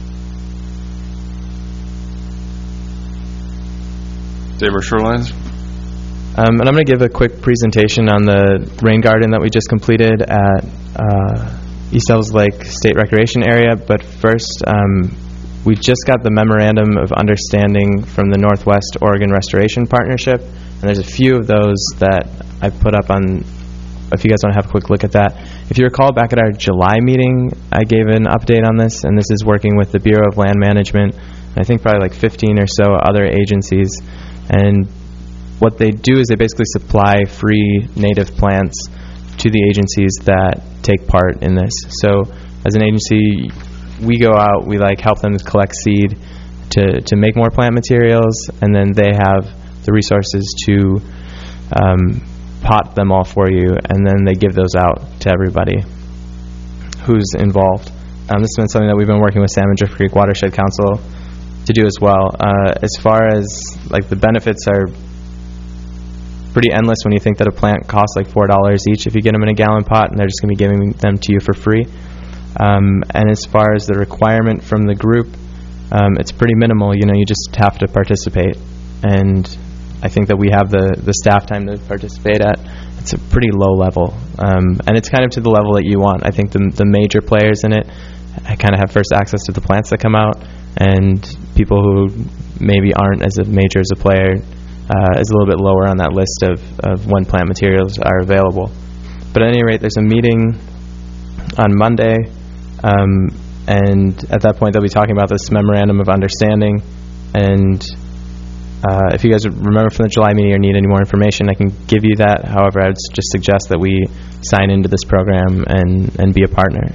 Speaker 1: Save our shorelines.
Speaker 13: And I'm going to give a quick presentation on the rain garden that we just completed at East Devils Lake State Recreation Area. But first, we just got the Memorandum of Understanding from the Northwest Oregon Restoration Partnership. And there's a few of those that I put up on, if you guys want to have a quick look at that. If you recall, back at our July meeting, I gave an update on this, and this is working with the Bureau of Land Management, and I think probably 15 or so other agencies. And what they do is they basically supply free native plants to the agencies that take part in this. So as an agency, we go out, we help them collect seed to make more plant materials, and then they have the resources to pot them all for you, and then they give those out to everybody who's involved. This has been something that we've been working with Salmon Drift Creek Watershed Council to do as well. As far as the benefits are pretty endless when you think that a plant costs $4 each if you get them in a gallon pot, and they're just going to be giving them to you for free. And as far as the requirement from the group, it's pretty minimal. You just have to participate, and I think that we have the staff time to participate at. It's a pretty low level, and it's kind of to the level that you want. I think the major players in it kind of have first access to the plants that come out, and people who maybe aren't as major as a player is a little bit lower on that list of when plant materials are available. But at any rate, there's a meeting on Monday, and at that point they'll be talking about this Memorandum of Understanding. And if you guys remember from the July meeting or need any more information, I can give you that. However, I would just suggest that we sign into this program and be a partner.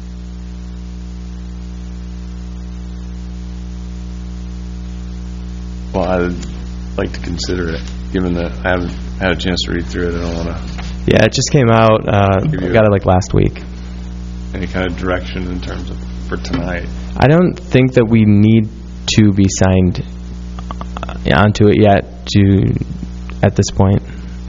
Speaker 1: Well, I'd like to consider it, given that I haven't had a chance to read through it. I don't want to...
Speaker 13: Yeah, it just came out, I got it last week.
Speaker 1: Any kind of direction in terms of for tonight?
Speaker 13: I don't think that we need to be signed onto it yet at this point.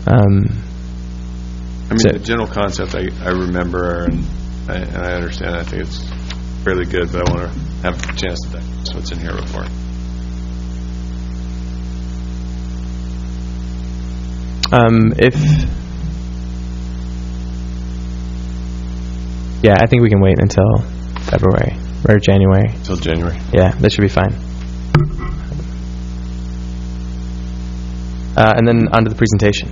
Speaker 1: The general concept I remember, and I understand. I think it's fairly good, but I want to have a chance to digest what's in here before.
Speaker 13: I think we can wait until February or January.
Speaker 1: Until January.
Speaker 13: Yeah, that should be fine. And then on to the presentation.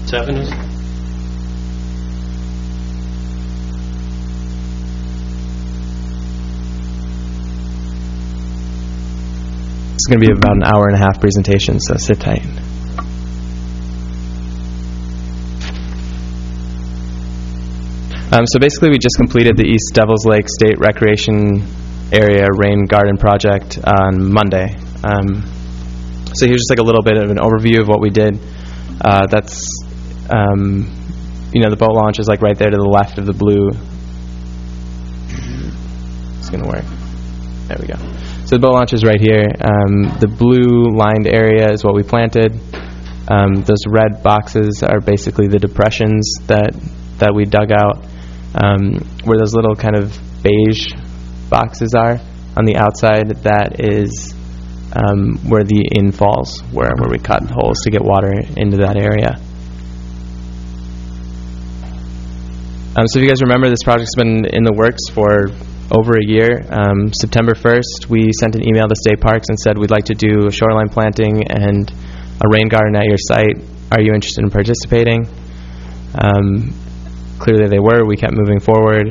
Speaker 2: 7 is?
Speaker 13: It's going to be about an hour and a half presentation, so sit tight. So basically we just completed the East Devils Lake State Recreation Area Rain Garden Project on Monday. So here's just like a little bit of an overview of what we did. That's, the boat launch is like right there to the left of the blue. It's going to work. There we go. So the boat launch is right here. The blue lined area is what we planted. Those red boxes are basically the depressions that we dug out. Where those little kind of beige boxes are on the outside, that is where the infalls were, where we cut holes to get water into that area. So if you guys remember, this project's been in the works for over a year. September 1st, we sent an email to State Parks and said we'd like to do a shoreline planting and a rain garden at your site. Are you interested in participating? Clearly they were. We kept moving forward.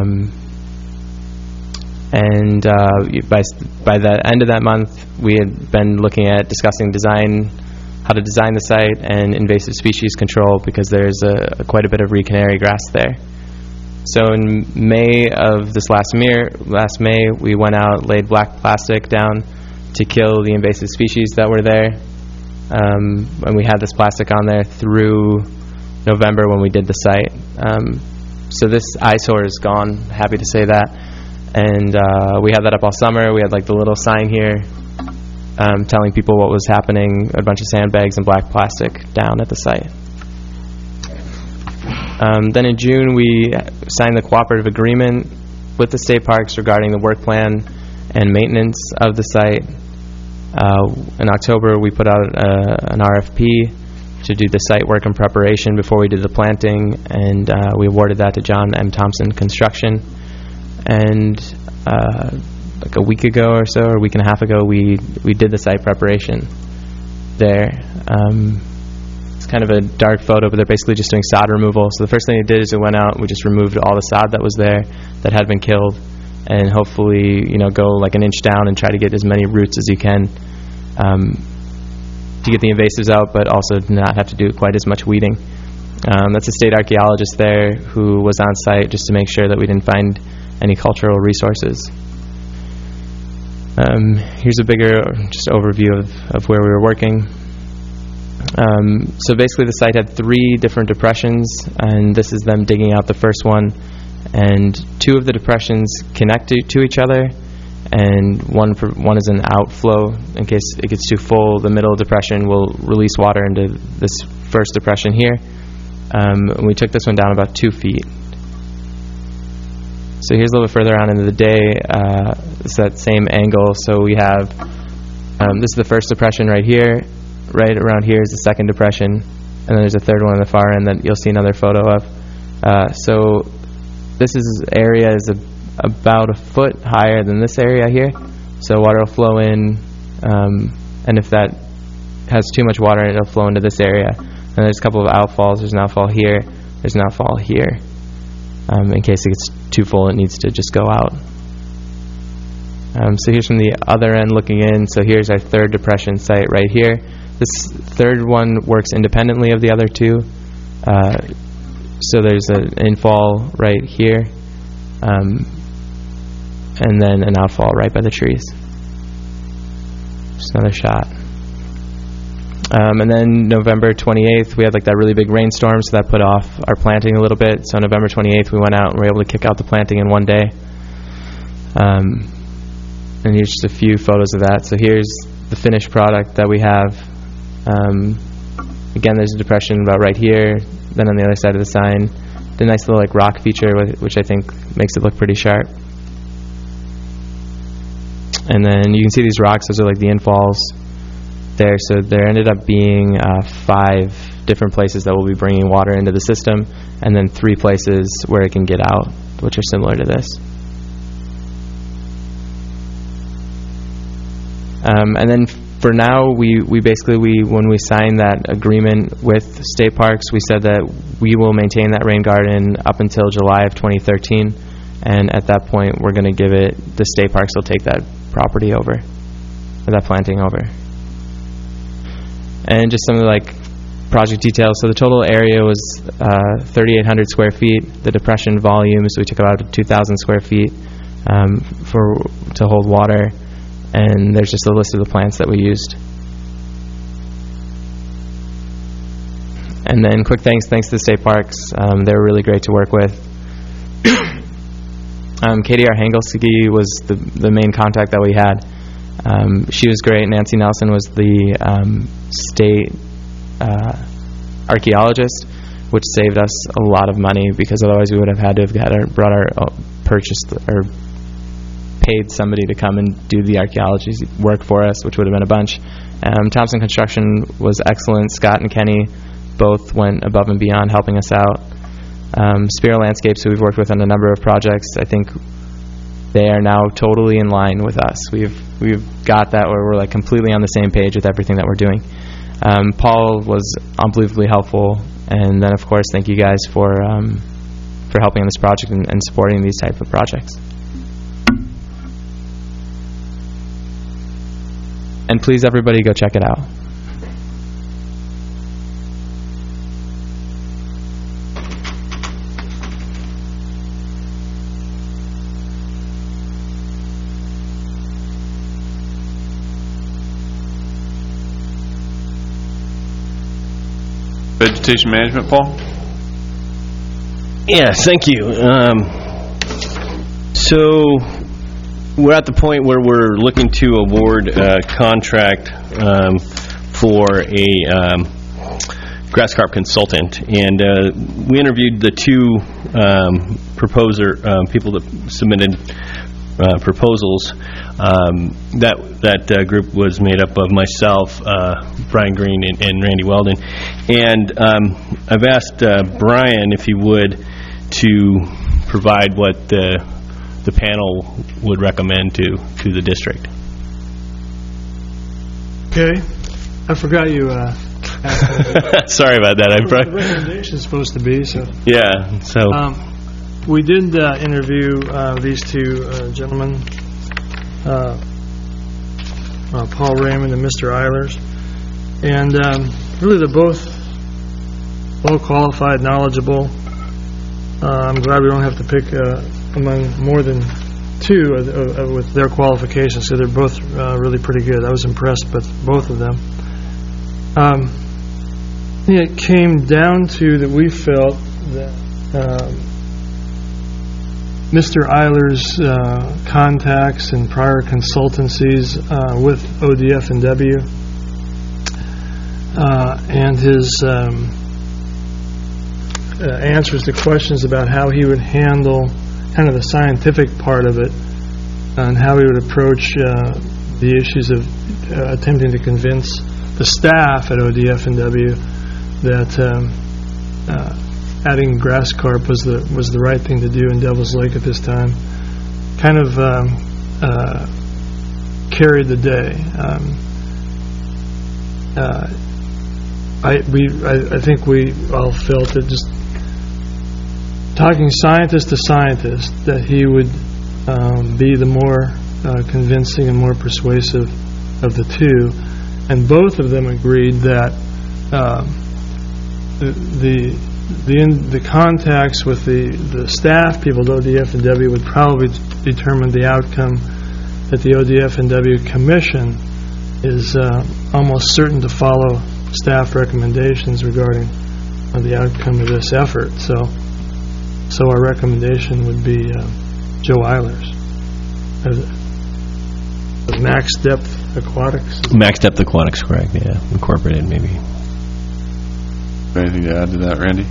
Speaker 13: And by the end of that month, we had been looking at discussing how to design the site and invasive species control, because there's quite a bit of reed-canary grass there. So in May of this last May, we went out, laid black plastic down to kill the invasive species that were there. And we had this plastic on there through November when we did the site. So this eyesore is gone, happy to say that. And we had that up all summer. We had like the little sign here telling people what was happening, a bunch of sandbags and black plastic down at the site. Then in June, we signed the cooperative agreement with the state parks regarding the work plan and maintenance of the site. In October, we put out an RFP to do the site work and preparation before we did the planting, and we awarded that to John M. Thompson Construction. And like a week ago or so, or a week and a half ago, we did the site preparation there. It's kind of a dark photo, but they're basically just doing sod removal. So the first thing they did is they went out and we just removed all the sod that was there that had been killed, and hopefully, go like an inch down and try to get as many roots as you can to get the invasives out, but also not have to do quite as much weeding. That's a state archaeologist there who was on site just to make sure that we didn't find any cultural resources. Here's a bigger just overview of where we were working. So basically the site had 3 different depressions, and this is them digging out the first one, and 2 of the depressions connect to each other, and one is an outflow in case it gets too full. The middle depression will release water into this first depression here. We took this one down about 2 feet. So here's a little bit further on into the day. It's that same angle. So we have this is the first depression right here. Right around here is the second depression, and then there's a third one on the far end that you'll see another photo of. So this area is about a foot higher than this area here. So water will flow in, and if that has too much water, it'll flow into this area. And there's a couple of outfalls. There's an outfall here. There's an outfall here. In case it gets too full, it needs to just go out. So here's from the other end looking in. So here's our third depression site right here. This third one works independently of the other 2. So there's an infall right here, and then an outfall right by the trees. Just another shot. And then November 28th, we had like that really big rainstorm, so that put off our planting a little bit. So November 28th, we went out and were able to kick out the planting in one day. And here's just a few photos of that. So here's the finished product that we have. Again, there's a depression about right here. Then on the other side of the sign, the nice little like rock feature, which I think makes it look pretty sharp. And then you can see these rocks. Those are like the infalls there. So there ended up being 5 different places that will be bringing water into the system, and then 3 places where it can get out, which are similar to this. And then For now, we basically, when we signed that agreement with State Parks, we said that we will maintain that rain garden up until July of 2013, and at that point, we're going to give it, the State Parks will take that property over, or that planting over. And just some of the project details. So the total area was 3,800 square feet. The depression volume, so we took about 2,000 square feet to hold water. And there's just a list of the plants that we used. And then quick thanks to the State Parks. They were really great to work with. KDR Hangelsky was the main contact that we had. She was great. Nancy Nelson was the state archaeologist, which saved us a lot of money, because otherwise we would have had to have paid somebody to come and do the archaeology work for us, which would have been a bunch. Thompson Construction was excellent. Scott and Kenny both went above and beyond helping us out. Spiro Landscapes, who we've worked with on a number of projects, I think they are now totally in line with us. We've got that where we're completely on the same page with everything that we're doing. Paul was unbelievably helpful, and then of course thank you guys for helping on this project and supporting these type of projects. And please, everybody, go check it out.
Speaker 1: Vegetation management, Paul?
Speaker 14: Yeah, thank you. So we're at the point where we're looking to award a contract for a grass carp consultant, and we interviewed the two people that submitted proposals. That group was made up of myself, Brian Green, and Randy Weldon, and I've asked Brian if he would to provide what the panel would recommend to the district.
Speaker 4: Okay. I forgot you
Speaker 14: sorry about that.
Speaker 4: The recommendation is supposed to be, so.
Speaker 14: Yeah, so.
Speaker 4: We did interview these two gentlemen, Paul Raymond and Mr. Eilers, and really they're both well qualified, knowledgeable. I'm glad we don't have to pick among more than two with their qualifications, so they're both really pretty good. I was impressed with both of them. It came down to that we felt that Mr. Eilers' contacts and prior consultancies with ODF&W and his answers to questions about how he would handle kind of the scientific part of it and how he would approach the issues of attempting to convince the staff at ODF&W that adding grass carp was the right thing to do in Devil's Lake at this time. Kind of carried the day. I think we all felt that just talking scientist to scientist, that he would be the more convincing and more persuasive of the two, and both of them agreed that the contacts with the staff people at ODF&W would probably determine the outcome, that the ODF&W Commission is almost certain to follow staff recommendations regarding the outcome of this effort. So our recommendation would be Joe Eilers. Max Depth Aquatics?
Speaker 14: Max Depth Aquatics, correct, yeah. Incorporated, maybe.
Speaker 1: Anything to add to that, Randy?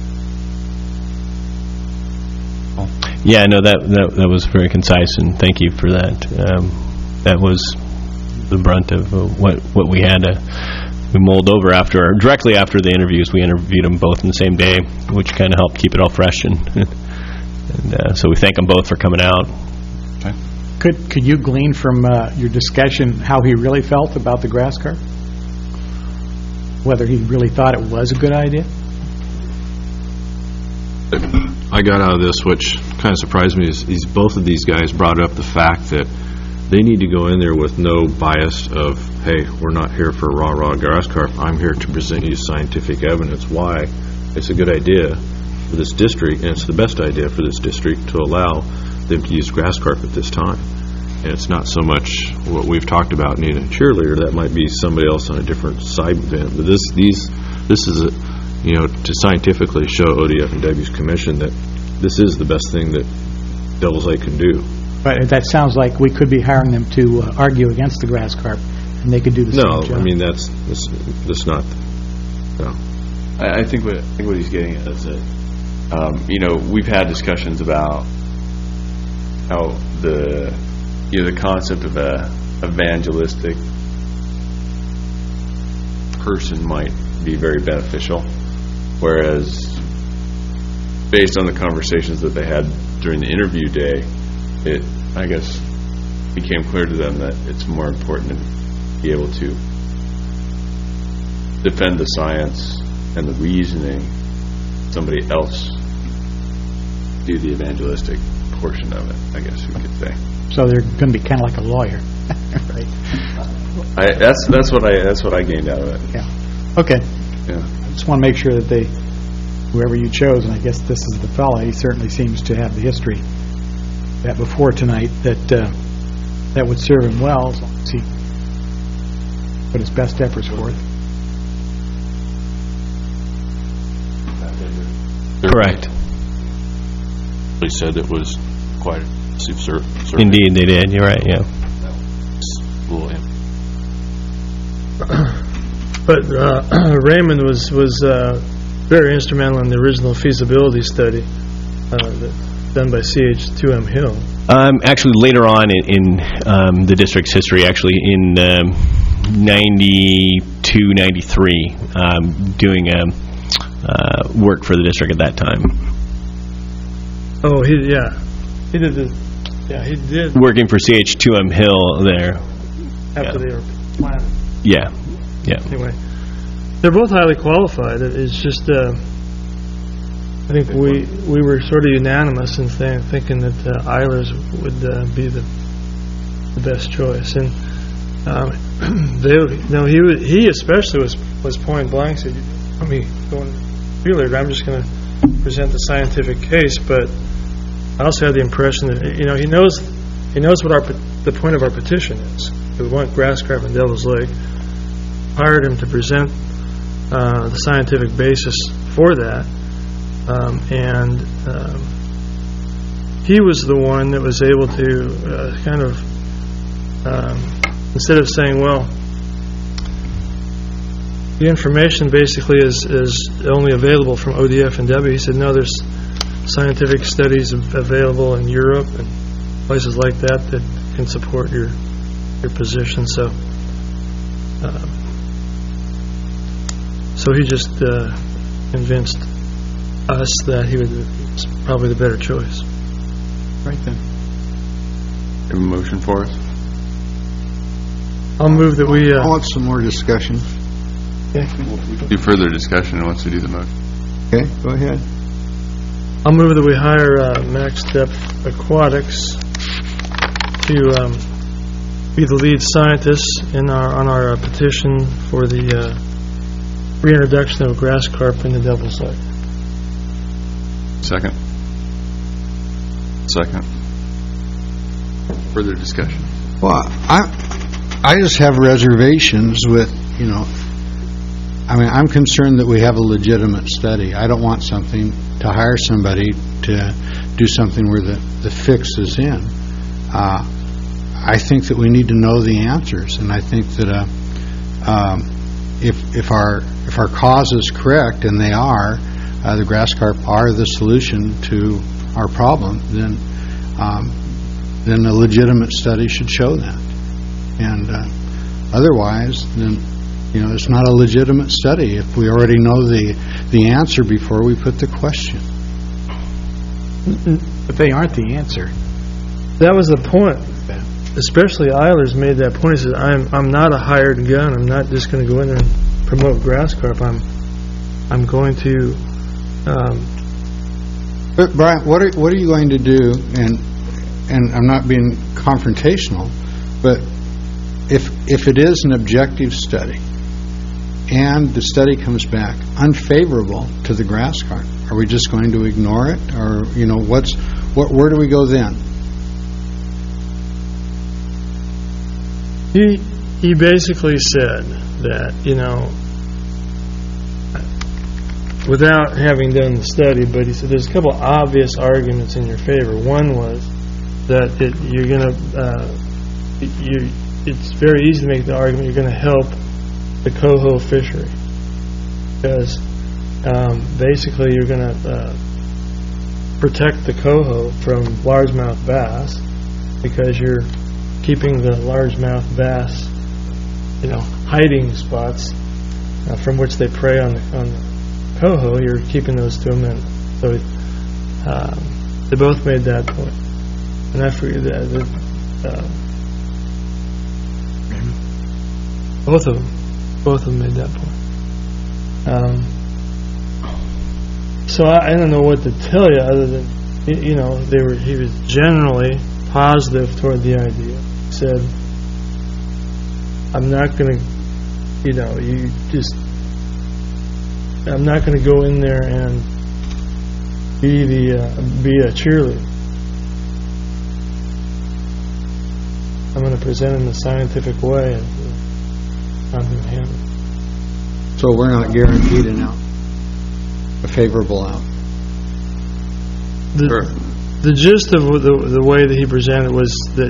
Speaker 14: Yeah, no, that was very concise, and thank you for that. That was the brunt of what we had to mold over directly after the interviews. We interviewed them both in the same day, which kind of helped keep it all fresh, and so we thank them both for coming out.
Speaker 1: Okay.
Speaker 6: Could you glean from your discussion how he really felt about the grass carp? Whether he really thought it was a good idea?
Speaker 5: I got out of this, which kind of surprised me, is both of these guys brought up the fact that they need to go in there with no bias of, hey, we're not here for raw grass carp. I'm here to present you scientific evidence why it's a good idea for this district, and it's the best idea for this district to allow them to use grass carp at this time. And it's not so much what we've talked about needing a cheerleader. That might be somebody else on a different side event. But this is to scientifically show ODF and W's commission that this is the best thing that Devil's Lake can do.
Speaker 6: But that sounds like we could be hiring them to argue against the grass carp, and they could do the same job.
Speaker 5: No, I mean, that's not, no.
Speaker 1: I think what he's getting at is that, we've had discussions about how the concept of a evangelistic person might be very beneficial, whereas based on the conversations that they had during the interview day, it, I guess, became clear to them that it's more important to be able to defend the science and the reasoning, somebody else do the evangelistic portion of it, I guess you could say.
Speaker 6: So they're going to be kind of like a lawyer, right?
Speaker 1: That's what I gained out of it.
Speaker 6: Yeah. Okay.
Speaker 1: Yeah.
Speaker 6: I just want to make sure that whoever you chose, and I guess this is the fella, he certainly seems to have the history that before tonight that would serve him well, as long as he put his best efforts forth.
Speaker 14: Correct.
Speaker 5: They said it was quite a survey.
Speaker 14: Indeed, they did. You're right, yeah.
Speaker 4: But Raymond was very instrumental in the original feasibility study done by CH2M Hill.
Speaker 14: Actually, later on in the district's history, actually in 92, 93, doing work for the district at that time.
Speaker 4: Oh, he did.
Speaker 14: Working for CH2M Hill there.
Speaker 4: After they were planted.
Speaker 14: Yeah.
Speaker 4: Anyway, they're both highly qualified. It's just, I think we were sort of unanimous in thinking that Eilers would be the best choice. And he especially was point blank. Said, I'm just going to present the scientific case, but I also had the impression that he knows what the point of our petition is. We want grass carp in Devil's Lake. Hired him to present the scientific basis for that, and he was the one that was able to kind of instead of saying, well, the information basically is only available from ODF and W. He said, no, there's scientific studies available in Europe and places like that can support your position. So he just convinced us that he was probably the better choice.
Speaker 6: Right then.
Speaker 1: Have a motion for us?
Speaker 4: I'll move that we...
Speaker 15: I want some more discussion.
Speaker 4: Okay.
Speaker 1: We'll do further discussion once we do the motion.
Speaker 15: Okay, go ahead.
Speaker 4: I'll move that we hire Max Step Aquatics to be the lead scientist on our petition for the reintroduction of grass carp in the Devil's Lake.
Speaker 1: Second. Further discussion.
Speaker 15: Well, I just have reservations with, I'm concerned that we have a legitimate study. I don't want something to hire somebody to do something where the fix is in. I think that we need to know the answers, and I think that if our cause is correct, and they are, the grass carp are the solution to our problem, then a legitimate study should show that. And otherwise, then it's not a legitimate study if we already know the answer before we put the question.
Speaker 6: But they aren't the answer.
Speaker 4: That was the point. especially Eilers made that point. He said, I'm not a hired gun. I'm not just going to go in there and promote grass carp. I'm going to...
Speaker 15: But Brian, what are you going to do, and I'm not being confrontational, but if it is an objective study and the study comes back unfavorable to the grass carp, are we just going to ignore it? Or, where do we go then?
Speaker 4: He basically said that, without having done the study, but he said there's a couple obvious arguments in your favor. One was that it's very easy to make the argument you're going to help the coho fishery, because basically you're going to protect the coho from largemouth bass, because you're keeping the largemouth bass, hiding spots from which they prey on the coho. You're keeping those to them, and so they both made that point. And I forget that both of them made that point. So I don't know what to tell you other than he was generally positive toward the idea. He said, I'm not going to, I'm not going to go in there and be a cheerleader. I'm going to present in a scientific way, and I'm going to handle it.
Speaker 15: So we're not guaranteed a favorable out.
Speaker 4: The gist of the way that he presented was that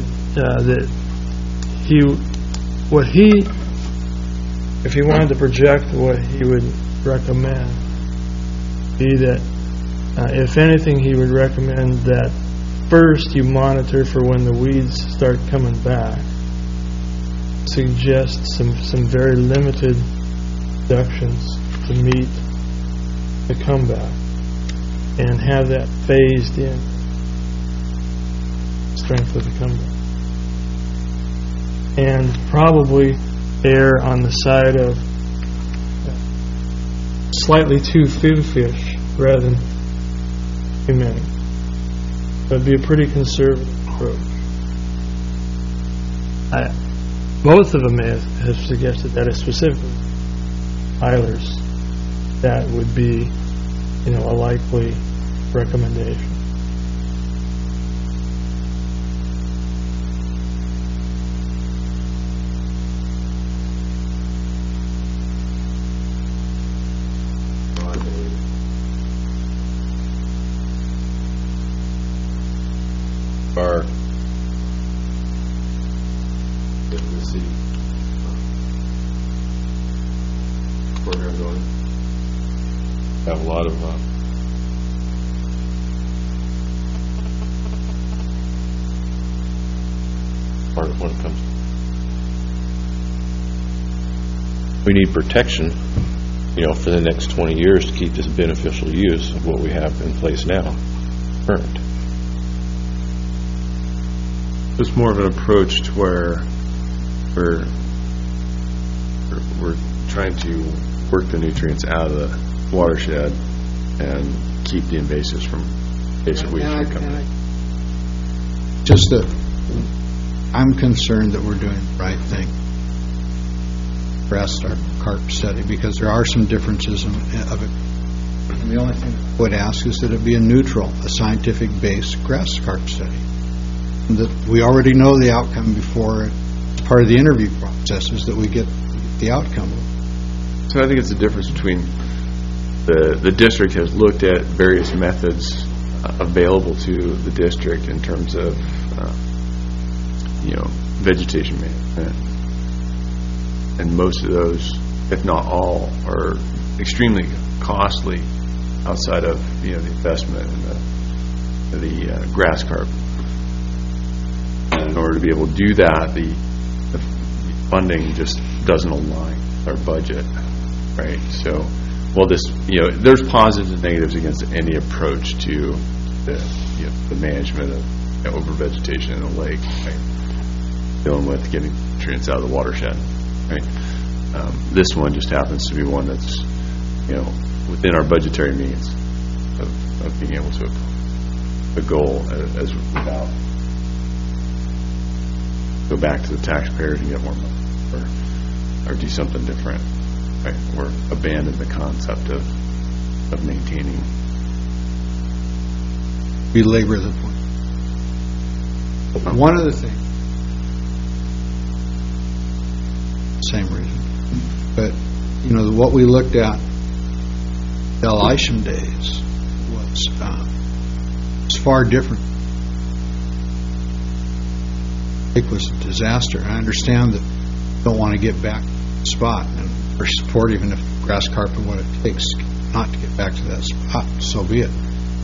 Speaker 4: if he wanted to project what he would recommend, be that if anything, he would recommend that first you monitor for when the weeds start coming back. Suggest some very limited reductions to meet the comeback, and have that phased in strength of the comeback, and probably err on the side of slightly too few fish rather than too many. It would be a pretty conservative approach. Both of them have suggested that, specifically Eilers, that would be, a likely recommendation.
Speaker 5: Program going. Have a lot of part when it comes. We need protection, for the next 20 years to keep this beneficial use of what we have in place now, current.
Speaker 1: It's more of an approach to where we're trying to work the nutrients out of the watershed and keep the invasives from invasive weeds from coming.
Speaker 15: Just that I'm concerned that we're doing the right thing. Grass carp study, because there are some differences of it. And the only thing I would ask is that it be a neutral, a scientific-based grass carp study. And that we already know the outcome before part of the interview process is that we get the outcome.
Speaker 1: So I think it's the difference between the district has looked at various methods available to the district in terms of vegetation management, and most of those, if not all, are extremely costly outside of the investment in the grass carp. And in order to be able to do that, the funding just doesn't align with our budget, right? So, there's positives and negatives against any approach to the management of overvegetation in a lake. Right? dealing with getting nutrients out of the watershed, right? This one just happens to be one that's, within our budgetary means of being able to the goal as without go back to the taxpayers and get more money or do something different, right? Or abandon the concept of maintaining.
Speaker 15: Belabor the point. One of the things, same reason, but what we looked at the Elisham days was far different. It was a disaster. I understand that you don't want to get back to the spot, and we're supportive even if grass carpet what it takes not to get back to that spot, so be it.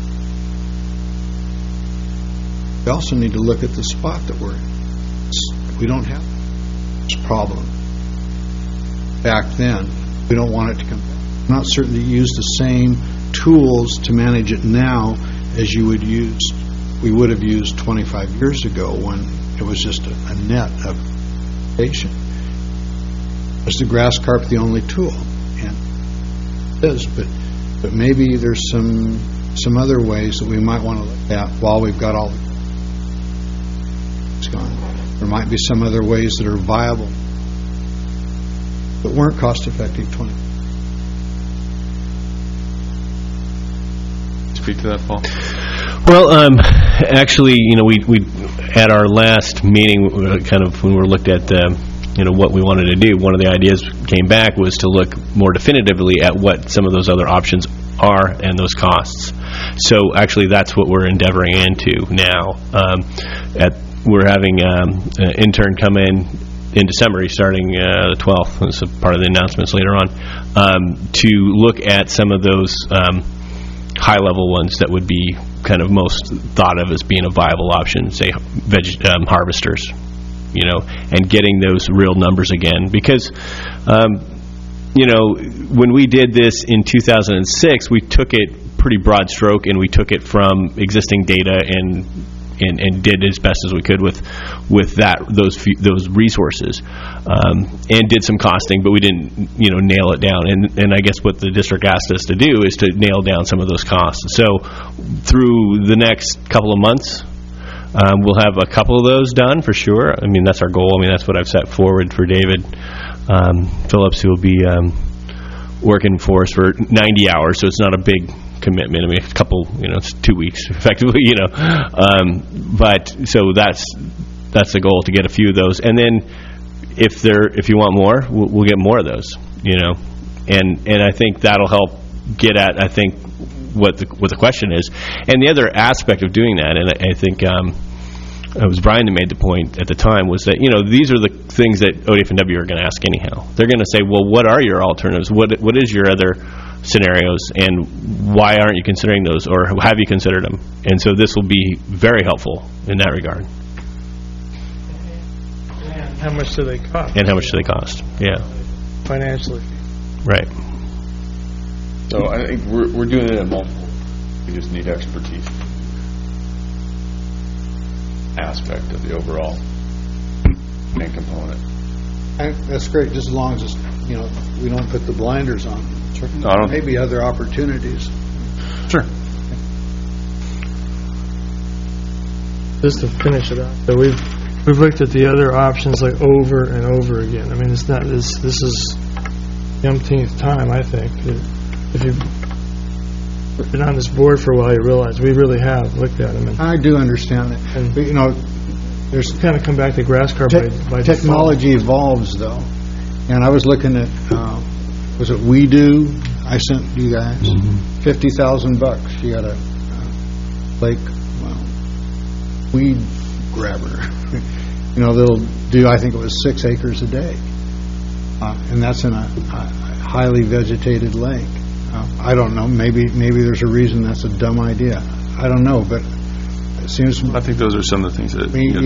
Speaker 15: We also need to look at the spot that we're in. We don't have this problem back then. We don't want it to come back. I'm not certain that you use the same tools to manage it now as we would have used 25 years ago when it was just a net of vegetation. Was the grass carp the only tool? And it is, but maybe there's some other ways that we might want to look at while we've got all the gone. There might be some other ways that are viable but weren't cost effective 20.
Speaker 1: Speak to that, Paul.
Speaker 14: Well, actually, we at our last meeting, kind of when we looked at what we wanted to do, one of the ideas came back was to look more definitively at what some of those other options are and those costs. So actually, that's what we're endeavoring into now. We're having an intern come in December, starting the 12th. This is part of the announcements later on, to look at some of those high-level ones that would be kind of most thought of as being a viable option, say harvesters, and getting those real numbers again. Because, when we did this in 2006, we took it pretty broad stroke, and we took it from existing data and did as best as we could with those resources, and did some costing, but we didn't nail it down. And I guess what the district asked us to do is to nail down some of those costs. So through the next couple of months, we'll have a couple of those done for sure. I mean, that's our goal. I mean, that's what I've set forward for David Phillips, who will be working for us for 90 hours, so it's not a big commitment. I mean, a couple, it's 2 weeks effectively, but so that's the goal, to get a few of those. And then if you want more, we'll get more of those, and I think that'll help get at, I think, what the question is. And the other aspect of doing that, and I think it was Brian that made the point at the time, was that these are the things that ODF&W are going to ask anyhow. They're going to say, well, what are your alternatives? What is your other scenarios, and why aren't you considering those, or have you considered them? And so this will be very helpful in that regard.
Speaker 4: And how much do they cost?
Speaker 14: And how much do they cost? Yeah.
Speaker 4: Financially.
Speaker 14: Right.
Speaker 1: So I think we're doing it at multiple. We just need expertise aspect of the overall main component.
Speaker 15: That's great, just as long as we don't put the blinders on. Maybe other opportunities.
Speaker 1: Sure.
Speaker 4: Just to finish it up, so we've looked at the other options like over and over again. I mean, it's not this is the umpteenth time, I think. If you've been on this board for a while, you realize we really have looked at them. And
Speaker 15: I do understand that. But,
Speaker 4: there's kind of come back to grass carp by
Speaker 15: technology evolves, though. And I was looking at, was it We Do? I sent you guys $50,000. You got a lake weed grabber. They'll do, I think it was 6 acres a day. And that's in a highly vegetated lake. I don't know. Maybe there's a reason that's a dumb idea. I don't know, but it seems.
Speaker 1: I think those are some of the things that.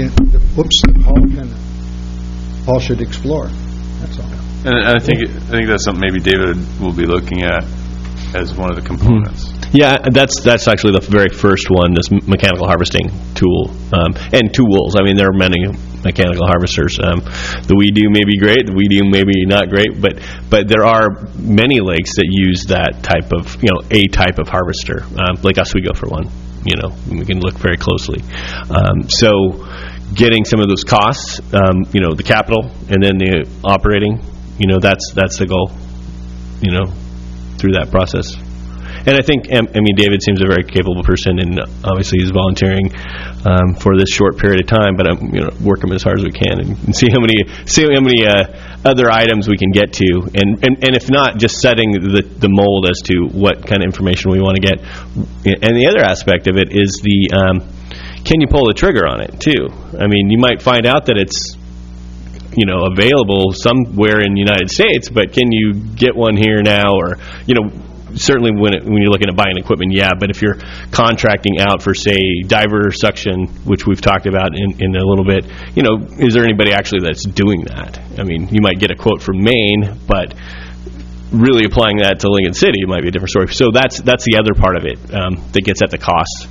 Speaker 15: Paul should explore. That's all.
Speaker 1: And I think that's something maybe David will be looking at as one of the components.
Speaker 14: Yeah, that's actually the very first one, this mechanical harvesting tool, and tools. I mean, there are many mechanical harvesters. The WeDo may be great, the WeDo may be not great, but there are many lakes that use that type of, a type of harvester. Lake Oswego, for one, we can look very closely. So getting some of those costs, the capital, and then the operating, that's the goal, through that process. And I think, David seems a very capable person, and obviously he's volunteering for this short period of time. But I'm work him as hard as we can and see how many other items we can get to, and if not, just setting the mold as to what kind of information we want to get. And the other aspect of it is can you pull the trigger on it too? I mean, you might find out that it's available somewhere in the United States, but can you get one here now, or certainly when you're looking at buying equipment, yeah, but if you're contracting out for, say, diver suction, which we've talked about in a little bit, is there anybody actually that's doing that? I mean, you might get a quote from Maine, but really applying that to Lincoln City might be a different story. So that's the other part of it that gets at the cost.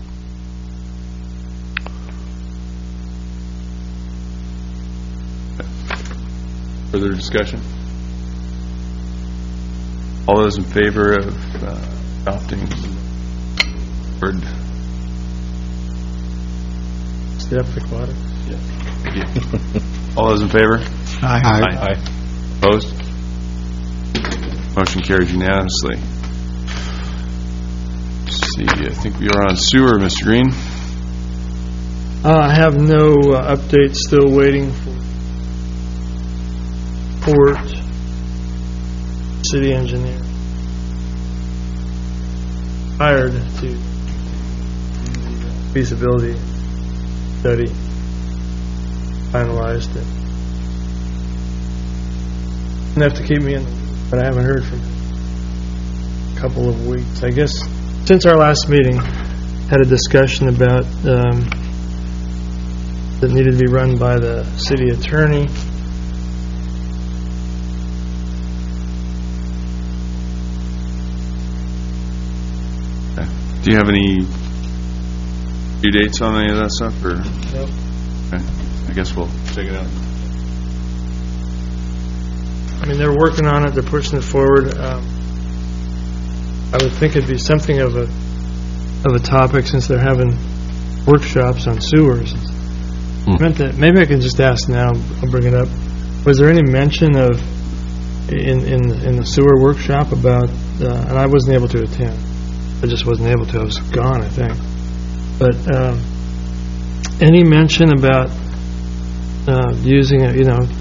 Speaker 1: Further discussion? All those in favor of adopting word?
Speaker 4: Steph Aquatics.
Speaker 1: Yeah. Thank you. All those in favor?
Speaker 15: Aye.
Speaker 1: Opposed? Motion carries unanimously. Let's see, I think we are on sewer, Mr. Green.
Speaker 4: I have no updates, still waiting for report. City engineer hired to do the feasibility study, finalized it. Didn't have to keep me in, but I haven't heard from him in a couple of weeks. I guess since our last meeting, had a discussion about that needed to be run by the city attorney.
Speaker 1: Do you have any due dates on any of that stuff, or?
Speaker 4: Nope.
Speaker 1: Okay. I guess we'll check it out.
Speaker 4: I mean, they're working on it. They're pushing it forward. I would think it'd be something of a topic, since they're having workshops on sewers. Meant that maybe I can just ask now. I'll bring it up. Was there any mention of in the sewer workshop about? And I wasn't able to attend. I just wasn't able to. I was gone, I think. But any mention about using it,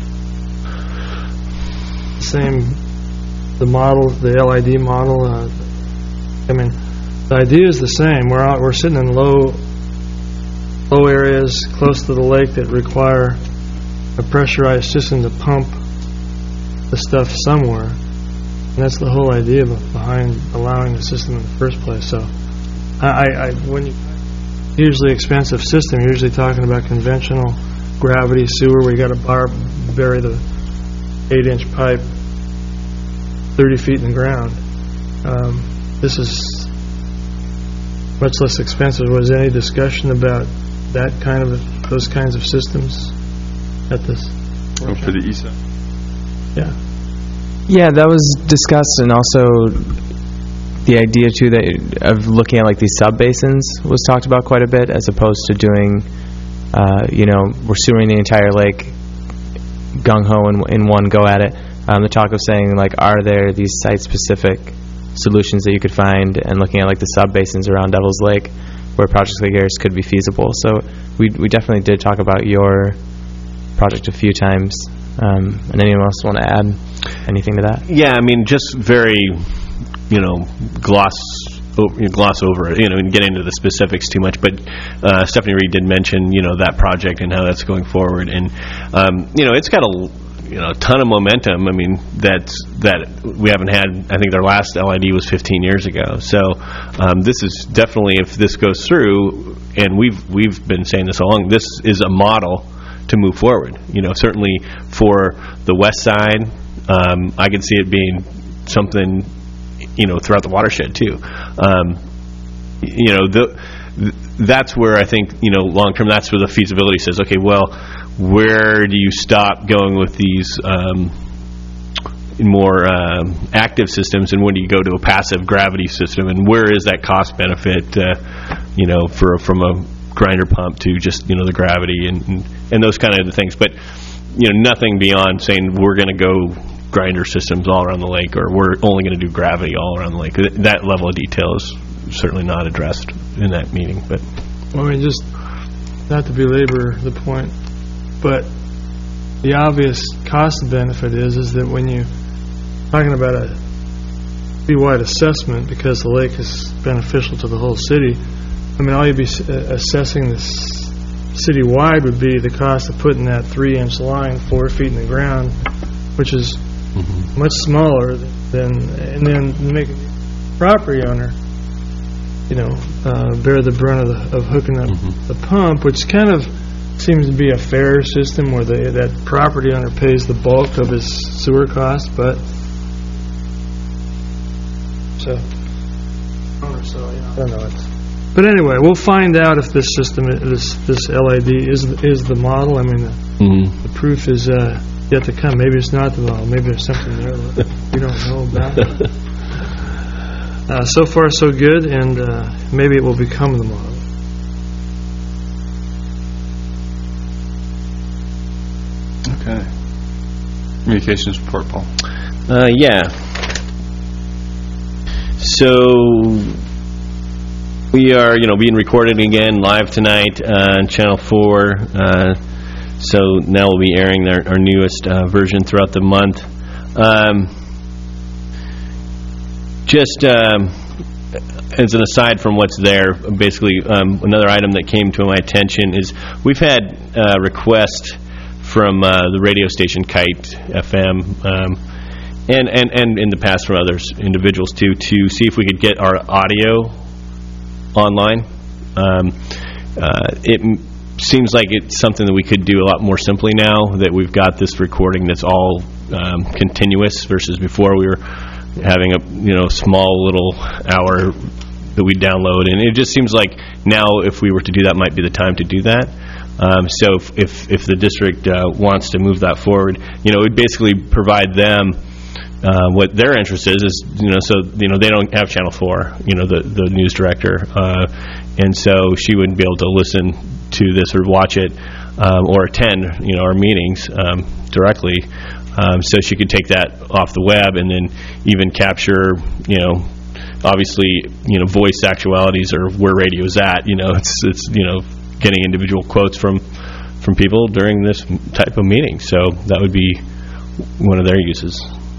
Speaker 4: the model, the LID model? I mean, the idea is the same. We're sitting in low areas close to the lake that require a pressurized system to pump the stuff somewhere. And that's the whole idea behind allowing the system in the first place. So, when you usually expensive system, you're usually talking about conventional gravity sewer where you got to bury the 8-inch pipe 30 feet in the ground. This is much less expensive. Was there any discussion about those kinds of systems at this?
Speaker 1: For the ESA?
Speaker 4: Yeah.
Speaker 13: Yeah, that was discussed, and also the idea too of looking at these sub-basins was talked about quite a bit, as opposed to doing, we're sewering the entire lake gung-ho in one go at it. The talk of saying, are there these site-specific solutions that you could find, and looking at the sub-basins around Devil's Lake where projects like yours could be feasible. So we definitely did talk about your project a few times. And anyone else want to add anything to that?
Speaker 14: Yeah, I mean, just very, gloss over it, and get into the specifics too much. But Stephanie Reed did mention, that project and how that's going forward, and it's got a ton of momentum. I mean, that we haven't had. I think their last LID was 15 years ago. So this is definitely, if this goes through, and we've been saying this all along, this is a model to move forward. Certainly for the west side, I could see it being something, throughout the watershed too. that's where I think, long term, that's where the feasibility says, okay, well, where do you stop going with these more active systems, and when do you go to a passive gravity system, and where is that cost benefit, from a grinder pump to just, the gravity and those kind of things. But, nothing beyond saying we're going to go grinder systems all around the lake, or we're only going to do gravity all around the lake. That level of detail is certainly not addressed in that meeting. But
Speaker 4: just not to belabor the point, but the obvious cost benefit is that when you're talking about a citywide assessment, because the lake is beneficial to the whole city, all you'd be assessing this citywide would be the cost of putting that 3-inch line 4 feet in the ground, which is much smaller than, and then make a property owner, bear the brunt of hooking up the pump, which kind of seems to be a fair system where that property owner pays the bulk of his sewer costs, but I don't know. But anyway, we'll find out if this system, this LID is the model. The proof is yet to come. Maybe it's not the model. Maybe there's something there that we don't know about. So far, so good, and maybe it will become the model.
Speaker 1: Okay. Communications report, Paul.
Speaker 14: Yeah. So we are, being recorded again live tonight on Channel 4. So now we'll be airing our newest version throughout the month. Just as an aside from what's there, basically another item that came to my attention is we've had requests from the radio station Kite FM, and in the past from other individuals too, to see if we could get our audio online. It seems like it's something that we could do a lot more simply now that we've got this recording that's all continuous, versus before we were having a small little hour that we download, and it just seems like now if we were to do that might be the time to do that. So if the district wants to move that forward, we'd basically provide them what their interest is so they don't have Channel 4, the news director, and so she wouldn't be able to listen to this or watch it or attend our meetings directly. So she could take that off the web and then even capture obviously voice actualities or where radio is at. It's getting individual quotes from people during this type of meeting. So that would be one of their uses.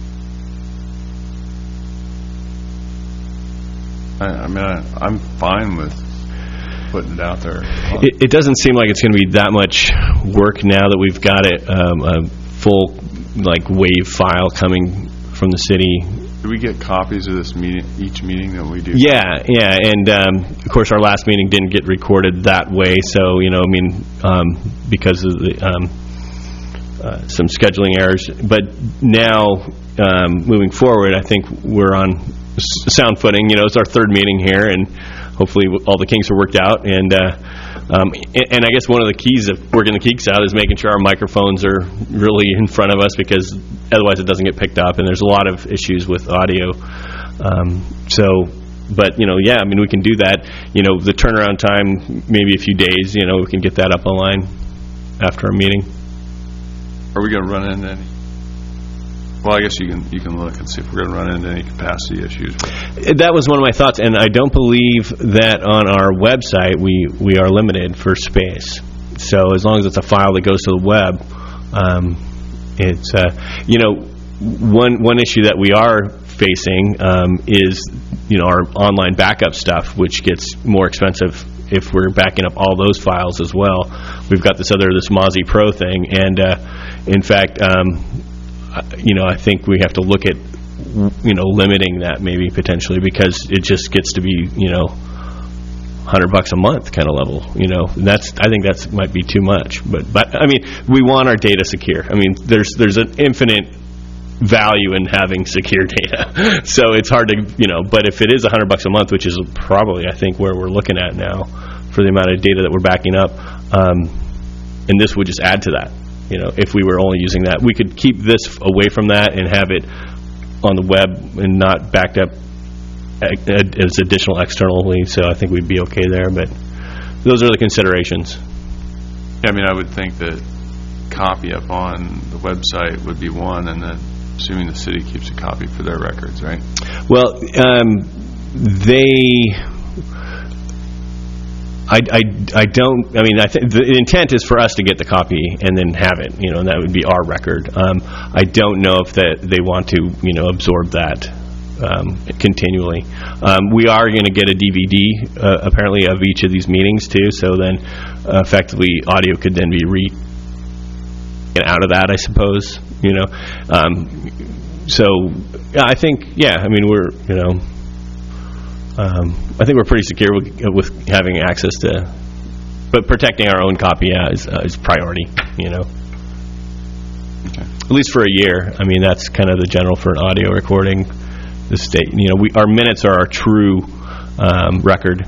Speaker 1: I'm fine with putting it out there.
Speaker 14: It doesn't seem like it's going to be that much work now that we've got it, a full wave file coming from the city.
Speaker 1: Do we get copies of this meeting, each meeting that we do?
Speaker 14: Yeah, and of course our last meeting didn't get recorded that way, so because of the some scheduling errors. But now, moving forward, I think we're on sound footing. It's our third meeting here, and hopefully all the kinks are worked out. And I guess one of the keys of working the kinks out is making sure our microphones are really in front of us, because otherwise it doesn't get picked up, and there's a lot of issues with audio. But we can do that. The turnaround time, maybe a few days, we can get that up online after our meeting.
Speaker 1: Are we going to run into any? Well, I guess you can look and see if we're going to run into any capacity issues.
Speaker 14: That was one of my thoughts, and I don't believe that on our website we are limited for space. So as long as it's a file that goes to the web, it's one issue that we are facing is our online backup stuff, which gets more expensive if we're backing up all those files as well. We've got this Mozy Pro thing, and in fact, I think we have to look at limiting that maybe potentially, because it just gets to be $100 a month kind of level. I think that might be too much. But we want our data secure. There's an infinite value in having secure data. So it's hard to, but if it is $100 a month, which is probably, I think, where we're looking at now for the amount of data that we're backing up, and this would just add to that. If we were only using that, we could keep this away from that and have it on the web and not backed up as additional externally. So I think we'd be okay there, but those are the considerations.
Speaker 1: I mean, I would think that copy up on the website would be one, and then assuming the city keeps a copy for their records, right?
Speaker 14: Well, I think the intent is for us to get the copy and then have it, and that would be our record. I don't know if they want to, absorb that continually. We are going to get a DVD, apparently, of each of these meetings, too, so then effectively audio could then be out of that, I suppose, So, I think, we're, I think we're pretty secure with having access to, but protecting our own copy is priority, Okay. At least for a year. I mean, that's kind of the general for an audio recording. The state, our minutes are our true record.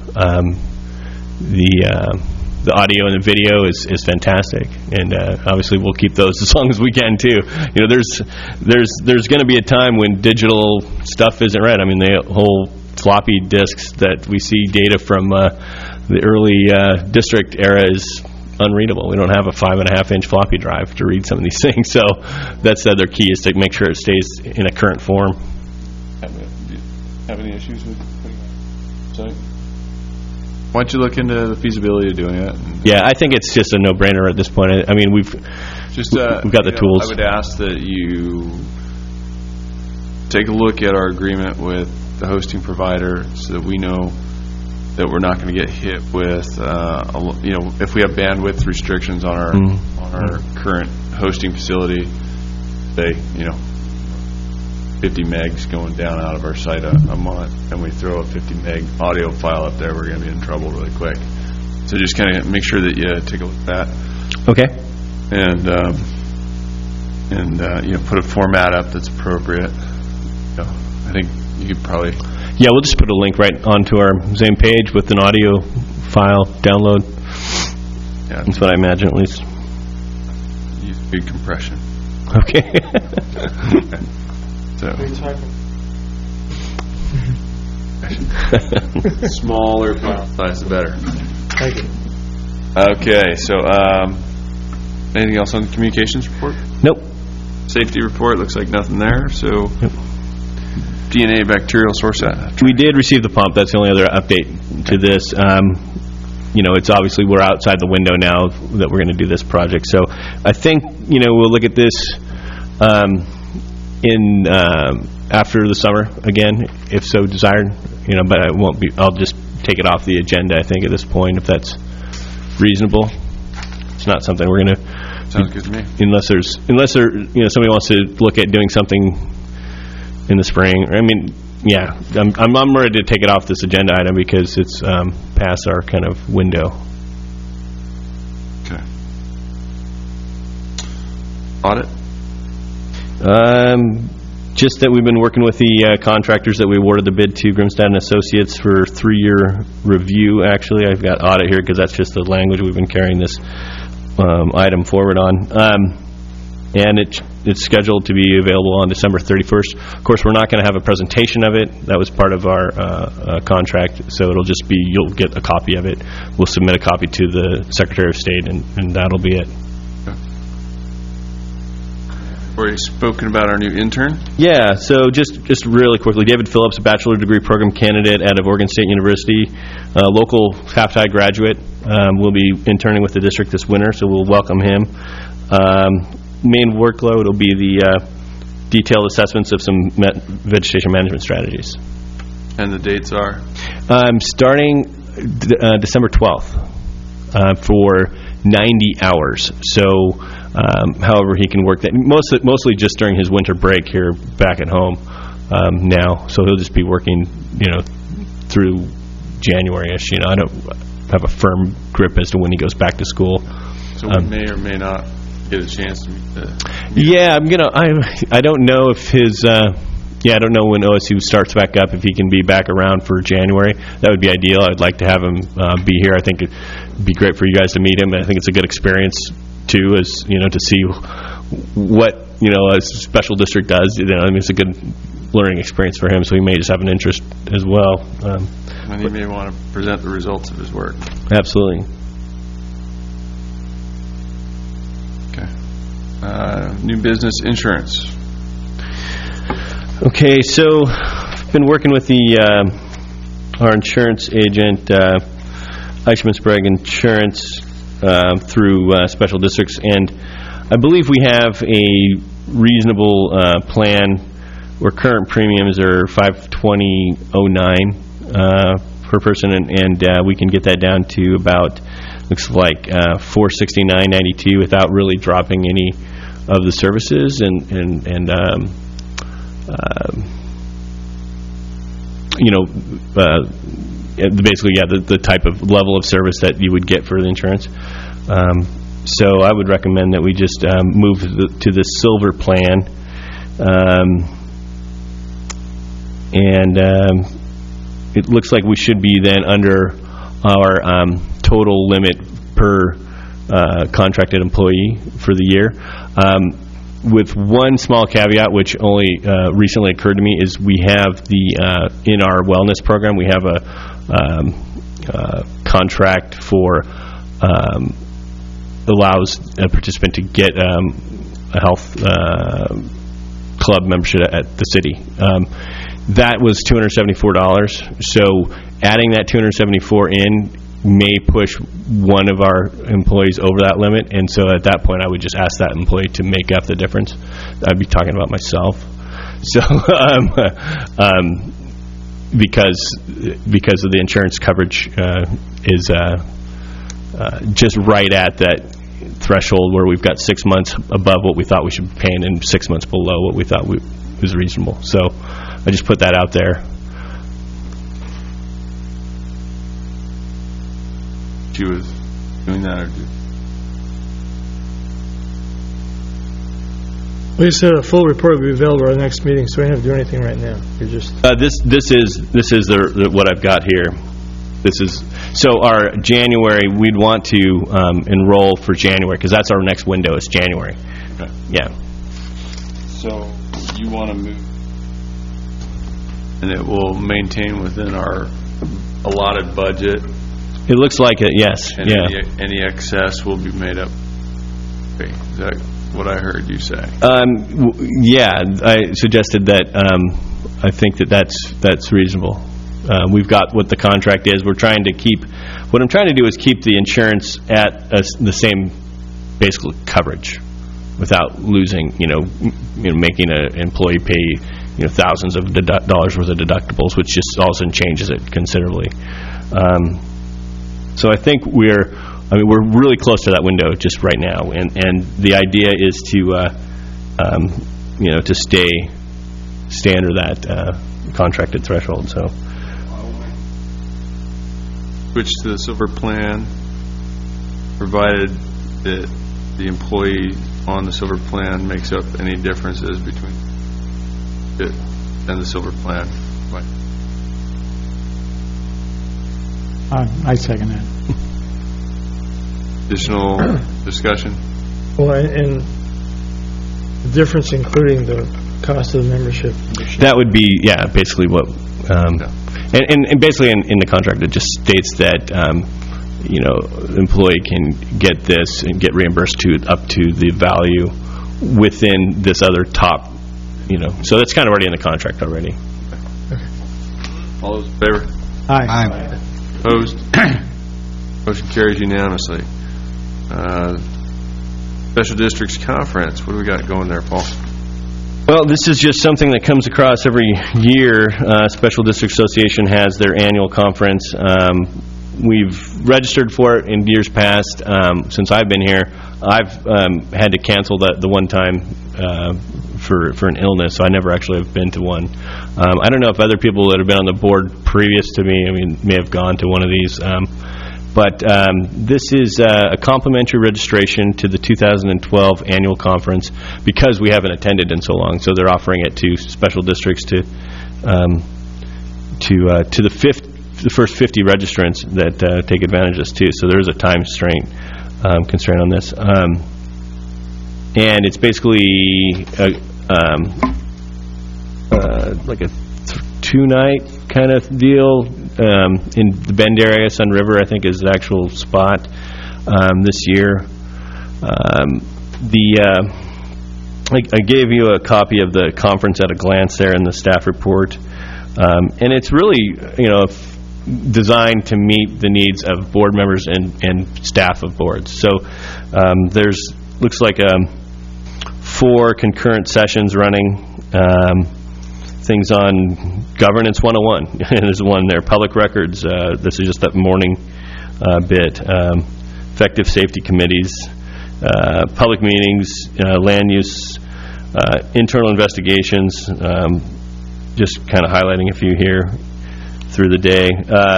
Speaker 14: The audio and the video is fantastic, and obviously we'll keep those as long as we can too. There's going to be a time when digital stuff isn't read. I mean, the whole floppy disks that we see data from the early district era is unreadable. We don't have a 5.5-inch floppy drive to read some of these things. So that's the other key, is to make sure it stays in a current form.
Speaker 1: Have any issues with putting that site? Why don't you look into the feasibility of doing it?
Speaker 14: Yeah, I think it's just a no-brainer at this point. I mean, we've got the tools.
Speaker 1: I would ask that you take a look at our agreement with the hosting provider, so that we know that we're not going to get hit with, if we have bandwidth restrictions on our current hosting facility, say, 50 megs going down out of our site a month, and we throw a 50 meg audio file up there, we're going to be in trouble really quick. So just kind of make sure that you take a look at that.
Speaker 14: Okay.
Speaker 1: And put a format up that's appropriate. I think you could probably...
Speaker 14: Yeah, we'll just put a link right onto our same page with an audio file download. Yeah, that's what I imagine, at least.
Speaker 1: Use good compression.
Speaker 14: Okay.
Speaker 1: So. Smaller file size, the better.
Speaker 4: Thank you.
Speaker 1: Okay, so anything else on the communications report?
Speaker 14: Nope.
Speaker 1: Safety report, looks like nothing there. So DNA bacterial source.
Speaker 14: We did receive the pump. That's the only other update to this. It's obviously we're outside the window now that we're going to do this project. So I think we'll look at this after the summer again, if so desired. But I won't be. I'll just take it off the agenda, I think, at this point, if that's reasonable. It's not something we're going to.
Speaker 1: Sounds good to me.
Speaker 14: Unless somebody wants to look at doing something in the spring. I mean, yeah, I'm ready to take it off this agenda item because it's past our kind of window.
Speaker 1: Okay. Audit?
Speaker 14: Just that we've been working with the contractors that we awarded the bid to, Grimstad & Associates, for 3-year review. Actually, I've got audit here because that's just the language we've been carrying this item forward on. And it's scheduled to be available on December 31st. Of course, we're not going to have a presentation of it. That was part of our contract, so it'll just be, you'll get a copy of it. We'll submit a copy to the Secretary of State, and that'll be it.
Speaker 1: Already spoken about our new intern?
Speaker 14: Yeah, so just really quickly, David Phillips, a bachelor degree program candidate out of Oregon State University, local half-tide graduate, will be interning with the district this winter, so we'll welcome him. Main workload will be the detailed assessments of some vegetation management strategies.
Speaker 1: And the dates are?
Speaker 14: Starting December 12th for 90 hours. So, however he can work that, mostly just during his winter break here back at home now. So he'll just be working, through January-ish. I don't have a firm grip as to when he goes back to school.
Speaker 1: So we may or may not get a chance to meet the...
Speaker 14: Yeah, I don't know if his, I don't know when OSU starts back up, if he can be back around for January. That would be ideal. I'd like to have him be here. I think it'd be great for you guys to meet him. I think it's a good experience, too, as, to see what, a special district does. It's a good learning experience for him, so he may just have an interest as well.
Speaker 1: And he may want to present the results of his work.
Speaker 14: Absolutely.
Speaker 1: Okay. New business insurance.
Speaker 14: Okay, so I've been working with our insurance agent, Eichmann Sprague Insurance, through special districts, and I believe we have a reasonable plan where current premiums are $520.09 per person, and we can get that down to about, looks like $469.92 without really dropping any of the services, basically, the type of level of service that you would get for the insurance. So I would recommend that we just move to the silver plan, and it looks like we should be then under our total limit per contracted employee for the year. With one small caveat, which only recently occurred to me, is we have in our wellness program, we have a contract for allows a participant to get a health club membership at the city. That was $274. So adding that $274 in may push one of our employees over that limit, and so at that point I would just ask that employee to make up the difference. I'd be talking about myself. So because of the insurance coverage is just right at that threshold where we've got 6 months above what we thought we should be paying and 6 months below what we thought was reasonable. So I just put that out there.
Speaker 1: She was doing that, or
Speaker 4: We said a full report will be available at our next meeting, so we don't have to do anything right now. You're just
Speaker 14: this is what I've got here. This is so our January. We'd want to enroll for January because that's our next window. Is January.
Speaker 1: Okay.
Speaker 14: Yeah.
Speaker 1: So you want to move, and it will maintain within our allotted budget.
Speaker 14: It looks like it, yes.
Speaker 1: And any excess will be made up. Okay. Is that what I heard you say? I suggested that I think that's reasonable. We've got what the contract is. We're trying to keep. What I'm trying to do is keep the insurance at the same basic coverage, without losing. Making an employee pay thousands of dollars worth of deductibles, which just all of a sudden changes it considerably. So I think we're really close to that window just right now, and the idea is to stay under that contracted threshold. So switch to the silver plan, provided that the employee on the silver plan makes up any differences between it and the silver plan. Right.
Speaker 6: I second that.
Speaker 1: Additional discussion?
Speaker 4: Well, and the difference including the cost of the membership.
Speaker 14: That would be, basically what, and basically in the contract it just states that, employee can get this and get reimbursed up to the value within this other top, so that's kind of already in the contract already.
Speaker 1: Okay. All those in favor?
Speaker 15: Aye.
Speaker 1: Opposed? Motion carries unanimously. Special Districts Conference. What do we got going there, Paul?
Speaker 14: Well, this is just something that comes across every year. Special District Association has their annual conference. We've registered for it in years past. Since I've been here, I've had to cancel the one time for an illness, so I never actually have been to one. I don't know if other people that have been on the board previous to me, may have gone to one of these. But this is a complimentary registration to the 2012 annual conference because we haven't attended in so long. So they're offering it to special districts to the first 50 registrants that take advantage of this too. So there is a time constraint on this, and it's basically like a two-night kind of deal in the Bend area. Sun River, I think, is the actual spot this year. I gave you a copy of the conference at a glance there in the staff report, and it's really, designed to meet the needs of board members and staff of boards. So there's looks like 4 concurrent sessions running. Things on Governance 101, and there's one there. Public records, this is just that morning bit. Effective safety committees, public meetings, land use, internal investigations, just kind of highlighting a few here through the day.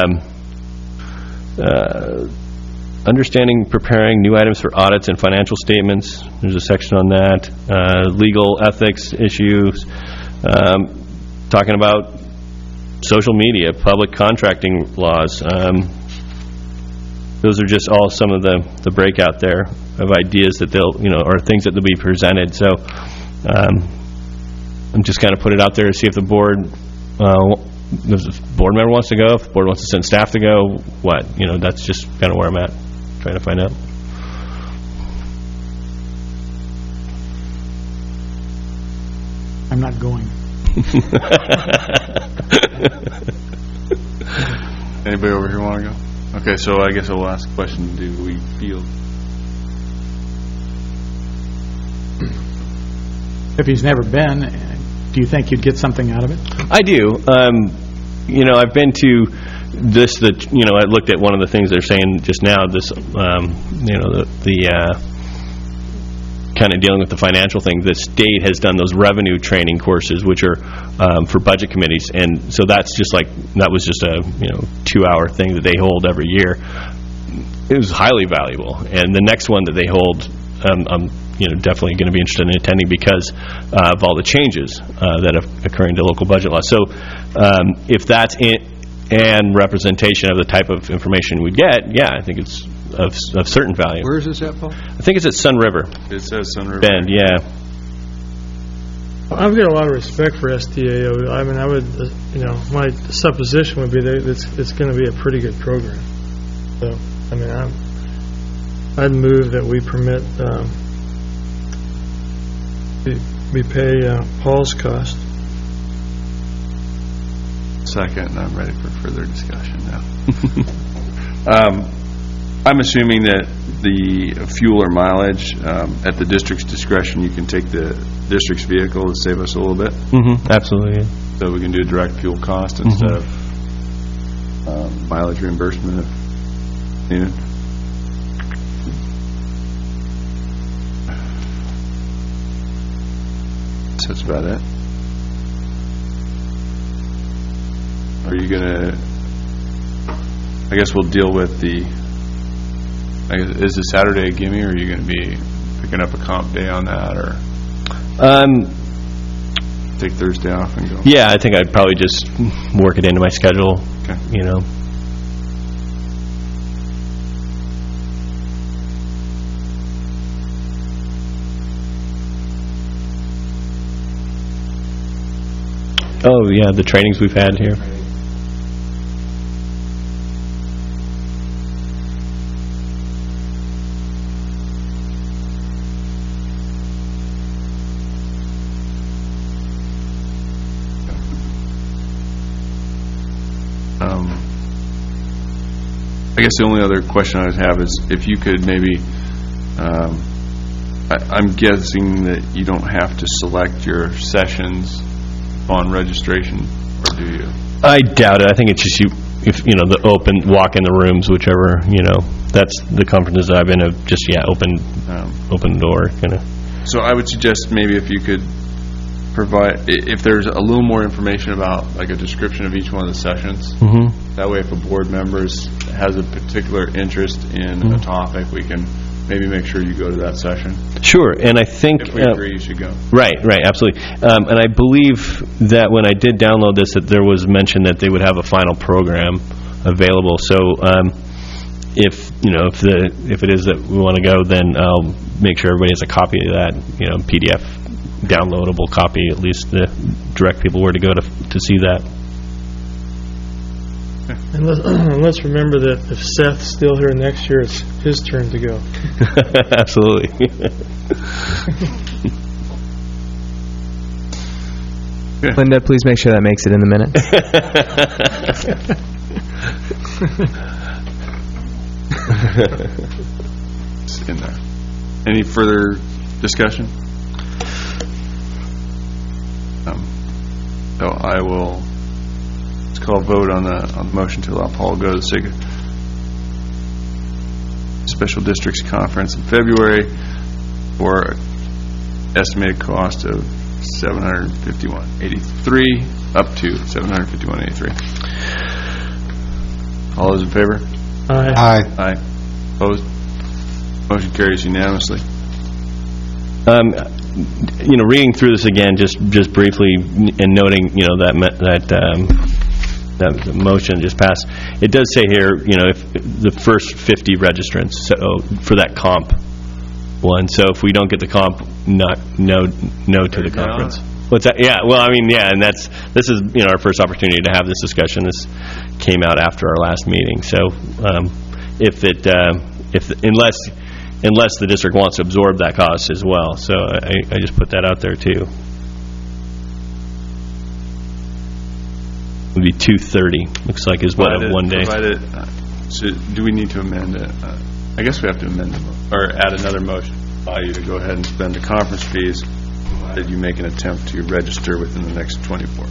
Speaker 14: Understanding, preparing new items for audits and financial statements. There's a section on that. Legal ethics issues. Talking about social media, public contracting laws. Those are just all some of the breakout there of ideas that they'll, or things that they'll be presented. So I'm just kind of put it out there to see if the board, if the board member wants to go, if the board wants to send staff to go, what, that's just kind of where I'm at, trying to find out.
Speaker 6: I'm not going.
Speaker 1: Anybody over here want to go? Okay, so I guess I'll ask a question. Do we feel...
Speaker 6: If he's never been, do you think you'd get something out of it?
Speaker 14: I do. I've been to this, I looked at one of the things they're saying just now, this, kind of dealing with the financial thing. The state has done those revenue training courses, which are for budget committees, and so that's just that was just a 2-hour thing that they hold every year. It was highly valuable, and the next one that they hold, I'm definitely going to be interested in attending because of all the changes that are occurring to local budget law. So if that's and representation of the type of information we get, I think it's of certain value.
Speaker 15: Where is this at, Paul?
Speaker 14: I think it's at Sun River.
Speaker 1: It says Sun River.
Speaker 14: Bend, yeah.
Speaker 4: I've got a lot of respect for STAO. I mean, I would, my supposition would be that it's going to be a pretty good program. So, I mean, I'd move that we permit, we pay Paul's cost.
Speaker 1: Second, I'm ready for further discussion now. I'm assuming that the fuel or mileage, at the district's discretion, you can take the district's vehicle to save us a little bit?
Speaker 14: Mm-hmm. Absolutely, yeah.
Speaker 1: So we can do direct fuel cost instead of mileage reimbursement if needed? So that's about it. Are you going to... I guess we'll deal with the... is the Saturday a gimme, or are you going to be picking up a comp day on that, or take Thursday off and go?
Speaker 14: Yeah, I think I'd probably just work it into my schedule.
Speaker 1: Okay.
Speaker 14: Oh yeah, the trainings we've had here.
Speaker 1: I guess the only other question I would have is if you could maybe, I'm guessing that you don't have to select your sessions on registration, or do you?
Speaker 14: I doubt it. I think it's just the open, walk in the rooms, whichever, that's the conferences I've been of, just, open door kind of.
Speaker 1: So I would suggest maybe if you could provide, if there's a little more information about, like a description of each one of the sessions. That way, if a board member has a particular interest in a topic, we can maybe make sure you go to that session.
Speaker 14: Sure, and I think...
Speaker 1: If we agree, you should go.
Speaker 14: Right, absolutely. And I believe that when I did download this, that there was mention that they would have a final program available. So if it is that we want to go, then I'll make sure everybody has a copy of that, PDF downloadable copy, at least to direct people where to go to see that.
Speaker 4: And let's remember that if Seth's still here next year, it's his turn to go.
Speaker 14: Absolutely.
Speaker 13: Linda, please make sure that makes it in the minutes.
Speaker 1: It's in there. Any further discussion? So I will. Call a vote on the motion to allow Paul to go to the Special Districts Conference in February for estimated cost of $751.83 up to $751.83. All those in favor?
Speaker 15: Aye.
Speaker 1: Aye. Opposed? Motion carries unanimously.
Speaker 14: Reading through this again, just briefly, and noting, that the motion just passed. It does say here, if the first 50 registrants, so for that comp one. So if we don't get the comp, no to the conference. What's that? Yeah. Well, and this is our first opportunity to have this discussion. This came out after our last meeting. So unless the district wants to absorb that cost as well. So I just put that out there too. Would be 230. Looks like is what one day.
Speaker 1: So do we need to amend it? I guess we have to amend it or add another motion by you to go ahead and spend the conference fees. Did you make an attempt to register within the next 24?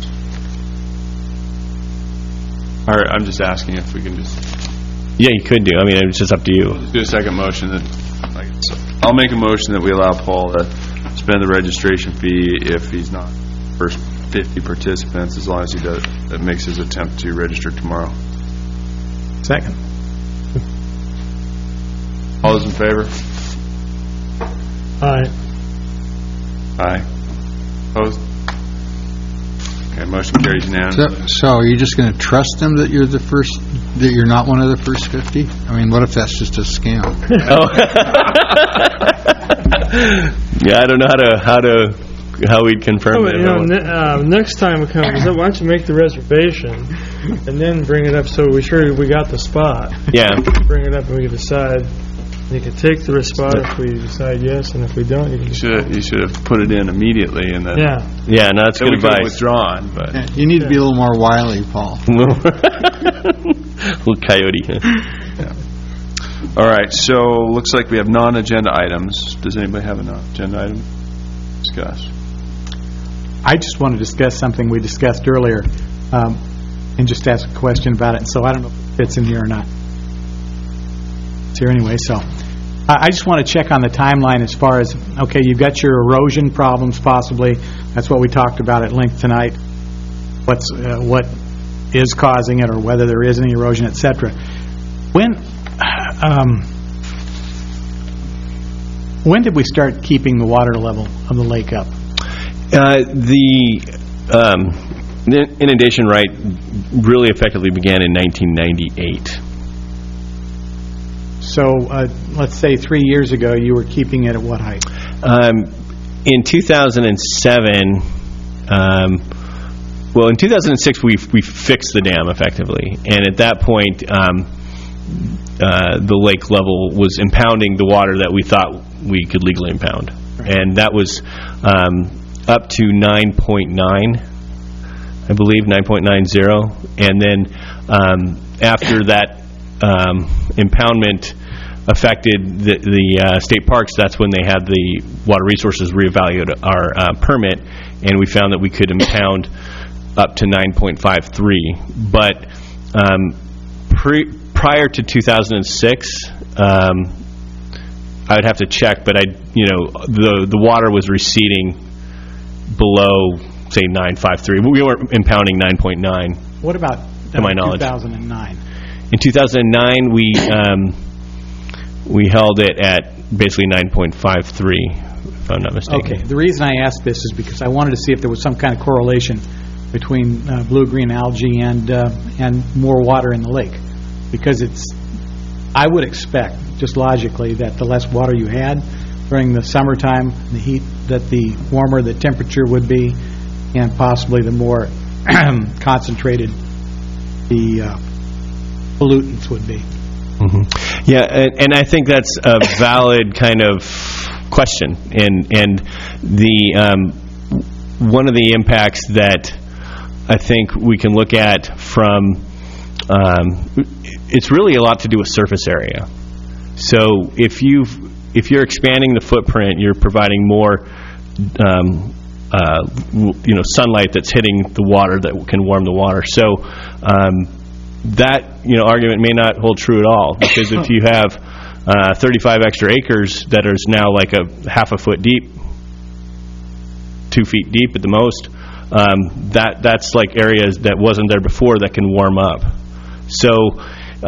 Speaker 1: All right, I'm just asking if we can just.
Speaker 14: Yeah, you could do. It's just up to you.
Speaker 1: We'll do a second motion. I'll make a motion that we allow Paul to spend the registration fee if he's not first 50 participants, as long as he makes his attempt to register tomorrow.
Speaker 6: Second.
Speaker 1: All those in favor?
Speaker 4: Aye.
Speaker 1: Aye. Opposed? Okay, motion carries unanimously.
Speaker 15: So are you just going to trust them that you're that you're not one of the first 50? What if that's just a scam?
Speaker 14: Yeah, I don't know how we'd confirm that.
Speaker 4: Next time it comes, why don't you make the reservation and then bring it up so we're sure we got the spot.
Speaker 14: Yeah.
Speaker 4: Bring it up and we can decide. You can take the spot if we decide yes, and if we don't, you can.
Speaker 1: You should have put it in immediately, and then.
Speaker 14: Yeah. No, that's good advice.
Speaker 1: Withdrawn, but
Speaker 15: you need to be a little more wily, Paul.
Speaker 14: Little coyote.
Speaker 1: Yeah. All right. So looks like we have non-agenda items. Does anybody have a non-agenda item? Discuss.
Speaker 6: I just want to discuss something we discussed earlier, and just ask a question about it. So I don't know if it fits in here or not. It's here anyway. So I just want to check on the timeline as far as, okay, you've got your erosion problems possibly. That's what we talked about at length tonight. What is causing it, or whether there is any erosion, etc. When did we start keeping the water level of the lake up?
Speaker 14: The inundation right really effectively began in 1998.
Speaker 6: So let's say 3 years ago you were keeping it at what height?
Speaker 14: In 2007, in 2006 we fixed the dam effectively, and at that point the lake level was impounding the water that we thought we could legally impound, and that was up to 9.9, I believe, 9.90, and then after that impoundment affected the state parks, that's when they had the Water Resources reevaluate our permit, and we found that we could impound up to 9.53. But prior to 2006, I would have to check, but the water was receding below, say, 953. We weren't impounding 9.9.
Speaker 6: What about
Speaker 14: To my knowledge.
Speaker 6: 2009?
Speaker 14: In 2009, we held it at basically 9.53, if I'm not mistaken.
Speaker 6: Okay, the reason I asked this is because I wanted to see if there was some kind of correlation between blue-green algae and more water in the lake. Because I would expect, just logically, that the less water you had during the summertime, the heat, that the warmer the temperature would be, and possibly the more concentrated the pollutants would be.
Speaker 14: Yeah, and I think that's a valid kind of question. And the one of the impacts that I think we can look at from it's really a lot to do with surface area. So if you're expanding the footprint, you're providing more sunlight that's hitting the water that can warm the water. So that argument may not hold true at all, because if you have 35 extra acres that is now like a half a foot deep, 2 feet deep at the most, that's like areas that wasn't there before that can warm up. So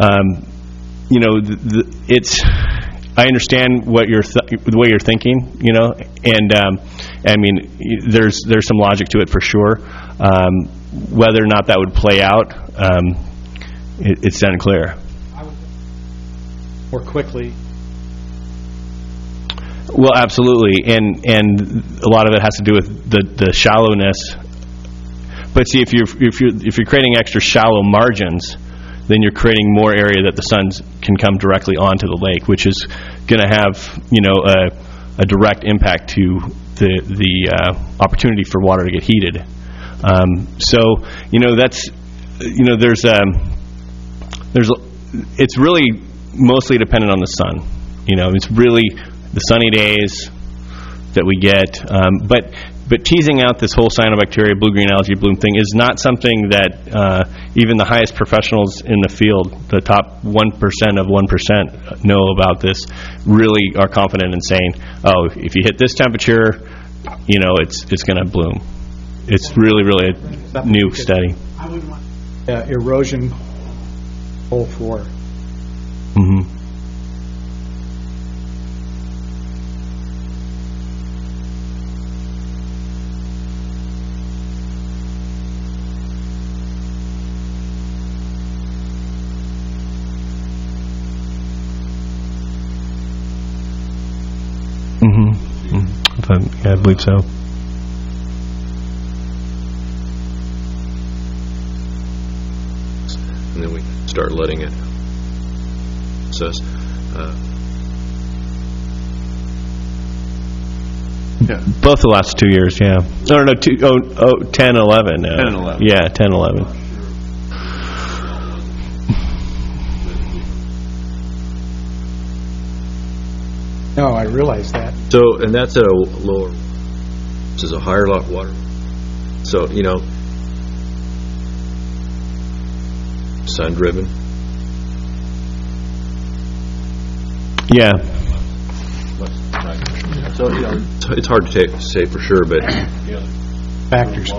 Speaker 14: it's I understand what the way you're thinking, and I mean there's some logic to it for sure. Whether or not that would play out, it's unclear.
Speaker 6: More quickly.
Speaker 14: Well, absolutely, and a lot of it has to do with the shallowness. But see, if you're creating extra shallow margins, then you're creating more area that the sun can come directly onto the lake, which is going to have a direct impact to the opportunity for water to get heated. So that's it's really mostly dependent on the sun. It's really the sunny days that we get, but teasing out this whole cyanobacteria, blue-green algae bloom thing is not something that even the highest professionals in the field, the top 1% of 1% know about this, really are confident in saying, oh, if you hit this temperature, it's going to bloom. It's really a new study.
Speaker 6: I would want erosion goal for.
Speaker 14: Mm-hmm. Yeah, I believe so.
Speaker 5: And then we start letting it process.
Speaker 14: Yeah. Both the last 2 years, yeah. No, 10, 11.
Speaker 1: 10 and 11.
Speaker 14: Yeah, 10, 11.
Speaker 6: No, I realize that.
Speaker 5: So, and that's at a lower, this is a higher lot of water. So, sun-driven.
Speaker 14: Yeah.
Speaker 5: So, it's hard to say for sure, but
Speaker 6: factors.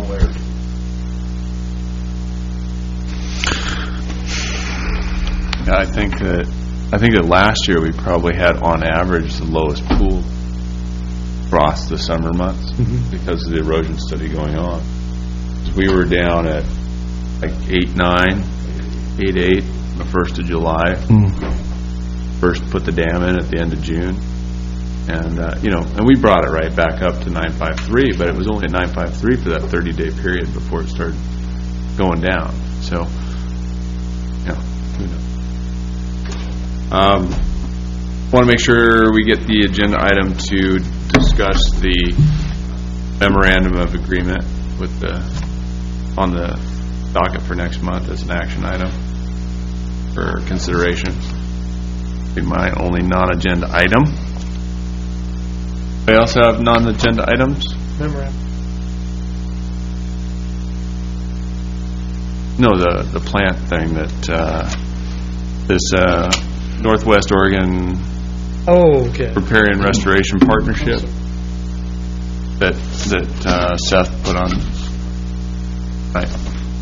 Speaker 1: I think that last year we probably had on average the lowest pool across the summer months because of the erosion study going on. We were down at like 8.9, 8.8 the 1st of July. First put the dam in at the end of June. And, and we brought it right back up to 9.53, but it was only at 9.53 for that 30-day period before it started going down. So, who knows? Want to make sure we get the agenda item to discuss the memorandum of agreement with on the docket for next month as an action item for consideration. Be my only non-agenda item. Anybody else have non-agenda items?
Speaker 4: Memorandum.
Speaker 1: No, the plant thing that this Northwest Oregon
Speaker 4: Okay.
Speaker 1: Riparian Restoration Partnership that that Seth put on. Right.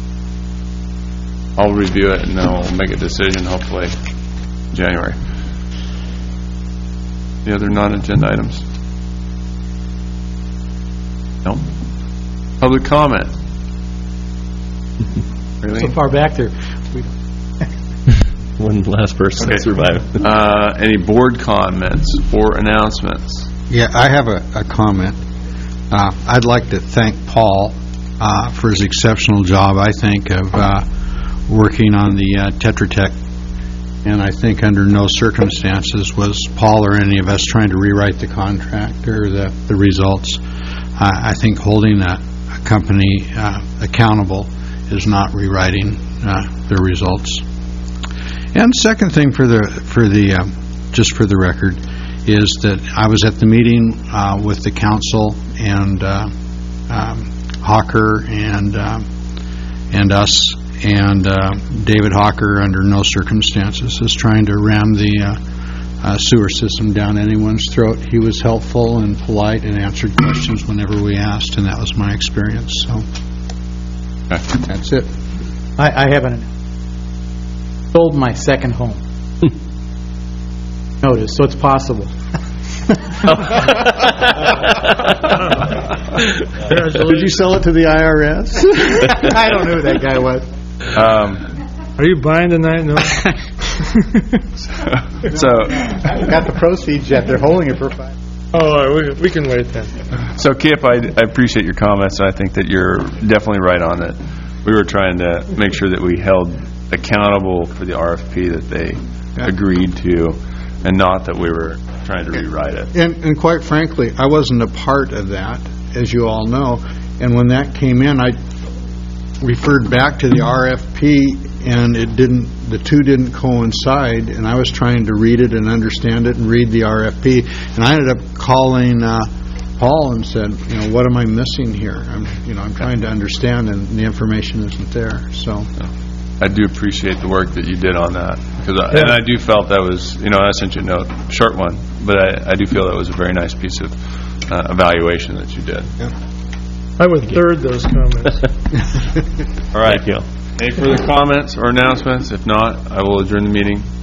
Speaker 1: I'll review it, and then we'll make a decision, hopefully, in January. The other non-agenda items? No? Public comment? Really?
Speaker 6: So far back there.
Speaker 14: One last person to survive.
Speaker 1: Any board comments or announcements?
Speaker 15: Yeah, I have a comment. I'd like to thank Paul for his exceptional job, I think, of working on the Tetra Tech. And I think under no circumstances was Paul or any of us trying to rewrite the contract or the results. I think holding a company accountable is not rewriting the results. And second thing just for the record, is that I was at the meeting with the council and Hawker and us, and David Hawker under no circumstances is trying to ram the sewer system down anyone's throat. He was helpful and polite and answered questions whenever we asked, and that was my experience. So that's it.
Speaker 6: I haven't sold my second home. Notice, so it's possible.
Speaker 9: Did you sell it to the IRS?
Speaker 6: I don't know who that guy was.
Speaker 4: Are you buying tonight? No.
Speaker 1: So
Speaker 6: got the proceeds yet. They're holding it for 5.
Speaker 4: Oh, we can wait then.
Speaker 1: So, Kip, I appreciate your comments. I think that you're definitely right on it. We were trying to make sure that we held accountable for the RFP that they agreed to, and not that we were trying to rewrite it.
Speaker 15: And quite frankly, I wasn't a part of that, as you all know. And when that came in, I referred back to the RFP, and the two didn't coincide. And I was trying to read it and understand it and read the RFP. And I ended up calling Paul and said, what am I missing here? I'm trying to understand, and the information isn't there. So.
Speaker 1: I do appreciate the work that you did on that, and I do felt that was, I sent you a note, short one, but I do feel that was a very nice piece of evaluation that you did.
Speaker 15: Yeah.
Speaker 4: I would third those comments.
Speaker 1: All right. Thank you. Any further comments or announcements? If not, I will adjourn the meeting.